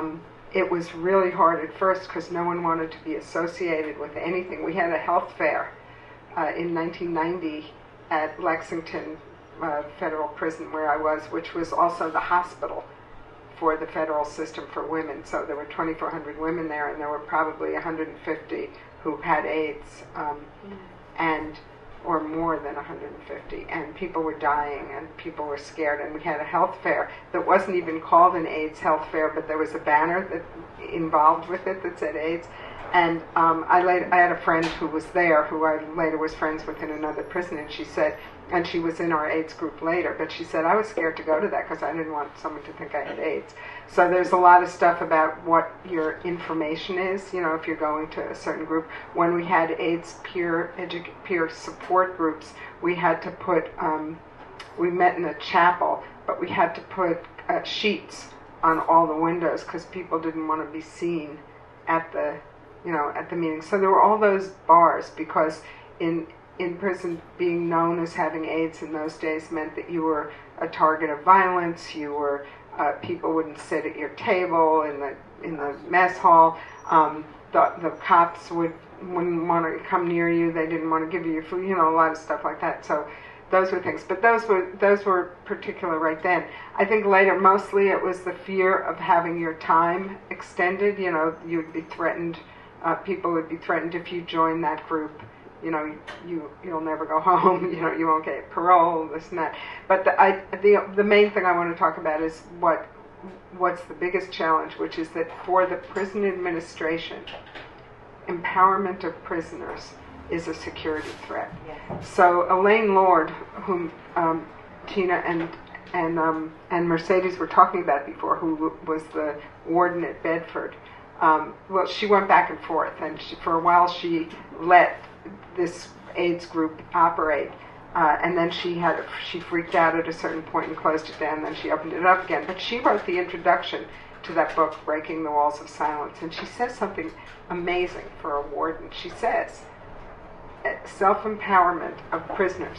it was really hard at first because no one wanted to be associated with anything. We had a health fair uh, in nineteen ninety at Lexington uh, Federal Prison where I was, which was also the hospital for the federal system for women. So there were twenty-four hundred women there, and there were probably one hundred fifty who had AIDS, um, mm. and or more than one hundred fifty, and people were dying and people were scared, and we had a health fair that wasn't even called an AIDS health fair, but there was a banner that involved with it that said AIDS. And um, I, later, I had a friend who was there who I later was friends with in another prison, and she said, and she was in our AIDS group later, but she said, I was scared to go to that because I didn't want someone to think I had AIDS. So there's a lot of stuff about what your information is, you know, if you're going to a certain group. When we had AIDS peer edu- peer support groups, we had to put, um, we met in a chapel, but we had to put uh, sheets on all the windows because people didn't want to be seen at the, you know, at the meeting. So there were all those bars because in in prison, being known as having AIDS in those days meant that you were a target of violence. You were uh, people wouldn't sit at your table in the in the mess hall. Um, the the cops would wouldn't want to come near you. They didn't want to give you your food. You know, a lot of stuff like that. So those were things. But those were those were particular right then. I think later, mostly it was the fear of having your time extended. You know, you'd be threatened. Uh, people would be threatened if you joined that group. You know, you you'll never go home. You know, you won't get parole. This and that. But the I, the the main thing I want to talk about is what what's the biggest challenge, which is that for the prison administration, empowerment of prisoners is a security threat. Yes. So Elaine Lord, whom um, Tina and and um, and Mercedes were talking about before, who was the warden at Bedford. Um, well, she went back and forth, and she, for a while she let this AIDS group operate, uh, and then she had she freaked out at a certain point and closed it down, and then she opened it up again. But she wrote the introduction to that book, Breaking the Walls of Silence, and she says something amazing for a warden. She says, self-empowerment of prisoners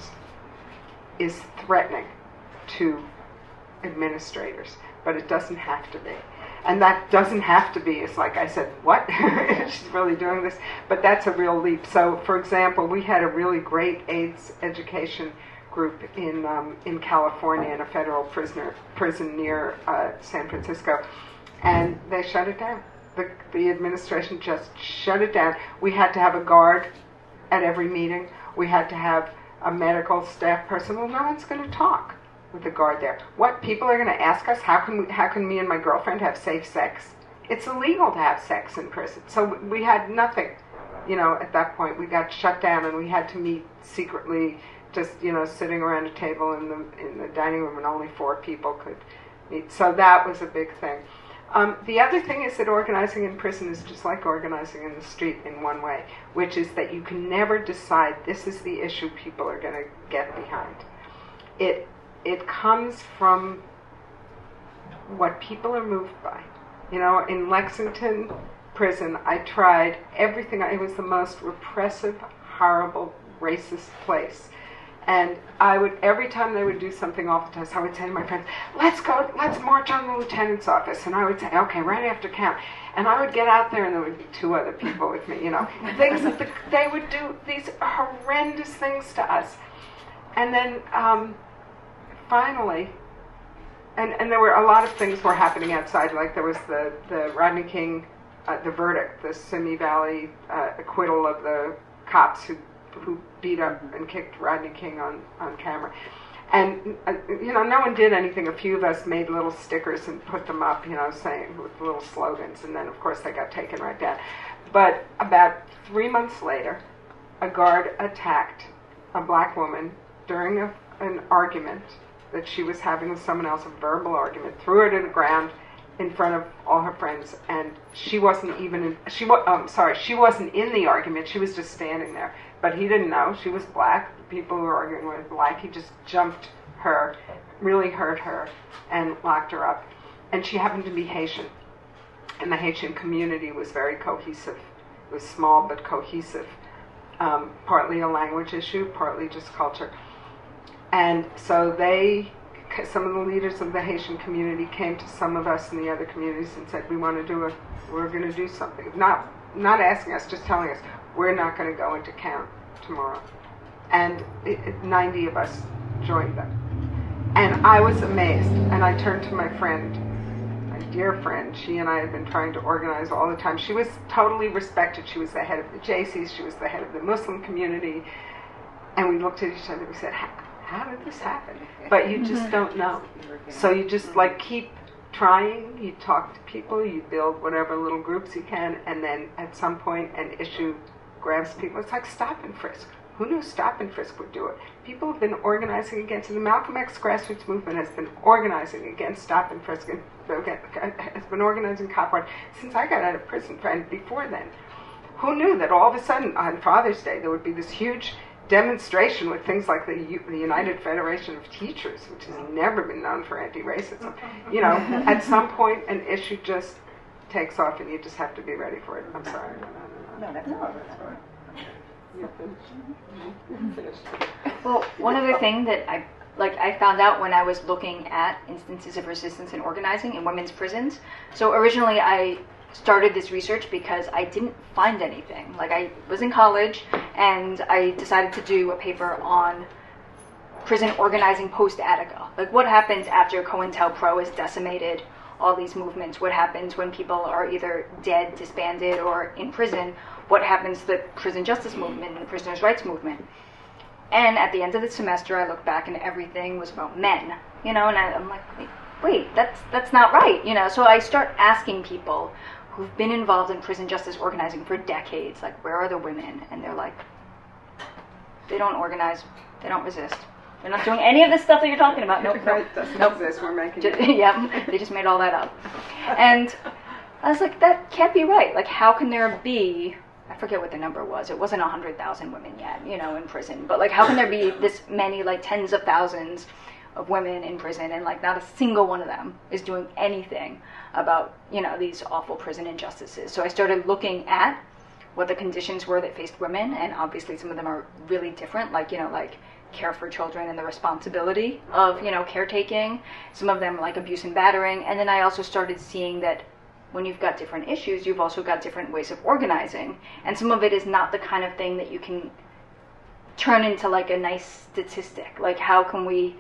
is threatening to administrators, but it doesn't have to be. And that doesn't have to be. It's like I said, what? She's really doing this? But that's a real leap. So, for example, we had a really great AIDS education group in um, in California in a federal prisoner prison near uh, San Francisco, and they shut it down. The, the administration just shut it down. We had to have a guard at every meeting. We had to have a medical staff person. Well, no one's going to talk with the guard there. What, people are going to ask us, how can we, how can me and my girlfriend have safe sex? It's illegal to have sex in prison. So we had nothing, you know, at that point. We got shut down, and we had to meet secretly, just, you know, sitting around a table in the in the dining room, and only four people could meet. So that was a big thing. Um, the other thing is that organizing in prison is just like organizing in the street in one way, which is that you can never decide this is the issue people are going to get behind. It It comes from what people are moved by. You know, in Lexington prison, I tried everything. It was the most repressive, horrible, racist place. And I would, every time they would do something awful to us, I would say to my friends, let's go, let's march on the lieutenant's office. And I would say, okay, right after count. And I would get out there, and there would be two other people with me, you know. Things that the, they would do these horrendous things to us. And then, um, finally, and, and there were a lot of things were happening outside, like there was the, the Rodney King, uh, the verdict, the Simi Valley uh, acquittal of the cops who who beat up and kicked Rodney King on, on camera. And, uh, you know, no one did anything. A few of us made little stickers and put them up, you know, saying with little slogans, and then, of course, they got taken right down. But about three months later, a guard attacked a black woman during a, an argument that she was having with someone else, a verbal argument, threw her to the ground in front of all her friends, and she wasn't even in, she was um, sorry she wasn't in the argument. She was just standing there, but he didn't know she was black. The people who were arguing were black. He just jumped her, really hurt her, and locked her up. And she happened to be Haitian, and the Haitian community was very cohesive. It was small but cohesive, um, partly a language issue, partly just culture. And so they some of the leaders of the Haitian community came to some of us in the other communities and said, we want to do a, we're going to do something. Not, not asking us, just telling us, we're not going to go into camp tomorrow. And it, it, ninety of us joined them. And I was amazed. And I turned to my friend, my dear friend. She and I had been trying to organize all the time. She was totally respected. She was the head of the J Cs. She was the head of the Muslim community. And we looked at each other and we said, how did this happen? But you just don't know. So you just like keep trying. You talk to people. You build whatever little groups you can. And then at some point an issue grabs people. It's like stop and frisk. Who knew stop and frisk would do it? People have been organizing against it. The Malcolm X grassroots movement has been organizing against stop and frisk and has been organizing cop watch since I got out of prison, and before then. Who knew that all of a sudden on Father's Day there would be this huge demonstration with things like the, U- the United Federation of Teachers, which has never been known for anti-racism. You know, at some point an issue just takes off and you just have to be ready for it. I'm sorry. No, that's not. Well, one other thing that I like I found out when I was looking at instances of resistance and organizing in women's prisons. So originally I started this research because I didn't find anything. Like I was in college and I decided to do a paper on prison organizing post-Attica. Like what happens after COINTELPRO is decimated, all these movements, what happens when people are either dead, disbanded, or in prison, what happens to the prison justice movement and the prisoners' rights movement. And at the end of the semester, I looked back and everything was about men, you know, and I, I'm like, wait, wait, that's that's not right, you know. So I start asking people who've been involved in prison justice organizing for decades, like, where are the women? And they're like, they don't organize, they don't resist. They're not doing any of this stuff that you're talking about. Nope, nope, It doesn't nope. exist. We're making Just, it. yeah, they just made all that up. And I was like, that can't be right. Like, how can there be, I forget what the number was, it wasn't one hundred thousand women yet, you know, in prison, but like, how can there be this many, like tens of thousands of women in prison, and like not a single one of them is doing anything about, you know, these awful prison injustices? So I started looking at what the conditions were that faced women, and obviously some of them are really different, like, you know, like care for children and the responsibility of, you know, caretaking, some of them like abuse and battering. And then I also started seeing that when you've got different issues, you've also got different ways of organizing, and some of it is not the kind of thing that you can turn into like a nice statistic. Like, how can we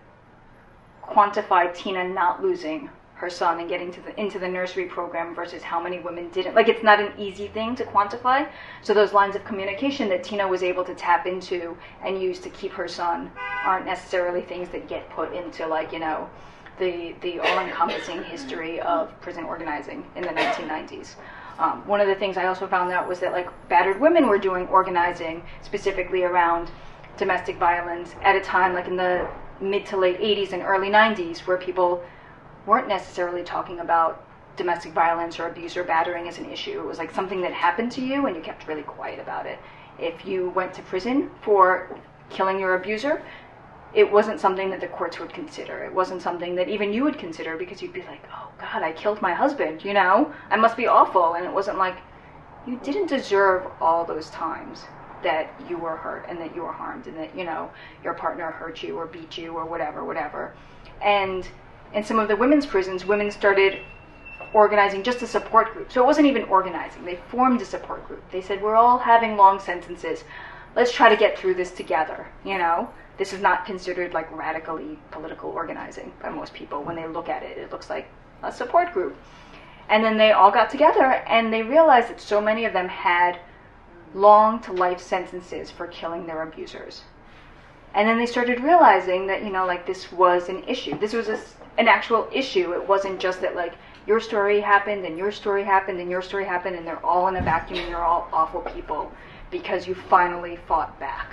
quantify Tina not losing her son and getting to the, into the nursery program versus how many women didn't? Like, it's not an easy thing to quantify. So those lines of communication that Tina was able to tap into and use to keep her son aren't necessarily things that get put into, like, you know, the the all-encompassing history of prison organizing in the nineteen nineties. Um, one of the things I also found out was that, like, battered women were doing organizing specifically around domestic violence at a time, like in the mid to late eighties and early nineties, where people weren't necessarily talking about domestic violence or abuse or battering as an issue. It was like something that happened to you and you kept really quiet about it. If you went to prison for killing your abuser, it wasn't something that the courts would consider. It wasn't something that even you would consider, because you'd be like, oh God, I killed my husband, you know? I must be awful. And it wasn't like, you didn't deserve all those times that you were hurt and that you were harmed and that, you know, your partner hurt you or beat you or whatever, whatever. And in some of the women's prisons, women started organizing just a support group. So it wasn't even organizing. They formed a support group. They said, we're all having long sentences. Let's try to get through this together, you know? This is not considered like radically political organizing by most people. When they look at it, it looks like a support group. And then they all got together and they realized that so many of them had long to life sentences for killing their abusers. And then they started realizing that, you know, like, this was an issue. This was a, an actual issue. It wasn't just that, like, your story happened and your story happened and your story happened and they're all in a vacuum and you're all awful people because you finally fought back.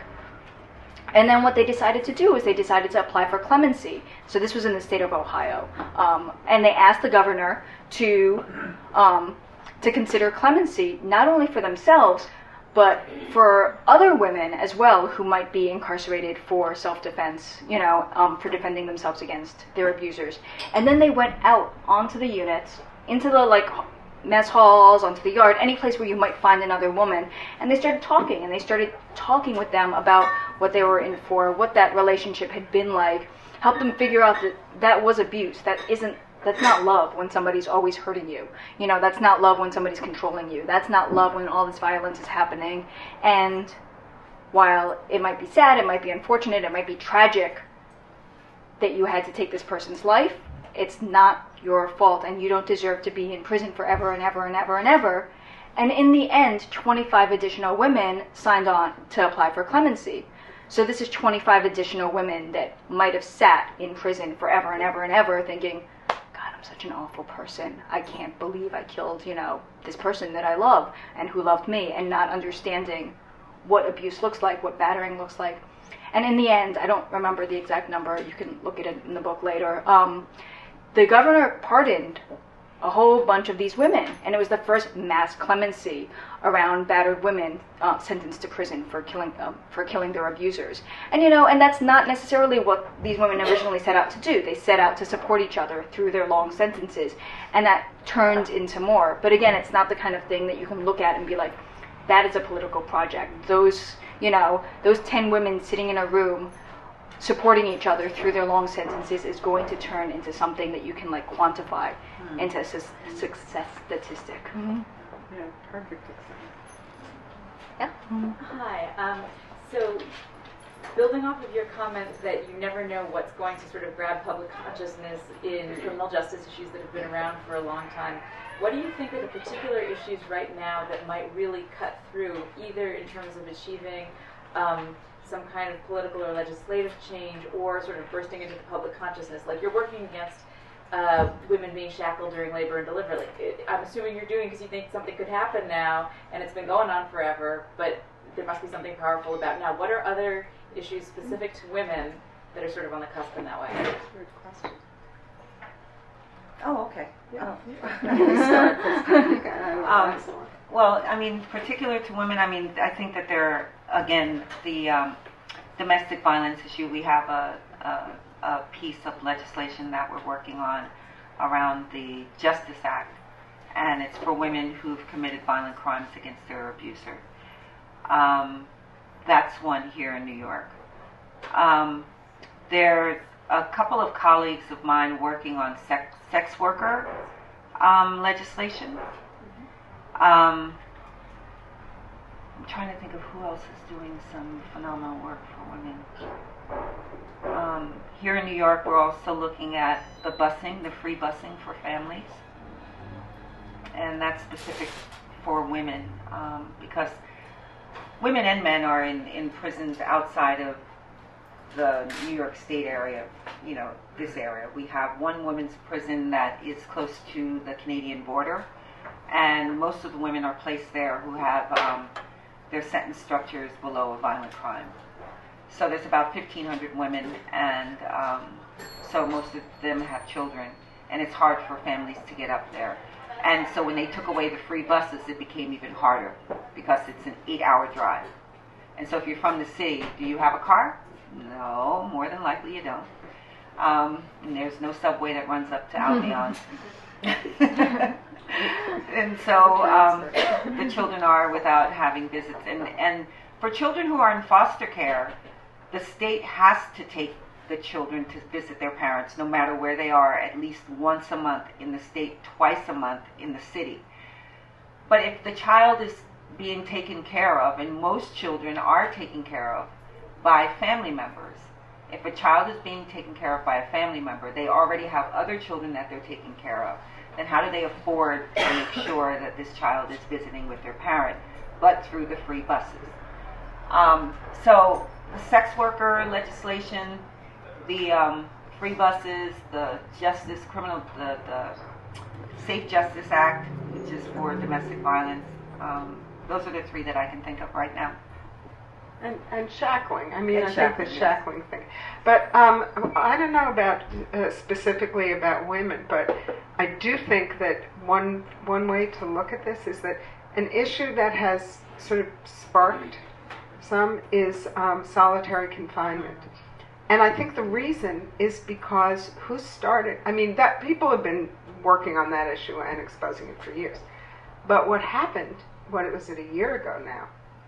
And then what they decided to do is they decided to apply for clemency. So this was in the state of Ohio. Um, and they asked the governor to um, to consider clemency, not only for themselves, but for other women as well who might be incarcerated for self-defense, you know, um, for defending themselves against their abusers. And then they went out onto the units, into the, like, mess halls, onto the yard, any place where you might find another woman, and they started talking, and they started talking with them about what they were in for, what that relationship had been like, Help them figure out that that was abuse. That isn't, that's not love when somebody's always hurting you. You know, that's not love when somebody's controlling you. That's not love when all this violence is happening. And while it might be sad, it might be unfortunate, it might be tragic that you had to take this person's life, it's not your fault, and you don't deserve to be in prison forever and ever and ever and ever. And in the end, twenty-five additional women signed on to apply for clemency. So this is twenty-five additional women that might have sat in prison forever and ever and ever thinking, God, I'm such an awful person. I can't believe I killed, you know, this person that I love and who loved me, and not understanding what abuse looks like, what battering looks like. And in the end, I don't remember the exact number, you can look at it in the book later, um, the governor pardoned a whole bunch of these women, and it was the first mass clemency around battered women uh, sentenced to prison for killing um, for killing their abusers. And you know, and that's not necessarily what these women originally set out to do. They set out to support each other through their long sentences, and that turned into more. But again, it's not the kind of thing that you can look at and be like, that is a political project. Those, you know, those ten women sitting in a room supporting each other through their long sentences is going to turn into something that you can like quantify mm. into a su- success statistic. Mm-hmm. Yeah, perfect example. Yeah. Mm-hmm. Hi. Um, so, building off of your comment that you never know what's going to sort of grab public consciousness in criminal justice issues that have been around for a long time, what do you think are the particular issues right now that might really cut through, either in terms of achieving um, some kind of political or legislative change, or sort of bursting into the public consciousness? Like, you're working against uh, women being shackled during labor and delivery. Like, it, I'm assuming you're doing because you think something could happen now, and it's been going on forever, but there must be something powerful about now. What are other issues specific to women that are sort of on the cusp in that way? Good question. Oh, okay. Yeah. Oh. um, well, I mean, particular to women, I mean, I think that there, again, the um, domestic violence issue, we have a, a, a piece of legislation that we're working on around the Justice Act, and it's for women who've committed violent crimes against their abuser. Um, that's one here in New York. Um, there's a couple of colleagues of mine working on sex, sex worker um, legislation. Um, I'm trying to think of who else is doing some phenomenal work for women. Um, here in New York, we're also looking at the busing, the free busing for families. And that's specific for women, um, because women and men are in, in prisons outside of the New York State area, you know, this area. We have one women's prison that is close to the Canadian border, and most of the women are placed there who have um, their sentence structures below a violent crime. So there's about fifteen hundred women, and um, so most of them have children, and it's hard for families to get up there. And so when they took away the free buses, it became even harder, because it's an eight-hour drive. And so if you're from the city, do you have a car? No, more than likely you don't. Um, and there's no subway that runs up to Albion. And so um, the children are without having visits. And, and for children who are in foster care, the state has to take the children to visit their parents, no matter where they are, at least once a month in the state, twice a month in the city. But if the child is being taken care of, and most children are taken care of by family members, if a child is being taken care of by a family member, they already have other children that they're taking care of, then how do they afford to make sure that this child is visiting with their parent, but through the free buses? Um, so the sex worker legislation, the um, free buses, the justice criminal, the, the Safe Justice Act, which is for domestic violence, um, those are the three that I can think of right now. And, and shackling. I mean, And I shackling, think the yes. shackling thing. But um, I don't know about uh, specifically about women, but I do think that one one way to look at this is that an issue that has sort of sparked some is um, solitary confinement. And I think the reason is because who started, I mean, that people have been working on that issue and exposing it for years. But what happened, what was it, a year ago now,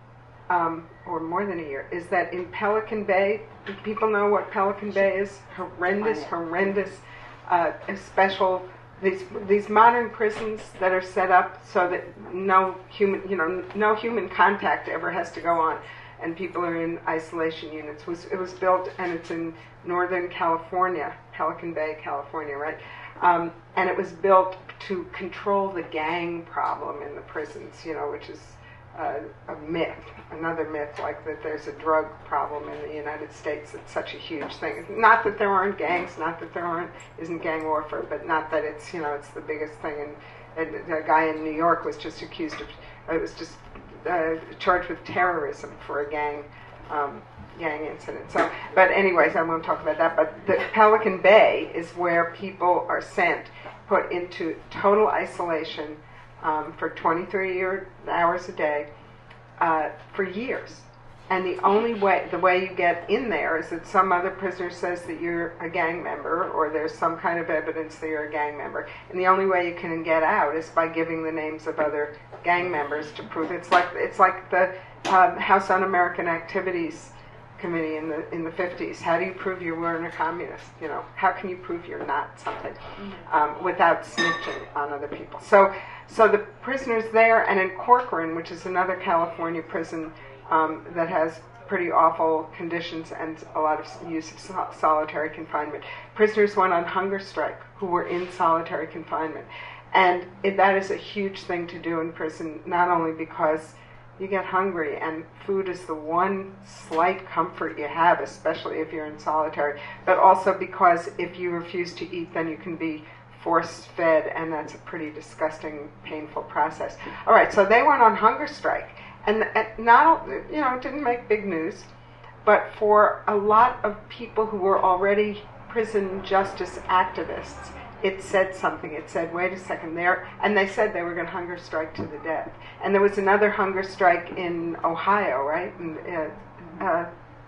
um, or more than a year, is that in Pelican Bay, do people know what Pelican Bay is? Horrendous, horrendous, uh, special, these these modern prisons that are set up so that no human, you know, no human contact ever has to go on, and people are in isolation units. It was, it was built, and it's in Northern California, Pelican Bay, California, right? Um, and it was built to control the gang problem in the prisons, you know, which is uh, a myth, another myth, like that there's a drug problem in the United States. It's such a huge thing. Not that there aren't gangs, not that there aren't isn't gang warfare, but not that it's, you know, it's the biggest thing. And, and a guy in New York was just accused of, it was just uh, charged with terrorism for a gang. Um, gang incident. So, but anyways, I won't talk about that. But the Pelican Bay is where people are sent, put into total isolation um, for twenty-three hours a day uh, for years. And the only way, the way you get in there is that some other prisoner says that you're a gang member, or there's some kind of evidence that you're a gang member. And the only way you can get out is by giving the names of other gang members to prove. It's like it's like the um, House Un-American Activities Committee in the in the fifties. How do you prove you weren't a communist? You know, how can you prove you're not something um, without snitching on other people? So, so the prisoners there, and in Corcoran, which is another California prison um, that has pretty awful conditions and a lot of use of sol- solitary confinement, prisoners went on hunger strike who were in solitary confinement, and it, that is a huge thing to do in prison. Not only because you get hungry, and food is the one slight comfort you have, especially if you're in solitary, but also because if you refuse to eat, then you can be force-fed, and that's a pretty disgusting, painful process. All right, so they went on hunger strike, and, and not, you know, it didn't make big news, but for a lot of people who were already prison justice activists, it said something. It said, wait a second, there, and they said they were going to hunger strike to the death. And there was another hunger strike in Ohio, right? And, uh, uh,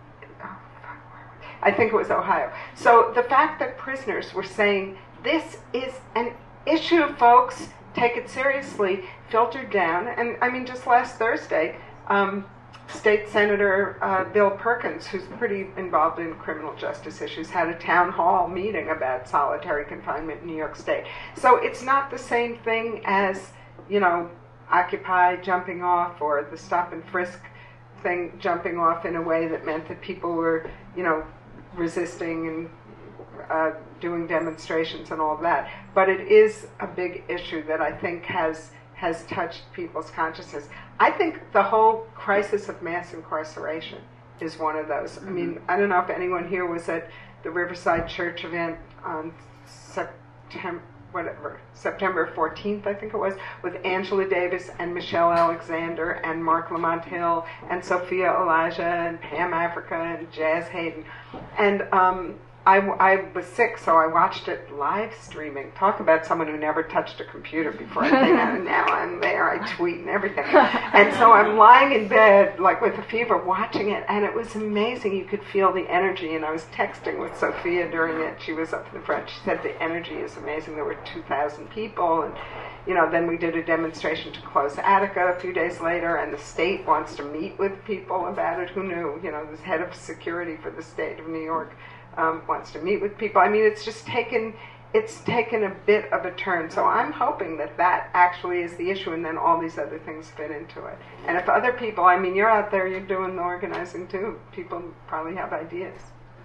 I think it was Ohio. So the fact that prisoners were saying, this is an issue, folks, take it seriously, filtered down. And I mean, just last Thursday, um, State Senator uh, Bill Perkins, who's pretty involved in criminal justice issues, had a town hall meeting about solitary confinement in New York State. So it's not the same thing as, you know, Occupy jumping off, or the stop and frisk thing jumping off in a way that meant that people were, you know, resisting and uh, doing demonstrations and all of that. But it is a big issue that I think has has touched people's consciousness. I think the whole crisis of mass incarceration is one of those. I mean, I don't know if anyone here was at the Riverside Church event on September, whatever, September fourteenth, I think it was, with Angela Davis and Michelle Alexander and Mark Lamont Hill and Sophia Elijah and Pam Africa and Jazz Hayden. And um, I, I was sick, so I watched it live streaming. Talk about someone who never touched a computer before. I think, and now I'm there, I tweet and everything. And so I'm lying in bed, like with a fever, watching it, and it was amazing. You could feel the energy, and I was texting with Sophia during it. She was up in the front. She said the energy is amazing. There were two thousand people, and you know, then we did a demonstration to close Attica a few days later, and the state wants to meet with people about it. Who knew? You know, the head of security for the state of New York Um, wants to meet with people. I mean, it's just taken, it's taken a bit of a turn. So I'm hoping that that actually is the issue, and then all these other things fit into it. And if other people, I mean, you're out there, you're doing the organizing too. People probably have ideas.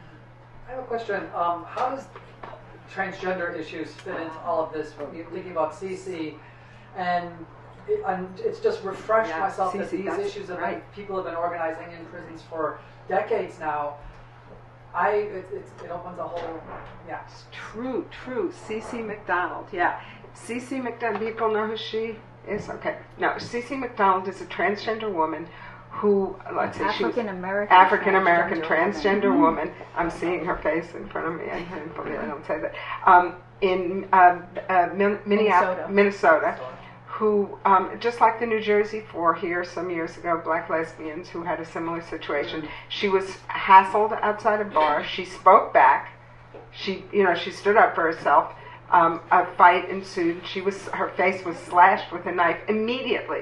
I have a question. Um, how does transgender issues fit into all of this? We're thinking about C C, and it, I'm, it's just refreshed Yeah, myself C C, that these that's issues have right. been, people have been organizing in prisons for decades now. I, it, it, it opens a whole, yeah. It's true, true. Cece McDonald, yeah. Cece McDonald, people know who she is? Okay. No, Cece McDonald is a transgender woman who, let's say, she was African American African American transgender, transgender woman. I'm seeing her face in front of me. I can't believe I don't say that. Um, in uh, uh, Min- Minneapolis, Minnesota. Minnesota, who, um, just like the New Jersey Four here some years ago, black lesbians who had a similar situation, she was hassled outside a bar. She spoke back. She, you know, she stood up for herself. Um, a fight ensued. She was, her face was slashed with a knife immediately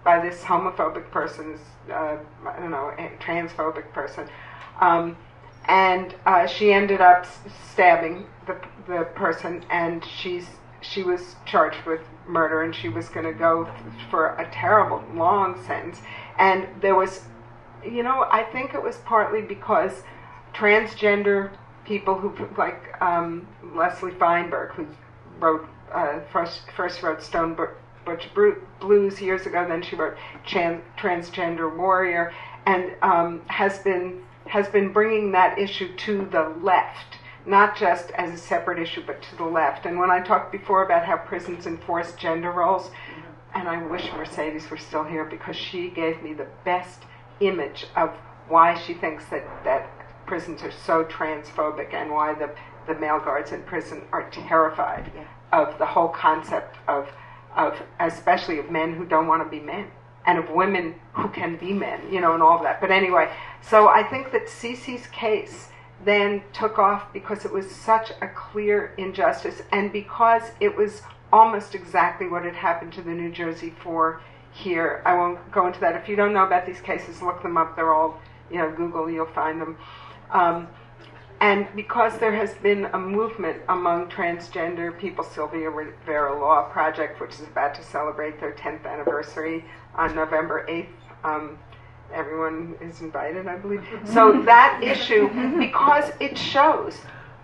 by this homophobic person, uh, I don't know, a transphobic person, um, and uh, she ended up stabbing the the person, and she's she was charged with murder, and she was going to go for a terrible long sentence. And there was, you know, I think it was partly because transgender people who, like um, Leslie Feinberg, who wrote uh, first first wrote Stone Butch Blues years ago, then she wrote Chan- Transgender Warrior, and um, has been has been bringing that issue to the left, not just as a separate issue, but to the left. And when I talked before about how prisons enforce gender roles, and I wish Mercedes were still here, because she gave me the best image of why she thinks that, that prisons are so transphobic, and why the, the male guards in prison are terrified yeah. of the whole concept of, of, especially of men who don't want to be men, and of women who can be men, you know, and all of that. But anyway, so I think that Cece's case then took off because it was such a clear injustice, and because it was almost exactly what had happened to the New Jersey Four here. I won't go into that. If you don't know about these cases, look them up. They're all, you know, Google, you'll find them. Um, and because there has been a movement among transgender people, Sylvia Rivera Law Project, which is about to celebrate their tenth anniversary on November eighth, um, everyone is invited, I believe. So that issue, because it shows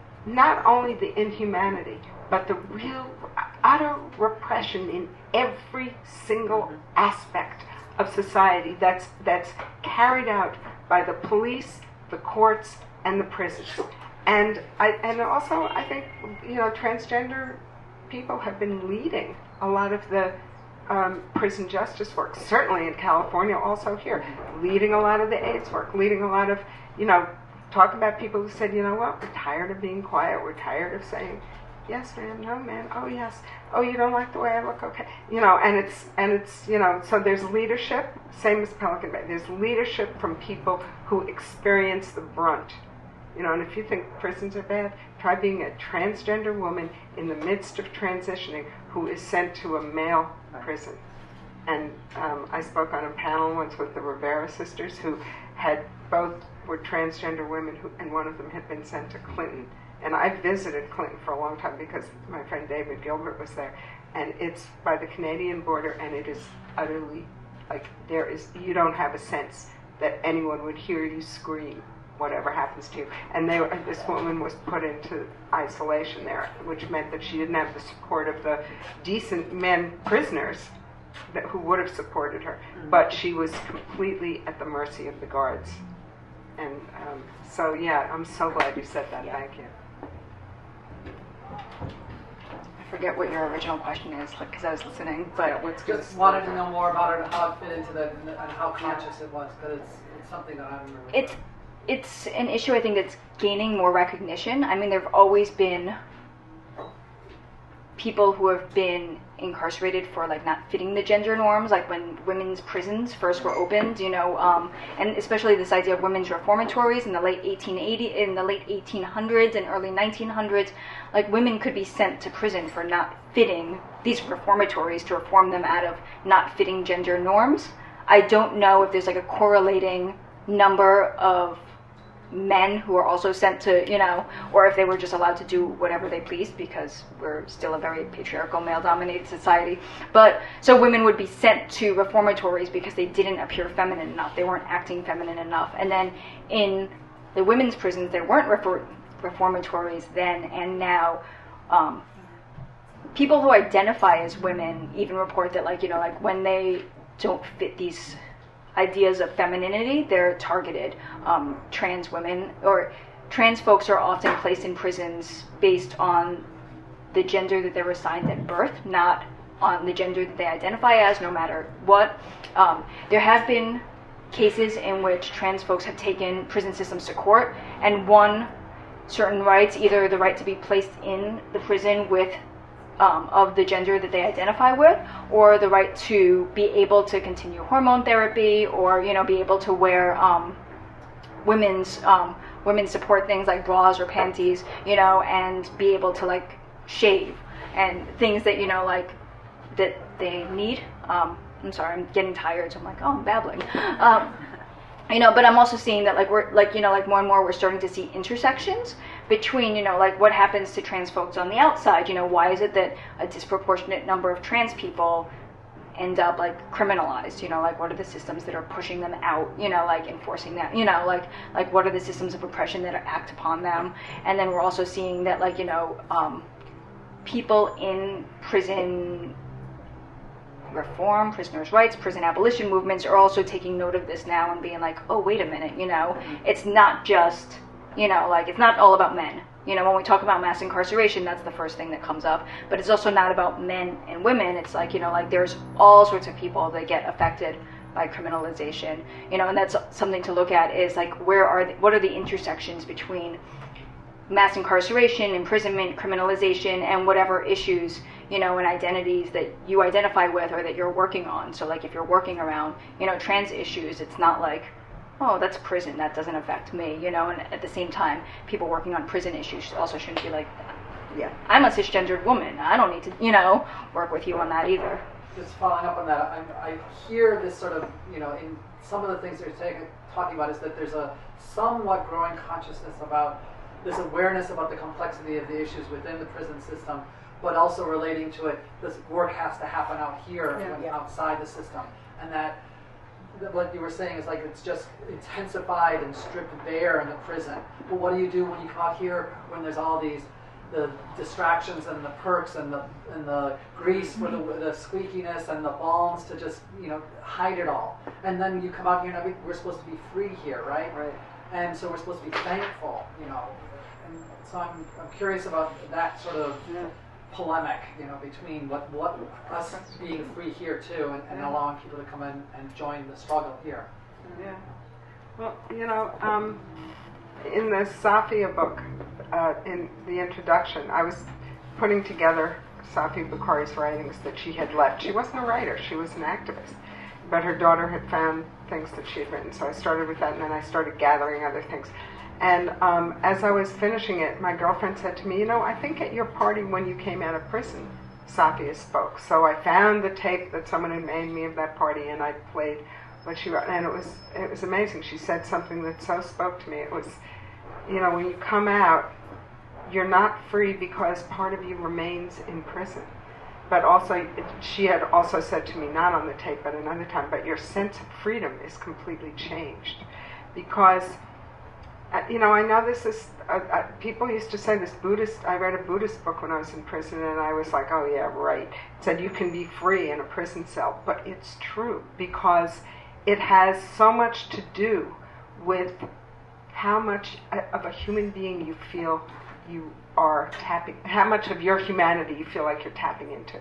not only the inhumanity, but the real utter repression in every single aspect of society that's that's carried out by the police, the courts, and the prisons. And I and also I think, you know, transgender people have been leading a lot of the um, prison justice work, certainly in California, also here, leading a lot of the AIDS work, leading a lot of, you know, talk about people who said, you know what, we're tired of being quiet, we're tired of saying, yes, ma'am, no, ma'am, oh, yes, oh, you don't like the way I look, okay, you know, and it's, and it's, you know, so there's leadership, same as Pelican Bay, there's leadership from people who experience the brunt, you know, and if you think prisons are bad, try being a transgender woman in the midst of transitioning who is sent to a male prison. And um, I spoke on a panel once with the Rivera sisters, who had both were transgender women, who, and one of them had been sent to Clinton. And I visited Clinton for a long time because my friend David Gilbert was there. And it's by the Canadian border, and it is utterly, like, there is, you don't have a sense that anyone would hear you scream, whatever happens to you. And they were, this woman was put into isolation there, which meant that she didn't have the support of the decent men prisoners that, who would have supported her. Mm-hmm. But she was completely at the mercy of the guards. And um, so, yeah, I'm so glad you said that. Yeah. Thank you. I forget what your original question is, because I was listening. But yeah, what's just wanted to know more about it and how it fit into the and how conscious it was, because it's, it's something that I remember. It's it's an issue, I think, that's gaining more recognition. I mean, there have always been people who have been incarcerated for, like, not fitting the gender norms, like when women's prisons first were opened, you know, um, and especially this idea of women's reformatories in the late eighteen eighty, in the late eighteen hundreds and early nineteen hundreds, like, women could be sent to prison for not fitting these reformatories, to reform them out of not fitting gender norms. I don't know if there's, like, a correlating number of men who are also sent to, you know, or if they were just allowed to do whatever they pleased, because we're still a very patriarchal, male-dominated society. But so women would be sent to reformatories because they didn't appear feminine enough, they weren't acting feminine enough. And then in the women's prisons, there weren't refor- reformatories then and now. Um, people who identify as women even report that, like, you know, like, when they don't fit these ideas of femininity, they're targeted. Um, trans women or trans folks are often placed in prisons based on the gender that they were assigned at birth, not on the gender that they identify as, no matter what. Um, there have been cases in which trans folks have taken prison systems to court and won certain rights, either the right to be placed in the prison with Um, of the gender that they identify with, or the right to be able to continue hormone therapy, or, you know, be able to wear um, women's um, women's support things like bras or panties, you know, and be able to, like, shave and things that, you know, like, that they need. Um, I'm sorry, I'm getting tired, so I'm like, oh, I'm babbling. Um, you know, but I'm also seeing that, like, we're, like, you know, like, more and more we're starting to see intersections between, you know, like, what happens to trans folks on the outside. You know, why is it that a disproportionate number of trans people end up, like, criminalized? You know, like, what are the systems that are pushing them out, you know, like, enforcing them, you know, like, like, what are the systems of oppression that act upon them? And then we're also seeing that, like, you know, um, people in prison reform, prisoners' rights, prison abolition movements are also taking note of this now and being like, oh, wait a minute, you know, it's not just, you know, like, it's not all about men. You know, when we talk about mass incarceration, that's the first thing that comes up. But it's also not about men and women. It's like, you know, like, there's all sorts of people that get affected by criminalization. You know, and that's something to look at, is like, where are the, what are the intersections between mass incarceration, imprisonment, criminalization, and whatever issues, you know, and identities that you identify with or that you're working on. So, like, if you're working around, you know, trans issues, it's not like, oh, that's prison, that doesn't affect me, you know, and at the same time, people working on prison issues also shouldn't be like, yeah, I'm a cisgendered woman, I don't need to, you know, work with you on that either. Just following up on that, I, I hear this sort of, you know, in some of the things you're taking, talking about is that there's a somewhat growing consciousness about this awareness about the complexity of the issues within the prison system, but also relating to it, this work has to happen out here, Yeah. and outside the system. And that, that what you were saying is like it's just intensified and stripped bare in the prison. But what do you do when you come out here when there's all these the distractions and the perks and the and the grease for the, the squeakiness and the balms to just, you know, hide it all? And then you come out here and every, we're supposed to be free here, right? Right. And so we're supposed to be thankful, you know. And so I'm, I'm curious about that sort of Yeah. polemic, you know, between what, what us being free here too, and, and Yeah. allowing people to come in and join the struggle here. Yeah. Well, you know, um, in the Safia book, uh, in the introduction, I was putting together Safia Bukhari's writings that she had left. She wasn't a writer, she was an activist. But her daughter had found things that she had written, so I started with that, and then I started gathering other things. And um, as I was finishing it, my girlfriend said to me, you know, I think at your party when you came out of prison, Safia spoke. So I found the tape that someone had made me of that party, and I played what she wrote, and it was it was amazing. She said something that so spoke to me. It was, you know, when you come out, you're not free because part of you remains in prison. But also, she had also said to me, not on the tape, but another time, but your sense of freedom is completely changed. Because, uh, you know, I know this is, uh, uh, people used to say this Buddhist, I read a Buddhist book when I was in prison, and I was like, oh yeah, right. It said you can be free in a prison cell. But it's true, because it has so much to do with how much of a human being you feel you are tapping, how much of your humanity you feel like you're tapping into.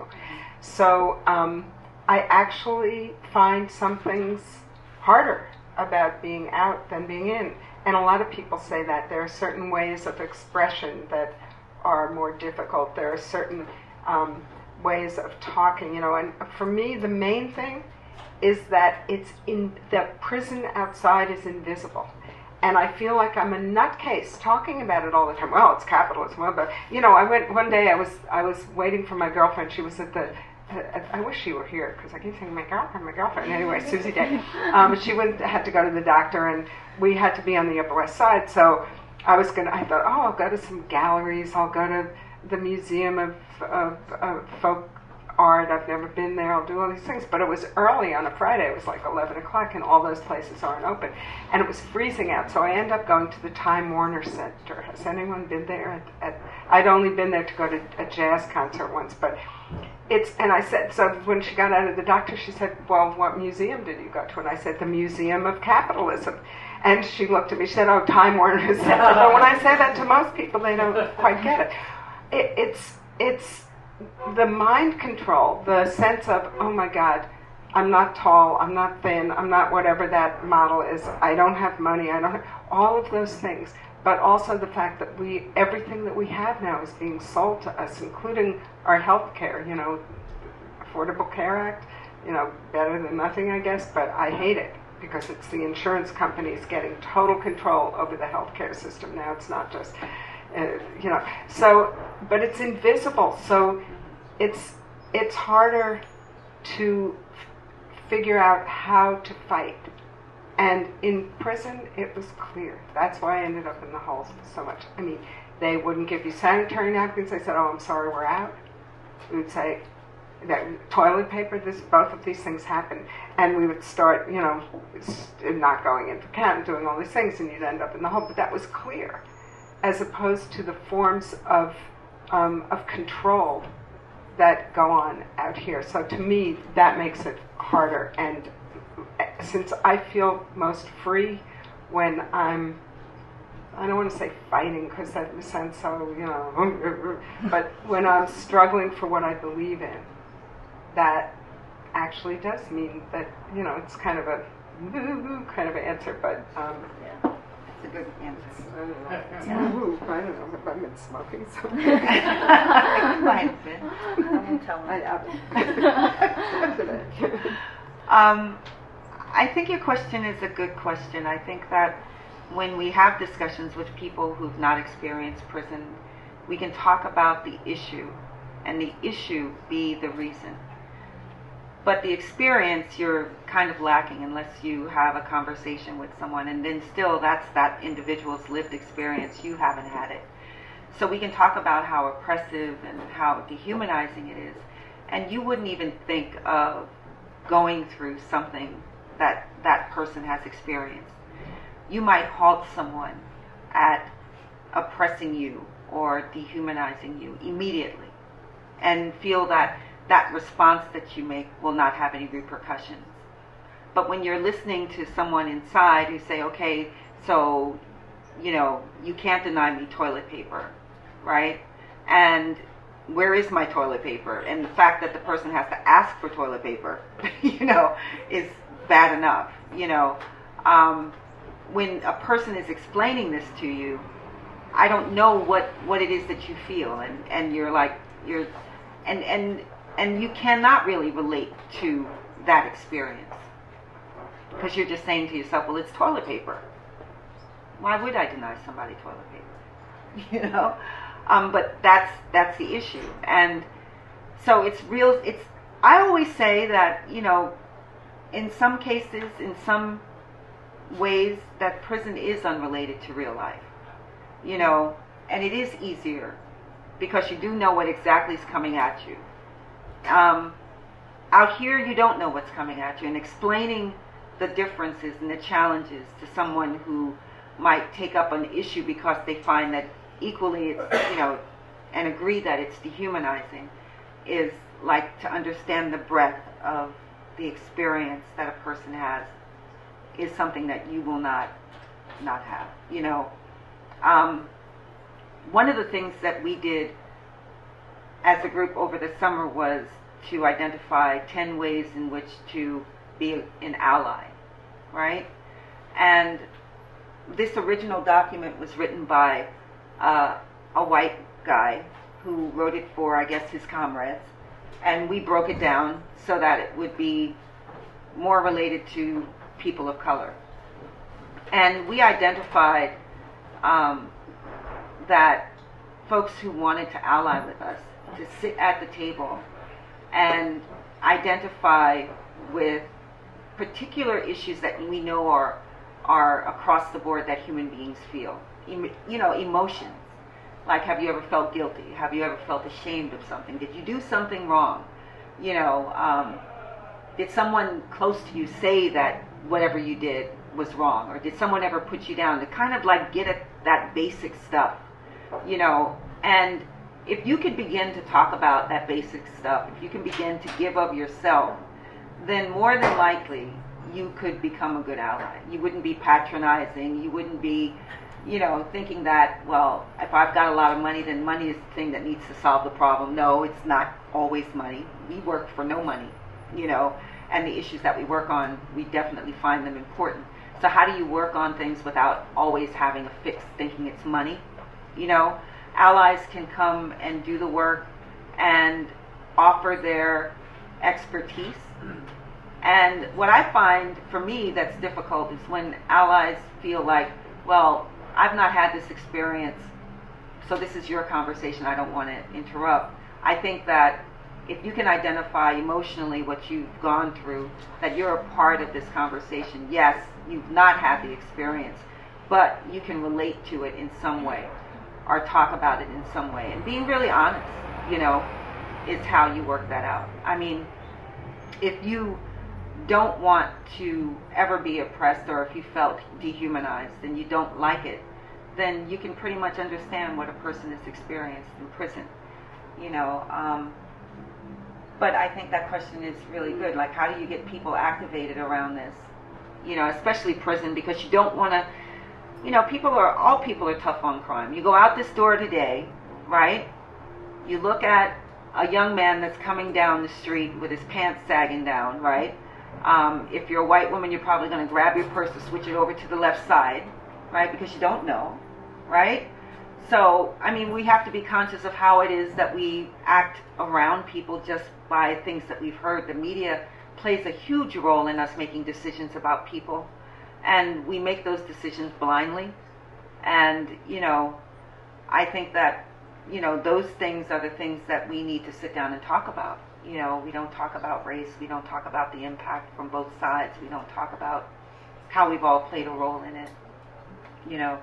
So um, I actually find some things harder about being out than being in. And a lot of people say that. There are certain ways of expression that are more difficult. There are certain um, ways of talking, you know. And for me, the main thing is that it's in the prison outside is invisible. And I feel like I'm a nutcase talking about it all the time. Well, it's capitalism. Well, but you know, I went one day. I was I was waiting for my girlfriend. She was at the. Uh, I wish she were here because I keep saying my girlfriend, my girlfriend. Anyway, Susie Day. Um, she went had to go to the doctor, and we had to be on the Upper West Side. So I was gonna. I thought, oh, I'll go to some galleries. I'll go to the Museum of of, of Folk Art. I've never been there. I'll do all these things. But it was early on a Friday. It was like eleven o'clock, and all those places aren't open. And it was freezing out. So I ended up going to the Time Warner Center. Has anyone been there? At, at, I'd only been there to go to a jazz concert once. But it's, and I said, so when she got out of the doctor, she said, well, what museum did you go to? And I said, the Museum of Capitalism. And she looked at me. She said, oh, Time Warner Center. But when I say that to most people, they don't quite get it. it it's it's... the mind control, the sense of, oh my God, I'm not tall, I'm not thin, I'm not whatever that model is, I don't have money, I don't have, all of those things. But also the fact that we, everything that we have now is being sold to us, including our health care, you know, Affordable Care Act, you know, better than nothing, I guess, but I hate it because it's the insurance companies getting total control over the health care system now. It's not just... Uh, you know, so, but it's invisible, so it's it's harder to f- figure out how to fight. And in prison, it was clear. That's why I ended up in the holes so much. I mean, they wouldn't give you sanitary napkins. They said, "Oh, I'm sorry, we're out." We would say, that toilet paper, this, both of these things happen. And we would start, you know, not going into camp, doing all these things, and you'd end up in the hole. But that was clear, as opposed to the forms of um, of control that go on out here. So to me, that makes it harder. And since I feel most free when I'm, I don't want to say fighting because that sounds so, you know, but when I'm struggling for what I believe in, that actually does mean that, you know, it's kind of a kind of an answer, but um, yeah, it's a good answer. I don't know. Yeah. I don't know if I've been smoking something. You might have been. I won't tell I haven't. um, I think your question is a good question. I think that when we have discussions with people who've not experienced prison, we can talk about the issue, and the issue be the reason. But the experience you're kind of lacking unless you have a conversation with someone, and then still that's that individual's lived experience. You haven't had it. So we can talk about how oppressive and how dehumanizing it is, and you wouldn't even think of going through something that that person has experienced. You might halt someone at oppressing you or dehumanizing you immediately and feel that that response that you make will not have any repercussions. But when you're listening to someone inside who say, okay, so, you know, you can't deny me toilet paper, right? And where is my toilet paper? And the fact that the person has to ask for toilet paper, you know, is bad enough, you know. Um, when a person is explaining this to you, I don't know what, what it is that you feel, and, and you're like, you're, and, and, and you cannot really relate to that experience. Because you're just saying to yourself, well, it's toilet paper. Why would I deny somebody toilet paper? You know? Um, but that's, that's the issue. And so it's real, it's, I always say that, you know, in some cases, in some ways, that prison is unrelated to real life, you know, and it is easier because you do know what exactly is coming at you. Um, out here, you don't know what's coming at you, and explaining the differences and the challenges to someone who might take up an issue because they find that equally, it's, you know, and agree that it's dehumanizing, is like to understand the breadth of the experience that a person has is something that you will not not have, you know. Um, one of the things that we did as a group over the summer was to identify ten ways in which to be an ally, right? And this original document was written by uh, a white guy who wrote it for, I guess, his comrades. And we broke it down so that it would be more related to people of color. And we identified um, that folks who wanted to ally with us, to sit at the table and identify with particular issues that we know are are across the board that human beings feel. Em- you know, emotions. Like, have you ever felt guilty? Have you ever felt ashamed of something? Did you do something wrong? You know, um, did someone close to you say that whatever you did was wrong? Or did someone ever put you down? To kind of like get at that basic stuff, you know. And if you could begin to talk about that basic stuff, if you can begin to give of yourself, then more than likely you could become a good ally. You wouldn't be patronizing. You wouldn't be, you know, thinking that, well, if I've got a lot of money, then money is the thing that needs to solve the problem. No, it's not always money. We work for no money, you know, and the issues that we work on, we definitely find them important. So how do you work on things without always having a fix, thinking it's money? You know, allies can come and do the work and offer their expertise. And what I find, for me, that's difficult is when allies feel like, well, I've not had this experience, so this is your conversation, I don't want to interrupt. I think that if you can identify emotionally what you've gone through, that you're a part of this conversation. Yes, you've not had the experience, but you can relate to it in some way or talk about it in some way. And being really honest, you know, is how you work that out. I mean, if you don't want to ever be oppressed, or if you felt dehumanized and you don't like it, then you can pretty much understand what a person has experienced in prison, you know. Um, but I think that question is really good. Like, how do you get people activated around this? You know, especially prison, because you don't want to, you know, people are, all people are tough on crime. You go out this door today, right? You look at a young man that's coming down the street with his pants sagging down, right? Um, if you're a white woman, you're probably going to grab your purse and switch it over to the left side, right? Because you don't know, right? So, I mean, we have to be conscious of how it is that we act around people just by things that we've heard. The media plays a huge role in us making decisions about people, and we make those decisions blindly. And, you know, I think that, you know, those things are the things that we need to sit down and talk about. You know, we don't talk about race. We don't talk about the impact from both sides. We don't talk about how we've all played a role in it, you know.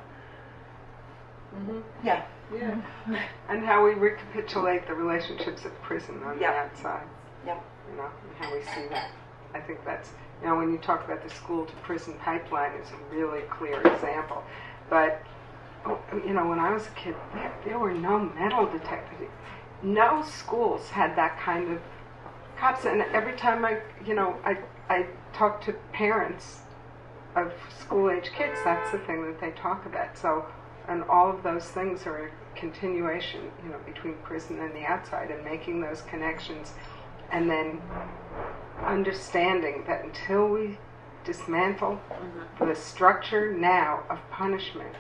Mm-hmm. Yeah. Yeah. And how we recapitulate the relationships of prison on Yep. the outside. Yep. You know, and how we see that. I think that's, you know, when you talk about the school to prison pipeline is a really clear example. But, you know, when I was a kid, there, there were no metal detectors. No schools had that kind of cops. And every time I, you know, I, I talk to parents of school-age kids, that's the thing that they talk about. So, and all of those things are a continuation, you know, between prison and the outside, and making those connections, and then understanding that until we dismantle mm-hmm. the structure now of punishment,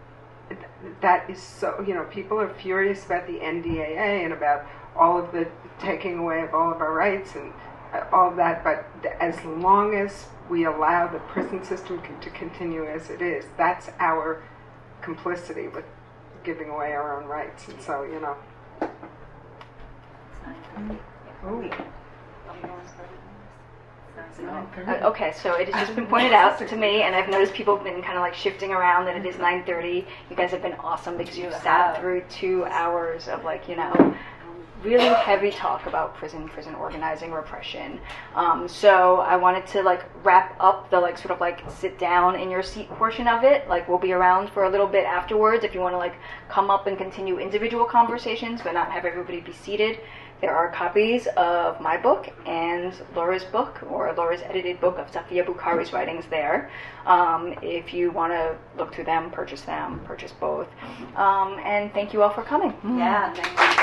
that is so, you know, people are furious about the N D A A and about all of the taking away of all of our rights and all of that, but as long as we allow the prison system to continue as it is, that's our complicity with giving away our own rights. And so, you know. Ooh. Uh, okay, so it has just been pointed out to me, and I've noticed people have been kind of like shifting around that it is nine thirty. You guys have been awesome because you've sat through two hours of, like, you know, really heavy talk about prison, prison organizing, repression. Um, so I wanted to, like, wrap up the, like, sort of, like, sit down in your seat portion of it. Like, we'll be around for a little bit afterwards if you want to, like, come up and continue individual conversations but not have everybody be seated. There are copies of my book and Laura's book, or Laura's edited book of Safiya Bukhari's writings there. Um, if you want to look through them, purchase them, purchase both. Um, and thank you all for coming. Yeah, thank you.